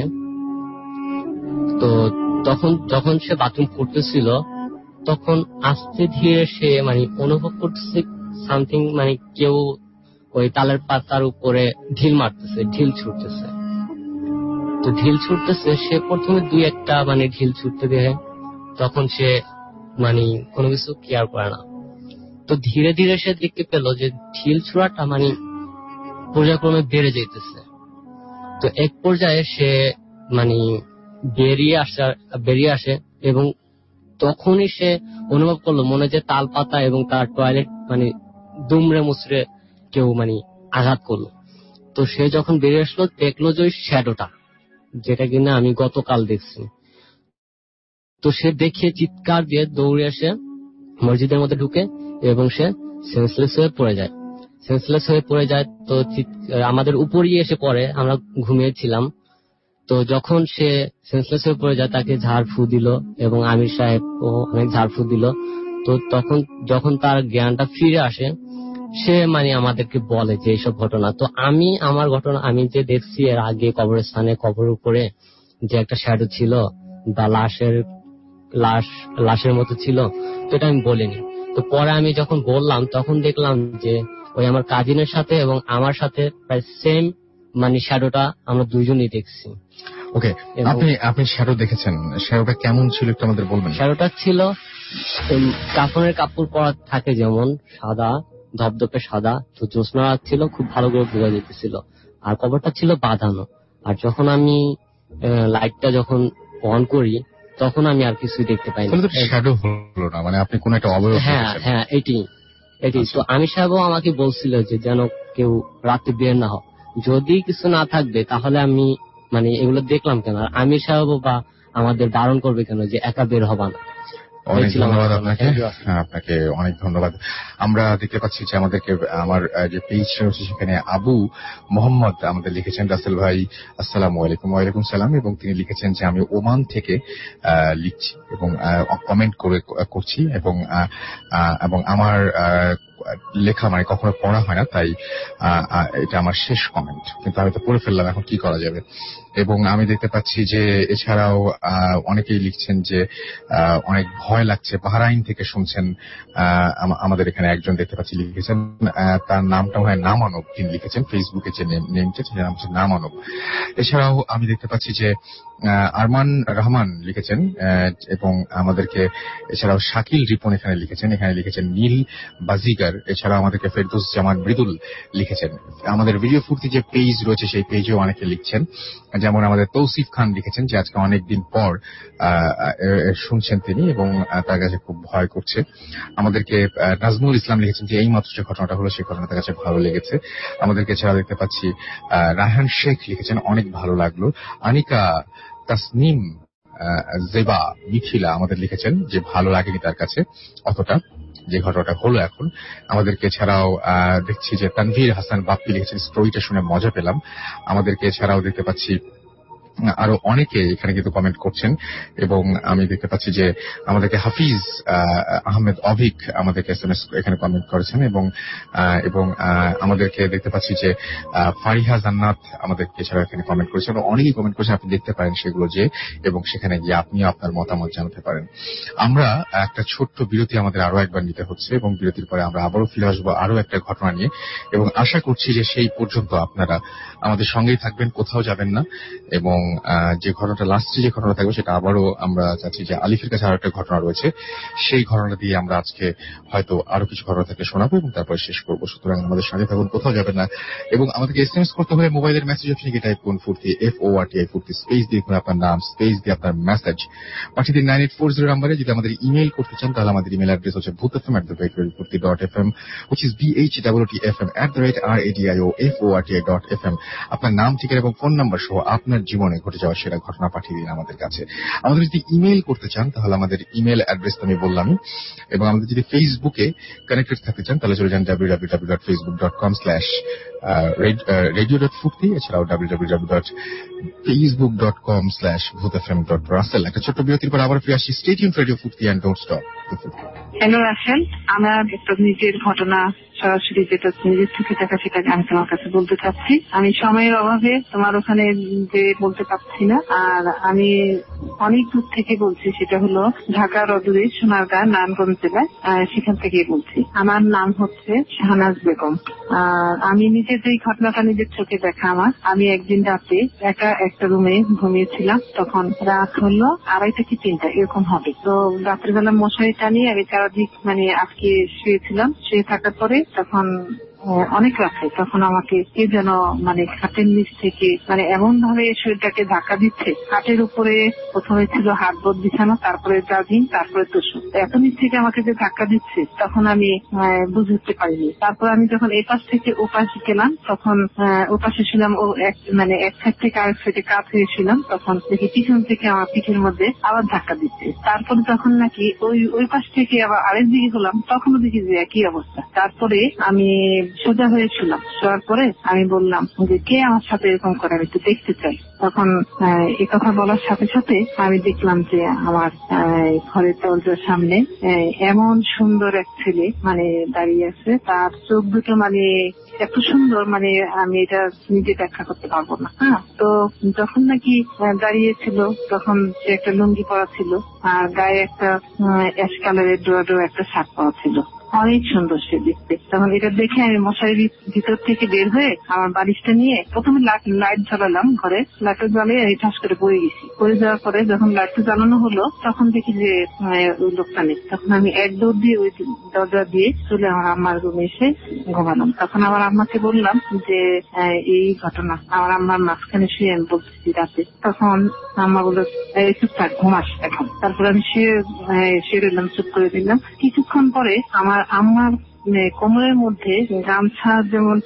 তো যখন সে বাথরুম করতেছিল তখন আস্তে ধীরে সে মানে অনুভব করতেছে সামথিং, মানে কেউ ওই তালের পাতার উপরে ঢিল ছুটতেছে। তো ঢিল ছুটতেছে, সে প্রথমে 2-1টা মানে ঢিল ছুটতে দেখে, তখন সে মানে কোনো কিছু কেয়ার করে না। তো ধীরে ধীরে সে দেখতে পেল যে ঢিল ছোড়াটা মানে পর্যায়ক্রমে বেড়ে যেতেছে। তো এক পর্যায়ে সে মানে বেরিয়ে আসে এবং তখনই সে অনুভব করলো মনে যে তাল পাতা এবং তার টয়লেট মানে দুমড়ে মুচড়ে কেউ মানে আঘাত করলো। তো সে যখন বেরিয়ে আসলো দেখলো যে ওই শ্যাডোটা, যেটা কিনা আমি গতকাল দেখছি। তো সে দেখে চিৎকার দিয়ে দৌড়ে আসে মসজিদের মধ্যে ঢুকে এবং সে সেন্সলেস হয়ে পড়ে যায়। তো আমাদের উপরই এসে পড়ে, আমরা ঘুমিয়েছিলাম। তো যখন সে সেন্সলেস হয়ে পড়ে যায় তাকে ঝাড়ফু দিল এবং আমির সাহেব ও অনেক ঝাড়ফু দিল। তো তখন যখন তার জ্ঞানটা ফিরে আসে সে মানে আমাদেরকে বলে যে এইসব ঘটনা। তো আমি যে দেখছি এর আগে কবরস্থানে কবর উপরে যে একটা শ্যাডো ছিল বা লাশের মতো ছিল, তো এটা আমি বলিনি। তো পরে আমি যখন বললাম তখন দেখলাম যে ওই আমার কাজিনের সাথে এবং আমার সাথে প্রায় সেম মানে শ্যাডোটা আমরা দুইজনই দেখছি। ওকে, আপনি শ্যাডো দেখেছেন, শ্যাডোটা কেমন ছিল একটু আমাদের বলবেন? শ্যাডোটা ছিল কাফনের কাপড় পরা থাকে যেমন, সাদা ধবধবে সাদা। তো জ্যোৎস্না ছিল, খুব ভালো করে বোঝা যেতেছিল, আর কবরটা ছিল বাঁধানো। আর যখন আমি লাইটটা যখন অন করি তখন আমি আর কিছুই দেখতে পাইনি। শ্যাডো হলো না, মানে আপনি কোন একটা অবয়ব? হ্যাঁ, এটি। তো আমি সাহেবও আমাকে বলছিল যে যেন কেউ রাতে বের না হয়, যদি কিছু না থাকবে তাহলে আমি মানে এগুলো দেখলাম কেন, আর আমির সাহেব বা আমাদের বারণ করবে কেন যে একা বের হবা না। অনেক ধন্যবাদ আপনাকে অনেক ধন্যবাদ। আমরা দেখতে পাচ্ছি যে আমার যে পেজ রয়েছে সেখানে আবু মোহাম্মদ আমাদের লিখেছেন, রাসেল ভাই আসসালামু আলাইকুম। ওয়ালাইকুম সালাম। এবং তিনি লিখেছেন যে আমি ওমান থেকে লিখছি এবং কমেন্ট করছি এবং আমার লেখা মানে কখনো পড়া হয় না, তাই এটা আমার শেষ কমেন্ট, কিন্তু আমি তো পড়ে ফেললাম, এখন কি করা যাবে। এবং আমি দেখতে পাচ্ছি যে এছাড়াও অনেকেই লিখছেন যে অনেক ভয় লাগছে, বাহরাইন থেকে শুনছেন। আমাদের এখানে একজন দেখতে পাচ্ছি লিখেছেন, তার নামটা হয় নামানব, তিনি লিখেছেন ফেসবুকে যে নেমটা সেটার নাম হচ্ছে নামানব। এছাড়াও আমি দেখতে পাচ্ছি যে আরমান রহমান লিখেছেন এবং আমাদেরকে এছাড়াও শাকিল রিপন এখানে লিখেছেন নীল বাজিগার। এছাড়াও আমাদেরকে ফেরদৌস জামান মৃদুল লিখেছেন। আমাদের ভিডিও ফুর্তি যে পেজ রয়েছে সেই পেজেও অনেকে লিখছেন, যেমন আমাদের তৌসিফ খান লিখেছেন যে আজকে অনেকদিন পর শুনছেন তিনি এবং তার কাছে খুব ভয় করছে। আমাদেরকে নাজমুল ইসলাম লিখেছেন যে এই মাত্র যে ঘটনাটা হলো সেই ঘটনা তার কাছে ভালো লেগেছে। আমাদেরকে এছাড়া দেখতে পাচ্ছি রায়হান শেখ লিখেছেন অনেক ভালো লাগলো। আনিকা তাসনিম জেবা মিথিলা আমাদের লিখেছেন যে ভালো লাগেনি তার কাছে অতটা যে ঘটনাটা হলো এখন। আমাদেরকে এছাড়াও দেখছি যে তানভীর হাসান বাপ্পি লিখেছেন স্টোরিটা শুনে মজা পেলাম। আমাদেরকে এছাড়াও দেখতে পাচ্ছি আরো অনেকে এখানে কিন্তু কমেন্ট করছেন, এবং আমি দেখতে পাচ্ছি যে আমাদেরকে হাফিজ আহমেদ অভিক আমাদেরকে এসএমএস এখানে কমেন্ট করেছেন, এবং আমাদেরকে দেখতে পাচ্ছি যে ফারিহা জান্নাত আমাদেরকে এছাড়া এখানে কমেন্ট করেছেন, এবং অনেকেই কমেন্ট করেছেন। আপনি দেখতে পারেন সেগুলো যে, এবং সেখানে গিয়ে আপনিও আপনার মতামত জানাতে পারেন। আমরা একটা ছোট্ট বিরতি আমাদের আরো একবার নিতে হচ্ছে, এবং বিরতির পরে আমরা আবারও ফিরে আসবো আরো একটা ঘটনা নিয়ে, এবং আশা করছি যে সেই পর্যন্ত আপনারা আমাদের সঙ্গেই থাকবেন, কোথাও যাবেন না। এবং যে ঘটনাটা লাস্টে যে ঘটনা থাকবে সেটা আবারও আমরা চাচ্ছি যে আলিফের কাছে আরো একটা ঘটনা রয়েছে, সেই ঘটনাটা দিয়ে আমরা আজকে হয়তো আরো কিছু ঘটনা থেকে শোনাবো এবং তারপরে শেষ করবো। সুতরাং আমাদের সঙ্গে থাকুন, কোথাও যাবেন না। এবং আমাদেরকে এসএমএস করতে হলে মোবাইলের মেসেজ অপশনে গিয়ে টাইপ করুন ফুর্তি, FORTI ফুর্তি, স্পেস দিয়ে আপনার নাম, স্পেস দিয়ে আপনার মেসেজ পাঠিয়ে দিন 9840 নাম্বারে। যদি আমাদের ইমেল করতে চান তাহলে আমাদের ইমেল অ্যাড্রেস হচ্ছে bhutfm@radioforti.fm, which is BHWTFM@radioforti.fm। আপনার নাম, ঠিকানা এবং ফোন নাম্বার সহ আপনার জীবনে ঘটে যাওয়া সেরা ঘটনা পাঠিয়ে দিন আমাদের কাছে। আমাদের যদি ইমেল করতে চান তাহলে আমাদের ইমেল অ্যাড্রেস তো আমি বললামই, এবং আমাদের যদি ফেসবুকে কানেক্টেড থাকতে চান তাহলে চলে যান www.facebook.com/radio.furti, এছাড়াও www.facebook.com/bhutfm.russell। একটা ছোট্ট বিরতির পর আবার ফিরে আসি। Stay tuned radio Foorti and don't stop. Hello Rasel, আমার একটা নিজের ঘটনা সরাসরি যেটা নিজের থেকে দেখা সেটা আমি তোমার কাছে বলতে চাচ্ছি। আমি সময়ের অভাবে তোমার ওখানে যে বলতে পারছি না, আর আমি অনেক দূর থেকে বলছি, সেটা হলো ঢাকার অদূরে সোনারগাঁ নারায়ণগঞ্জ জেলায়, সেখান থেকে বলছি। আমার নাম হচ্ছে শাহনাজ বেগম। আমি নিজের যে ঘটনাটা নিজের চোখে দেখা আমার, আমি একদিন রাতে একা একটা রুমে ঘুমিয়েছিলাম, তখন রাত হলো 2:30 কি 3টা এরকম হবে। তো রাতের বেলা মশারি টানিয়ে আমি চারদিক আজকে শুয়েছিলাম। শুয়ে থাকার পরে তখন অনেক রাতে তখন আমাকে কে যেন খাটের নিচ থেকে এমন ভাবে শরীরটাকে ধাক্কা দিচ্ছে। খাটের উপরে প্রথমে ছিল হাতবোর্ড বিছানো, তারপরে জাজিং, তারপরে তোষক। এত নিচ থেকে আমাকে যে ধাক্কা দিচ্ছে তখন আমি বুঝে উঠতে পারিনি। তারপর আমি যখন এপাশ থেকে ওপাশে গেলাম, তখন ওপাশে ছিলাম, ও এক সাইড থেকে আরেক সাইডে কাত হয়েছিলাম, তখন দেখি পিছন থেকে আমার পিঠের মধ্যে আবার ধাক্কা দিচ্ছে। তারপরে যখন নাকি ওই পাশ থেকে আবার আরেক দিকে গেলাম, তখনও দেখি যে একই অবস্থা। তারপরে আমি সোজা হয়েছিলাম। শোয়ার পরে আমি বললাম যে কে আমার সাথে এরকম করে, আমি একটু দেখতে চাই। তখন এই কথা বলার সাথে সাথে আমি দেখলাম যে আমার ঘরের দরজার সামনে এমন সুন্দর এক ছেলে দাঁড়িয়ে আছে। তার চোখ দুটো এত সুন্দর, আমি এটা নিজে ব্যাখ্যা করতে পারবো না। তো যখন নাকি দাঁড়িয়েছিল তখন সে একটা লুঙ্গি পরা ছিল, আর গায়ে একটা অ্যাশ কালারের ডোয়া একটা শার্ট পরা ছিল। অনেক সুন্দর সে দেখতে। তখন এটা দেখে আমি মশারির ভিতর থেকে বের হয়ে আমার বালিশটা নিয়ে প্রথমে লাইট জ্বালালাম ঘরে। লাইটটা জ্বালিয়ে আমি ঠাস করে পড়ে গেছি। পড়ে যাওয়ার পরে যখন লাইটটা জ্বালানো হলো তখন দেখি যে ওই লোকটা নেই। তখন আমি এক দৌড় দিয়ে ওই দরজা দিয়ে চলে আমার আম্মার রুমে এসে ঘুমালাম। তখন আমার আম্মাকে বললাম যে এই ঘটনা। আমার আম্মার মাঝখানে শুয়ে আমি বলতেছি রাতে। তখন আম্মা বলল চুপ থাক, ঘুমাস এখন। তারপর আমি শুয়ে রইলাম, চুপ করে দিলাম। কিছুক্ষণ পরে আমার আম্মার কোমরের মধ্যে গামছা যেমন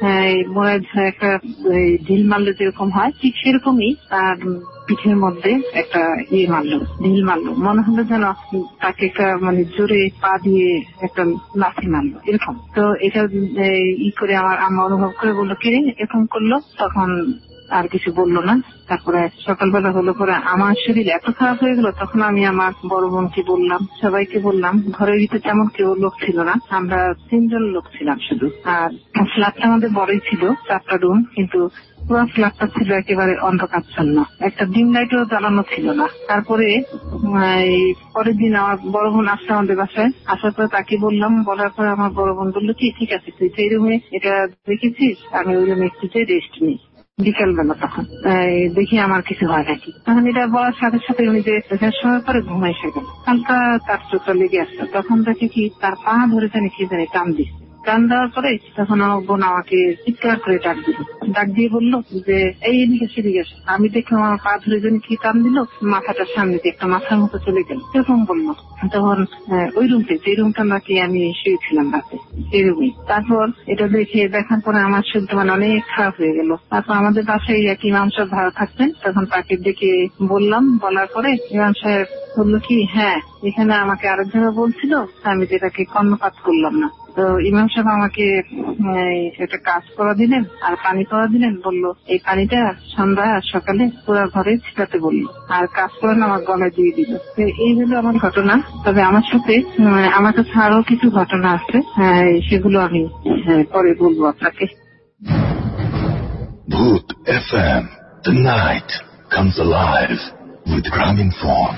একটা ঢিল মারলে যেরকম হয়, ঠিক সেরকমই তার পিঠের মধ্যে একটা ঢিল মারলো। মনে হলো যেন তাকে একটা জোরে পা দিয়ে একটা লাথি মারলো এরকম। তো এটা করে আমার আম্মা অনুভব করে বললো কে এরকম করলো। তখন আর কিছু বললো না। তারপরে সকালবেলা হলো পরে আমার শরীর এত খারাপ হয়ে গেল, তখন আমি আমার বড় বোনকে বললাম, সবাইকে বললাম। ঘরের ভিতরে তেমন কেউ লোক ছিল না, আমরা 3 জন লোক ছিলাম শুধু। আর ফ্ল্যাটটা আমাদের বড়ই ছিল, 4টা রুম, কিন্তু পুরো ফ্ল্যাটটা ছিল একেবারে অন্ধকারাচ্ছন্ন, একটা ডিম লাইটও জ্বালানো ছিল না। তারপরে পরের দিন আমার বড় বোন আসছে আমাদের বাসায়। আসার পরে তাকে বললাম, বলার পরে আমার বড় বোন বললো কি ঠিক আছে, তুই সেই রুমে এটা দেখেছিস, আমি ওই রুমে একটু রেস্ট নিই। বিকালবেলা তখন দেখি আমার কিছু হয় নাকি। তখন এটা বলার সাথে সাথে উনি যে সময় পরে ঘুমাই এসে গেল, হালকা তার চোখটা লেগে আসছে। তখন দেখি কি তার পা ধরে জানি কি জানি টান দিচ্ছে। টান দেওয়ার পরে তখন আমার বোন আমাকে চিৎকার করে ডাক দিয়ে বললো যে এই এদিকে সেদিকে আসে। আমি দেখলাম আমার পা ধরে জানি কি টান দিল, মাথাটার সামনে দিয়ে একটা মাথার মতো চলে গেল, এরকম বললো। তখন ওই রুমতে, যে রুমটা নাকি আমি শুয়েছিলাম রাতে, সেই রুমে। তারপর এটা দেখার পরে আমার শরীরটা অনেক খারাপ হয়ে গেল। তারপর আমাদের বাসায় এক ইমাম সাহেব ভাড়া থাকতেন, তখন তাকে ডেকে বললাম। বলার পরে ইমাম সাহেব বললো কি হ্যাঁ, এখানে আমাকে আরেকজনে বলছিল, আমি যেটাকে কর্ণপাত করলাম না। তো ইমাম সাহেব আমাকে একটা কাজ করা দিলেন আর পানি করা দিলেন, বললো এই পানিটা সন্ধ্যা আর সকালে পুরো ঘরে ছিটাতে বললো, আর কাজ করেন আমার গলায় দিয়ে দিল। এই হলো আমার ঘটনা। তবে আমার সাথে আমার কাছে আরো কিছু ঘটনা আছে, সেগুলো আমি পরে বলবো আপনাকে। Bhoot FM, the night comes alive with Graminphone.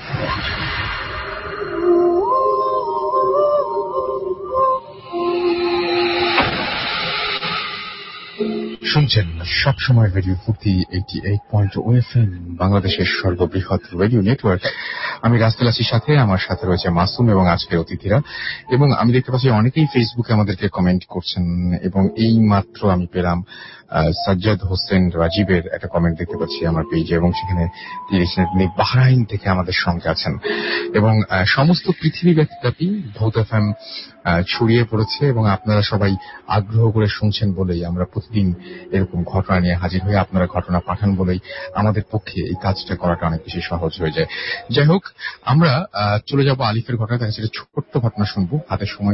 শুনছেন সবসময় রেডিও ভক্তি 88.0 FM, বাংলাদেশের সর্ববৃহৎ রেডিও নেটওয়ার্ক। আমি রাস্তেল আছি, সাথে আমার সাথে রয়েছে মাসুম এবং আজকের অতিথিরা। এবং আমি দেখতে পাচ্ছি অনেকেই ফেসবুকে আমাদেরকে কমেন্ট করছেন, এবং এই মাত্র আমি পেলাম সাজ্জাদ হোসেন রাজীবের একটা কমেন্ট দেখতে পাচ্ছি আমার পেজে, এবং সেখানে তিনি বাহরাইন থেকে আমাদের সঙ্গে আছেন। এবং সমস্ত পৃথিবী ব্যাপী ভূত এফএম ছড়িয়ে পড়েছে, এবং আপনারা সবাই আগ্রহ করে শুনছেন বলেই আমরা প্রতিদিন এরকম ঘটনা নিয়ে হাজির হয়ে আপনারা ঘটনা পাঠান বলেই আমাদের পক্ষে এই কাজটা করাটা অনেক বেশি সহজ হয়ে যায়। যাই হোক, আমরা চলে যাব আলিফের ঘটনা। তার কাছে ছোট্ট ঘটনা শুনবো, হাতে সময়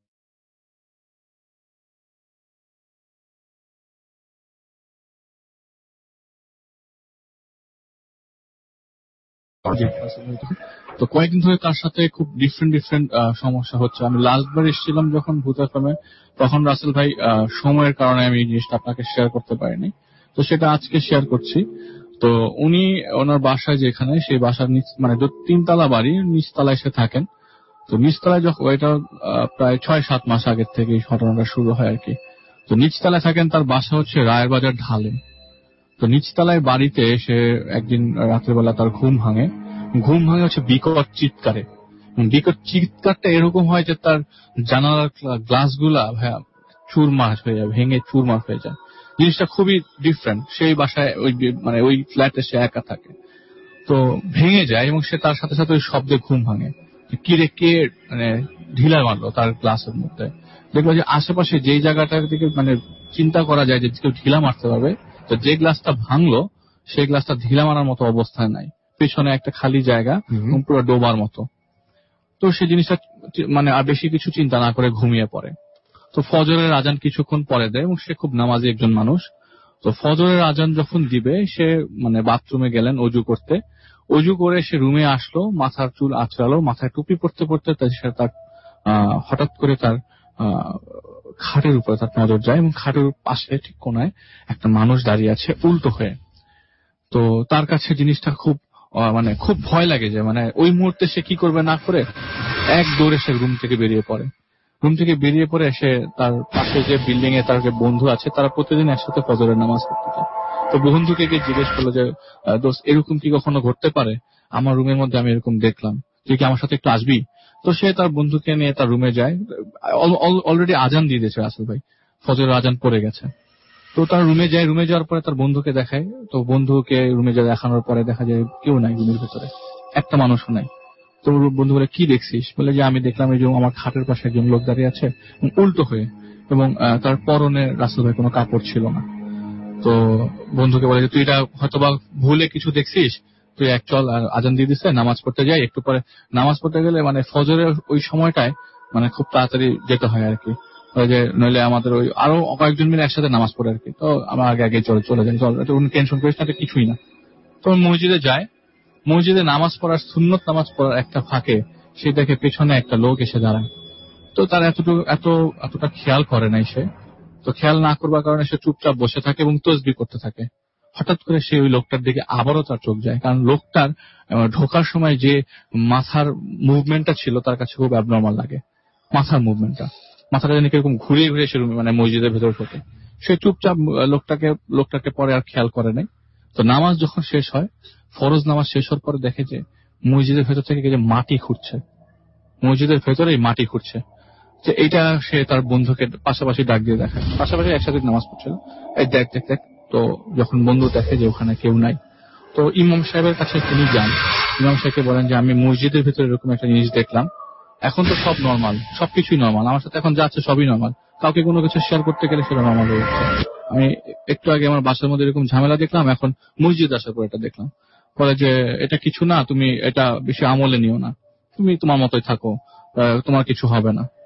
তো কয়েকদিন ধরে তার সাথে খুব ডিফারেন্ট সমস্যা হচ্ছে। আমি লাস্টবার এসেছিলাম যখন ভূত এফএমে, তখন রাসেল ভাই সময়ের কারণে আমি এই জিনিসটা আপনাকে শেয়ার করতে পারিনি, তো সেটা আজকে শেয়ার করছি। তো উনি ওনার বাসায় যেখানে, সেই বাসার মানে 3 তলা বাড়ি, নিচতলায় সে থাকেন। তো নিচতলায় যখন এটা প্রায় 6-7 মাস আগের থেকে এই ঘটনাটা শুরু হয় আর কি। তো নিচতলায় থাকেন, তার বাসা হচ্ছে রায়ের বাজার ঢালে। তো নিচতলায় বাড়িতে সে একদিন রাত্রেবেলা তার ঘুম ভাঙে হচ্ছে বিকট চিৎকারে। বিকট চিৎকারটা এরকম হয় যে তার জানালার গ্লাস গুলা চুরমার হয়ে যায়, ভেঙে চুরমার হয়ে যায়। জিনিসটা খুবই ডিফারেন্ট। সেই বাসায় ওই ফ্ল্যাটে সে একা থাকে, তো ভেঙে যায় এবং সে তার সাথে সাথে ওই শব্দে ঘুম ভাঙে। কে ঢিলা মারলো তার গ্লাসের মধ্যে। দেখলো যে আশেপাশে যেই জায়গাটার দিকে চিন্তা করা যায় যে কেউ ঢিলা মারতে পারবে, তো যে গ্লাসটা ভাঙলো সেই গ্লাসটা ঢিলা মারার মতো অবস্থায় নাই, পেছনে একটা খালি জায়গা, পুরো ডোবার মতো। তো সেই জিনিসটা আর বেশি কিছু চিন্তা না করে ঘুমিয়ে পড়ে। তো ফজরের আজান কিছুক্ষণ পরে দেয়, এবং সে খুব নামাজি একজন মানুষ। তো ফজরের আজান যখন দিবে, সে বাথরুমে গেলেন অজু করতে। অজু করে সে রুমে আসলো, মাথার চুল আঁচড়ালো, মাথায় টুপি পড়তে পড়তে তার হঠাৎ করে তার খাটের উপরে তার নজর যায়, এবং খাটের পাশে ঠিক কোনায় একটা মানুষ দাঁড়িয়ে আছে উল্টো হয়ে। তো তার কাছে জিনিসটা খুব খুব ভয় লাগে, যে ওই মুহূর্তে সে কি করবে না করে এক দৌড়ে সে রুম থেকে বেরিয়ে পড়ে। সে তার পাশে যে বিল্ডিং এ তার যে বন্ধু আছে, তারা প্রতিদিন একসাথে ফজরের নামাজ পড়তে যায়। তো বন্ধুকে গিয়ে জিজ্ঞেস করলো যে দোস্ত, এরকম কি কখনো ঘটতে পারে? আমার রুমের মধ্যে আমি এরকম দেখলাম, তুই কি আমার সাথে একটু আসবি? তো সে তার বন্ধুকে নিয়ে তার রুমে যায়। অলরেডি আজান দিয়ে দিয়েছে আসল ভাই, ফজরের আজান পড়ে গেছে। তো তার রুমে যায়, রুমে যাওয়ার পরে তার বন্ধুকে দেখায়। তো বন্ধুকে রুমে যা দেখানোর পরে দেখা যায় কেউ নাই রুমের ভেতরে, একটা মানুষও নাই। তো বন্ধু বলে, কি দেখছিস? বলে যে আমি দেখলাম এই যে আমার খাটের পাশে একজন লোক দাঁড়িয়ে আছে উল্টো হয়ে, এবং তার পরনে রাসেল ভাই কোনো কাপড় ছিল না। তো বন্ধুকে বলে যে তুই এটা হয়তো বা ভুলে কিছু দেখছিস, তুই এক চল, আজান দিয়ে দিচ্ছে, নামাজ পড়তে যাই। একটু পরে নামাজ পড়তে গেলে ফজরের ওই সময়টায় খুব তাড়াতাড়ি যেতে হয় আর কি, যে নইলে আমাদের ওই আরো কয়েকজন মিলে একসাথে নামাজ পড়ে আর কি। তো আমার আগে চলে যাই, চল টেনশন করিস না, কিছুই না। তো মসজিদে যায়, মসজিদে নামাজ পড়ার সুন্নত নামাজ পড়ার একটা ফাঁকে সে দেখে পেছনে একটা লোক এসে দাঁড়ায়। তো তার এতটা খেয়াল করে নাই সে। তো খেয়াল না করবার কারণে সে চুপচাপ বসে থাকে এবং তসবিহ করতে থাকে। হঠাৎ করে সে ওই লোকটার দিকে আবারও তার চোখ যায়, কারণ লোকটার ঢোকার সময় যে মাথার মুভমেন্টটা ছিল তার কাছে খুব অ্যাবনর্মাল লাগে। মাথাটা যেন কিরকম ঘুরিয়ে ঘুরিয়ে সে মসজিদের ভেতর ঢোকে। সে চুপচাপ লোকটাকে পরে আর খেয়াল করে নাই। তো নামাজ যখন শেষ হয়, ফরজ নামাজ শেষ হওয়ার পরে দেখে যে মসজিদের ভেতর থেকে যে মাটি খুঁড়ছে, মসজিদের ভেতরেই মাটি খুঁড়ছে। যে এইটা সে তার বন্ধুকে পাশাপাশি ডাক দিয়ে দেখায়, পাশাপাশি একসাথে নামাজ পড়ছিল, এই দেখ। তো যখন বন্ধু দেখে যে ওখানে কেউ নাই, তো ইমাম সাহেবের কাছে তিনি যান। ইমাম সাহেবকে বলেন যে আমি মসজিদের ভেতরে এরকম একটা জিনিস দেখলাম, এখন তো সব নর্মাল, সবকিছুই নর্মাল, আমার সাথে এখন যাচ্ছে সবই নর্মাল, কাউকে কোনো কিছু শেয়ার করতে গেলে সেটা নর্মাল হয়ে যাচ্ছে। আমি একটু আগে আমার বাসার মধ্যে এরকম ঝামেলা দেখলাম, এখন মসজিদ আসার পর এটা দেখলাম। বলে যে এটা কিছু না, তুমি এটা বেশি আমলে নিও না, তুমি তোমার মতোই থাকো, তোমার কিছু হবে না।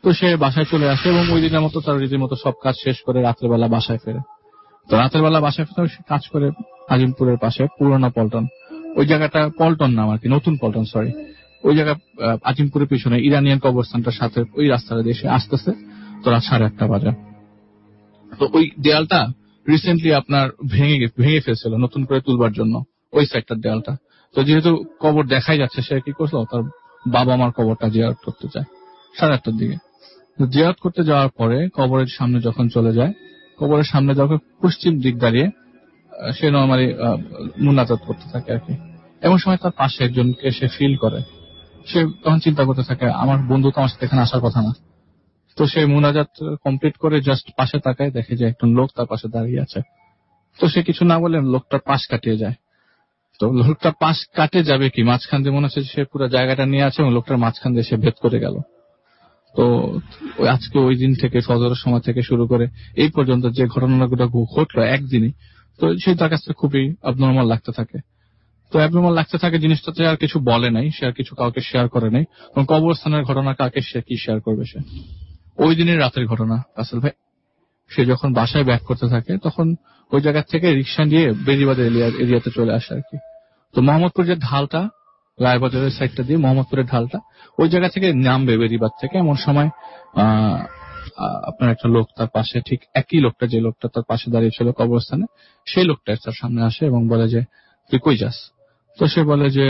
তো সে বাসায় চলে আসে এবং ওই দিনের মতো তার রীতিমতো সব কাজ শেষ করে রাতের বেলা বাসায় ফেরে। তো রাতের বেলা বাসায় ফেরে সে কাজ করে আজিমপুরের পাশে পুরোনো পল্টন, ওই জায়গাটা পল্টন নাম আর কি, নতুন পল্টন সরি, ওই জায়গা আজিমপুরের পিছনে ইরানিয়ান কবরস্থানটার সাথে ওই রাস্তাটা দিয়ে সে আসতেছে। তো রাত 1:30 বাজে। তো ওই দেয়ালটা রিসেন্টলি আপনার ভেঙে ফেলছিল নতুন করে তুলবার জন্য, ওই সাইডটার দেয়ালটা। তো যেহেতু কবর দেখাই যাচ্ছে, সে কি করলো, তার বাবা মার কবরটা জিয়ারত করতে যায় 8:30 দিকে। জিয়ারত করতে যাওয়ার পরে কবরের সামনে যখন চলে যায়, কবরের সামনে যখন পশ্চিম দিক দাঁড়িয়ে সে নর্মালি মুনাজাত করতে থাকে আর কি। এমন সময় তার পাশে একজনকে সে ফিল করে। সে তখন চিন্তা করতে থাকে, আমার বন্ধু তো আমার সাথে এখানে আসার কথা না। তো সে মুনাজাত কমপ্লিট করে জাস্ট পাশে তাকায়, দেখে যে একজন লোক তার পাশে দাঁড়িয়ে আছে। তো সে কিছু না বলে লোকটার পাশ কাটিয়ে যায়। তো লোকটার পাশ কাটে যাবে কি, মাঝখান দিয়ে মনে হচ্ছে সে পুরো জায়গাটা নিয়ে আছে এবং লোকটার মাঝখান দিয়ে সে ভেদ করে গেল। তো আজকে ওই দিন থেকে ফজরের সময় থেকে শুরু করে এই পর্যন্ত যে ঘটনাগুলো ঘটলো একদিনই, তো সেই তার কাছে খুবই অ্যাবনর্মাল লাগতে থাকে। তো অ্যাবনর্মাল লাগতে থাকে জিনিসটাতে আর কিছু বলে নাই, সে আর কিছু কাউকে শেয়ার করে নাই। এবং কবরস্থানের ঘটনা কাকে সে কি শেয়ার করবে? সে ওই দিনের রাতের ঘটনা রাসেল ভাই, সে যখন বাসায় ব্যাক করতে থাকে তখন ওই জায়গা থেকে রিক্সা নিয়ে বেরিবাদ এরিয়াতে চলে আসে আর কি। তো মোহাম্মদপুর যে ঢালটা, রায়বাজারের সাইডটা দিয়ে মোহাম্মদপুরের ঢালটা, ওই জায়গা থেকে নামবে বেরিবাদ থেকে। এমন সময় আপনার একটা লোক তার পাশে, ঠিক একই লোকটা যে লোকটা তার পাশে দাঁড়িয়েছিল কবরস্থানে, সেই লোকটা তার সামনে আসে এবং বলে যে তুই কই যাস? তো সে বলে যে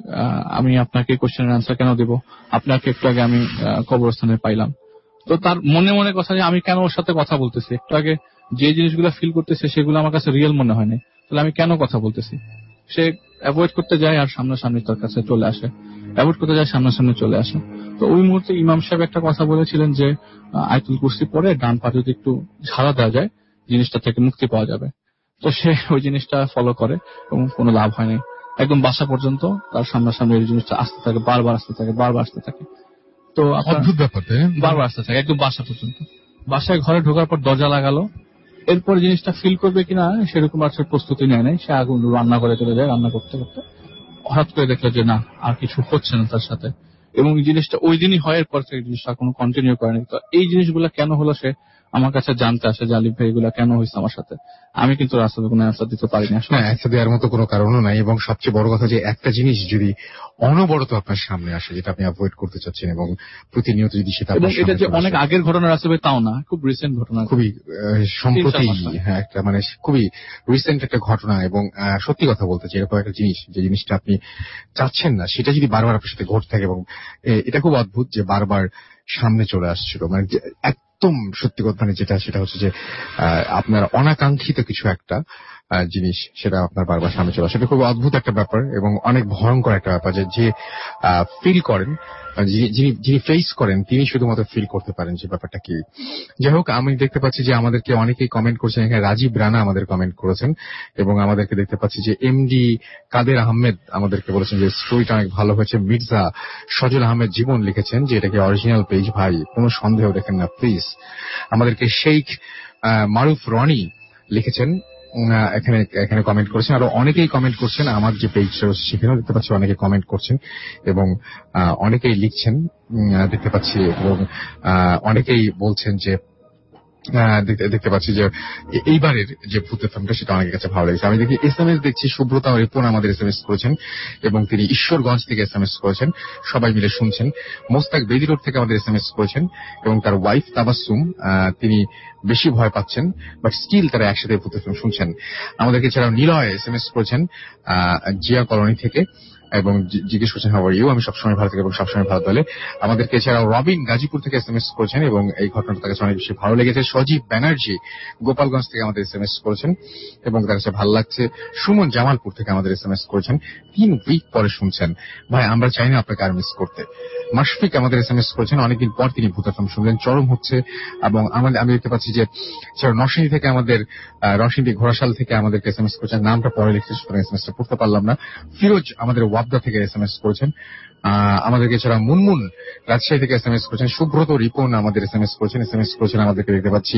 আমি আপনাকে কোশ্চেনের আনসার কেন দিব, আপনাকে একটু আগে আমি কবরস্থানে পাইলাম। তো তার মনে মনে কথা যে আমি কেন ওর সাথে কথা বলতেছি, একটু আগে যে জিনিসগুলো ফিল করতেছে সেগুলো আমার কাছে রিয়েল মনে হয়নি, তাহলে আমি কেন কথা বলতেছি? সে অ্যাভয়েড করতে যায় আর সামনাসামনি তার কাছে চলে আসে, অ্যাভয়েড করতে যায় সামনাসামনি চলে আসে। তো ওই মুহূর্তে ইমাম সাহেব একটা কথা বলেছিলেন যে আয়াতুল কুরসি পরে ডান পা যদি একটু ঝাড়া দেওয়া যায় জিনিসটা থেকে মুক্তি পাওয়া যাবে। তো সে ওই জিনিসটা ফলো করে এবং কোনো লাভ হয়নি। একদম বাসা পর্যন্ত তার সামনাসামনি ওই জিনিসটা আসতে থাকে, বারবার আসতে থাকে, বারবার আসতে থাকে। তো অদ্ভুত ব্যাপার, বারবার আসতে থাকে একদম বাসা পর্যন্ত। বাসায় ঘরে ঢোকার পর দরজা লাগালো, এরপর জিনিসটা ফিল করবে কিনা সেরকম আর প্রস্তুতি নেয় নাই। সে আগুন রান্না করে চলে যায়, রান্না করতে করতে হঠাৎ করে দেখলো যে না, আর কিছু হচ্ছে না তার সাথে, এবং জিনিসটা ওই দিনই হয়। এরপর থেকে জিনিসটা কোনো কন্টিনিউ করেনি। তো এই জিনিসগুলো কেন হলো সে আমার কাছে জানতে আসে যে আলিফ ভাই এগুলা কেন হয়েছে আমার সাথে। আমি কিন্তু আসলে কোনো অ্যান্সার দিতে পারিনি, আসলে অ্যান্সার দেওয়ার মতো কোনো কারণও নাই। এবং সবচেয়ে বড় কথা যে একটা জিনিস যদি অনবরত আপনার সামনে আসে যেটা আপনি অ্যাভয়েড করতে চাচ্ছেন এবং প্রতিনিয়ত যদি সেটা, এবং এটা যে অনেক আগের ঘটনা আসবে তাও না, খুব রিসেন্ট ঘটনা, খুবই সম্প্রতি, হ্যাঁ একটা মানে খুবই রিসেন্ট একটা ঘটনা। এবং সত্যি কথা বলতে চাই, এরকম একটা জিনিস যে জিনিসটা আপনি চাচ্ছেন না সেটা যদি বারবার আপনার সাথে ঘটতে থাকে, এবং এটা খুব অদ্ভুত যে বারবার সামনে চলে আসছিল, মানে একদম সত্যি কথা, মানে যেটা সেটা হচ্ছে যে আপনার অনাকাঙ্ক্ষিত কিছু একটা জিনিস সেটা আপনার বারবার সামনে চলে আসে। সেটা খুব অদ্ভুত একটা ব্যাপার এবং অনেক ভয়ঙ্কর একটা ব্যাপার যে ফিল করেন, যিনি ফেস করেন তিনি শুধুমাত্র ফিল করতে পারেন যে ব্যাপারটা কি। যাই হোক, আমি দেখতে পাচ্ছি যে আমাদেরকে অনেকেই কমেন্ট করছেন। এখানে রাজীব রানা আমাদের কমেন্ট করেছেন এবং আমাদেরকে দেখতে পাচ্ছি যে এমডি কাদের আহমেদ আমাদেরকে বলেছেন যে স্টোরিটা অনেক ভালো হয়েছে। মির্জা সজল আহমেদ জীবন লিখেছেন যে এটাকে অরিজিনাল পেজ ভাই, কোনো সন্দেহ দেখেন না প্লিজ। আমাদেরকে শেখ মারুফ রনি লিখেছেন, এখানে কমেন্ট করেছেন। আরো অনেকেই কমেন্ট করছেন। আমার যে পেজটা সেখানেও দেখতে পাচ্ছি অনেকে কমেন্ট করছেন এবং অনেকেই লিখছেন দেখতে পাচ্ছি, এবং অনেকেই বলছেন যে দেখতে পাচ্ছি যে এইবারের যে ভূতের ফিল্মটা সেটা অনেকের কাছে ভালো লেগেছে। আমি দেখি এসএমএস দেখছি, সুব্রতা রিপন আমাদের এসএমএস করেছেন এবং তিনি ঈশ্বরগঞ্জ থেকে এসএমএস করেছেন, সবাই মিলে শুনছেন। মোস্তাক বেদি রোড থেকে আমাদের এসএমএস করেছেন এবং তার ওয়াইফ তাবাসসুম, তিনি বেশি ভয় পাচ্ছেন বাট স্টিল তারা একসাথে ভূতের ফিল্ম শুনছেন। আমাদেরকে এছাড়াও নিলয় এসএমএস করেছেন জিয়া কলোনি থেকে এবং জিজ্ঞেস করছেন হাউ আর ইউ, আমি সবসময় ভালো থাকি এবং সবসময় ভালো দলে। আমাদেরকে এছাড়াও রবিন গাজীপুর থেকে এসএমএস করেছেন এবং এই ঘটনাটা তার কাছে অনেক বেশি ভালো লেগেছে। সজীব ব্যানার্জি গোপালগঞ্জ থেকে আমাদের এসএমএস করেছেন এবং তার কাছে ভালো লাগছে। সুমন জামালপুর থেকে আমাদের এসএমএস করেছেন, 3 উইক পরে শুনছেন ভাই, আমরা চাই না আপনাকে আর মিস করতে। মাশফিক আমাদের এসএমএস করেছেন, অনেকদিন পর তিনি ভূতের ফিল্ম শুনলেন, চরম হচ্ছে। এবং আমি দেখতে পাচ্ছি যে নরসিংদী থেকে আমাদের নরসিংদী ঘোড়াশাল থেকে আমাদেরকে এসএমএস করেছেন, নামটা পরে লিখতে সুতরাং এসএমএসটা পড়তে পারলাম না। ফিরোজ আমাদের ওয়াবদা থেকে এসএমএস করেছেন, আমাদেরকে এছাড়া মুনমুন রাজশাহী থেকে এসএমএস করেছেন, সুব্রত রিপন আমাদের এসএমএস করেছেন আমাদেরকে দেখতে পাচ্ছি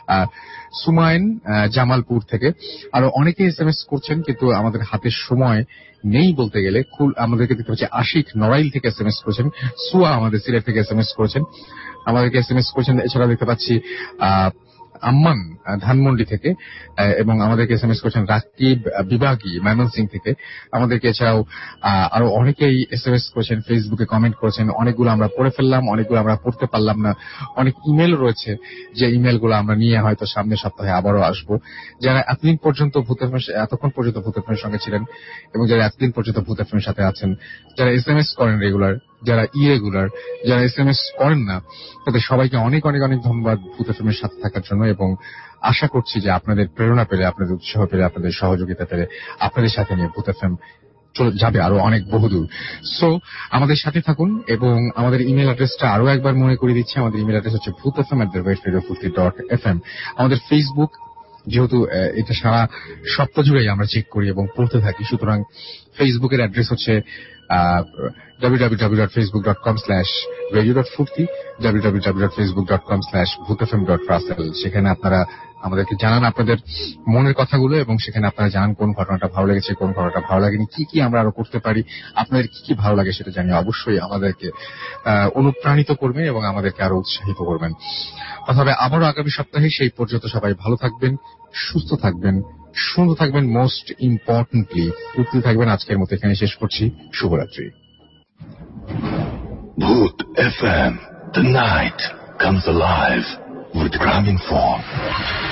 সুমাইন জামালপুর থেকে। আরো অনেকে এসএমএস করছেন কিন্তু আমাদের হাতে সময় নেই বলতে গেলে। আমাদেরকে দেখতে পাচ্ছি আশিক নড়াইল থেকে এসএমএস করেছেন, সুয়া আমাদের সিলেট থেকে এসএমএস করেছেন, আমাদেরকে SMS করেছেন। এছাড়া দেখতে পাচ্ছি আম্মান ধানমন্ডি থেকে, এবং আমাদেরকে SMS করেছেন রাকিব বিভাগী ময়মনসিংহ থেকে। আমাদেরকে এছাড়াও আরো অনেকেই SMS করেছেন, ফেসবুকে কমেন্ট করেছেন। অনেকগুলো আমরা পড়ে ফেললাম, অনেকগুলো আমরা পড়তে পারলাম না। অনেক ইমেল রয়েছে, যে ইমেলগুলো আমরা নিয়ে হয়তো সামনের সপ্তাহে আবারও আসবো। যারা এতক্ষণ পর্যন্ত ভূত এফএম সঙ্গে ছিলেন এবং যারা এতদিন পর্যন্ত ভূত এফএম এর সাথে আছেন, যারা SMS করেন রেগুলার, যারা ইরেগুলার, যারা SMS করেন না, তাদের সবাইকে অনেক অনেক অনেক ধন্যবাদ ভূত এফএম এর সাথে থাকার জন্য। এবং আশা করছি যে আপনাদের প্রেরণা পেলে, আপনাদের উৎসাহ পেলে, আপনাদের সহযোগিতা পেলে আপনাদের সাথে নিয়ে ভূত এফএম চলে যাবে আরো অনেক বহুদূর। সো আমাদের সাথে থাকুন। এবং আমাদের ইমেল অ্যাড্রেসটা আরো একবার মনে করে দিচ্ছি। আমাদের ইমেল অ্যাড্রেস হচ্ছে bhutfm@radiofurti.fm। আমাদের ফেসবুক, যেহেতু এটা সারা সপ্তাহ জুড়েই আমরা চেক করি এবং পড়তে থাকি, সুতরাং ফেসবুকের অ্যাড্রেস হচ্ছে www.facebook.com/radio.furti, www.facebook.com/bhutfm.russell। সেখানে আপনারা আমাদেরকে জানান আপনাদের মনের কথাগুলো, এবং সেখানে আপনারা জানান কোন ঘটনাটা ভালো লেগেছে, কোন ঘটনাটা ভালো লাগেনি, কি কি আমরা আরো করতে পারি, আপনাদের কি কি ভালো লাগে সেটা জানিয়ে অবশ্যই আমাদেরকে অনুপ্রাণিত করবেন এবং আমাদেরকে আরো উৎসাহিত করবেন। কথা হবে আবারও আগামী সপ্তাহে। সেই পর্যন্ত সবাই ভালো থাকবেন, সুস্থ থাকবেন, সুন্দর থাকবেন, মোস্ট ইম্পর্টেন্টলি সুস্থ থাকবেন। আজকের মতো এখানে শেষ করছি। শুভরাত্রি। Bhoot FM, the night comes alive with Graminphone.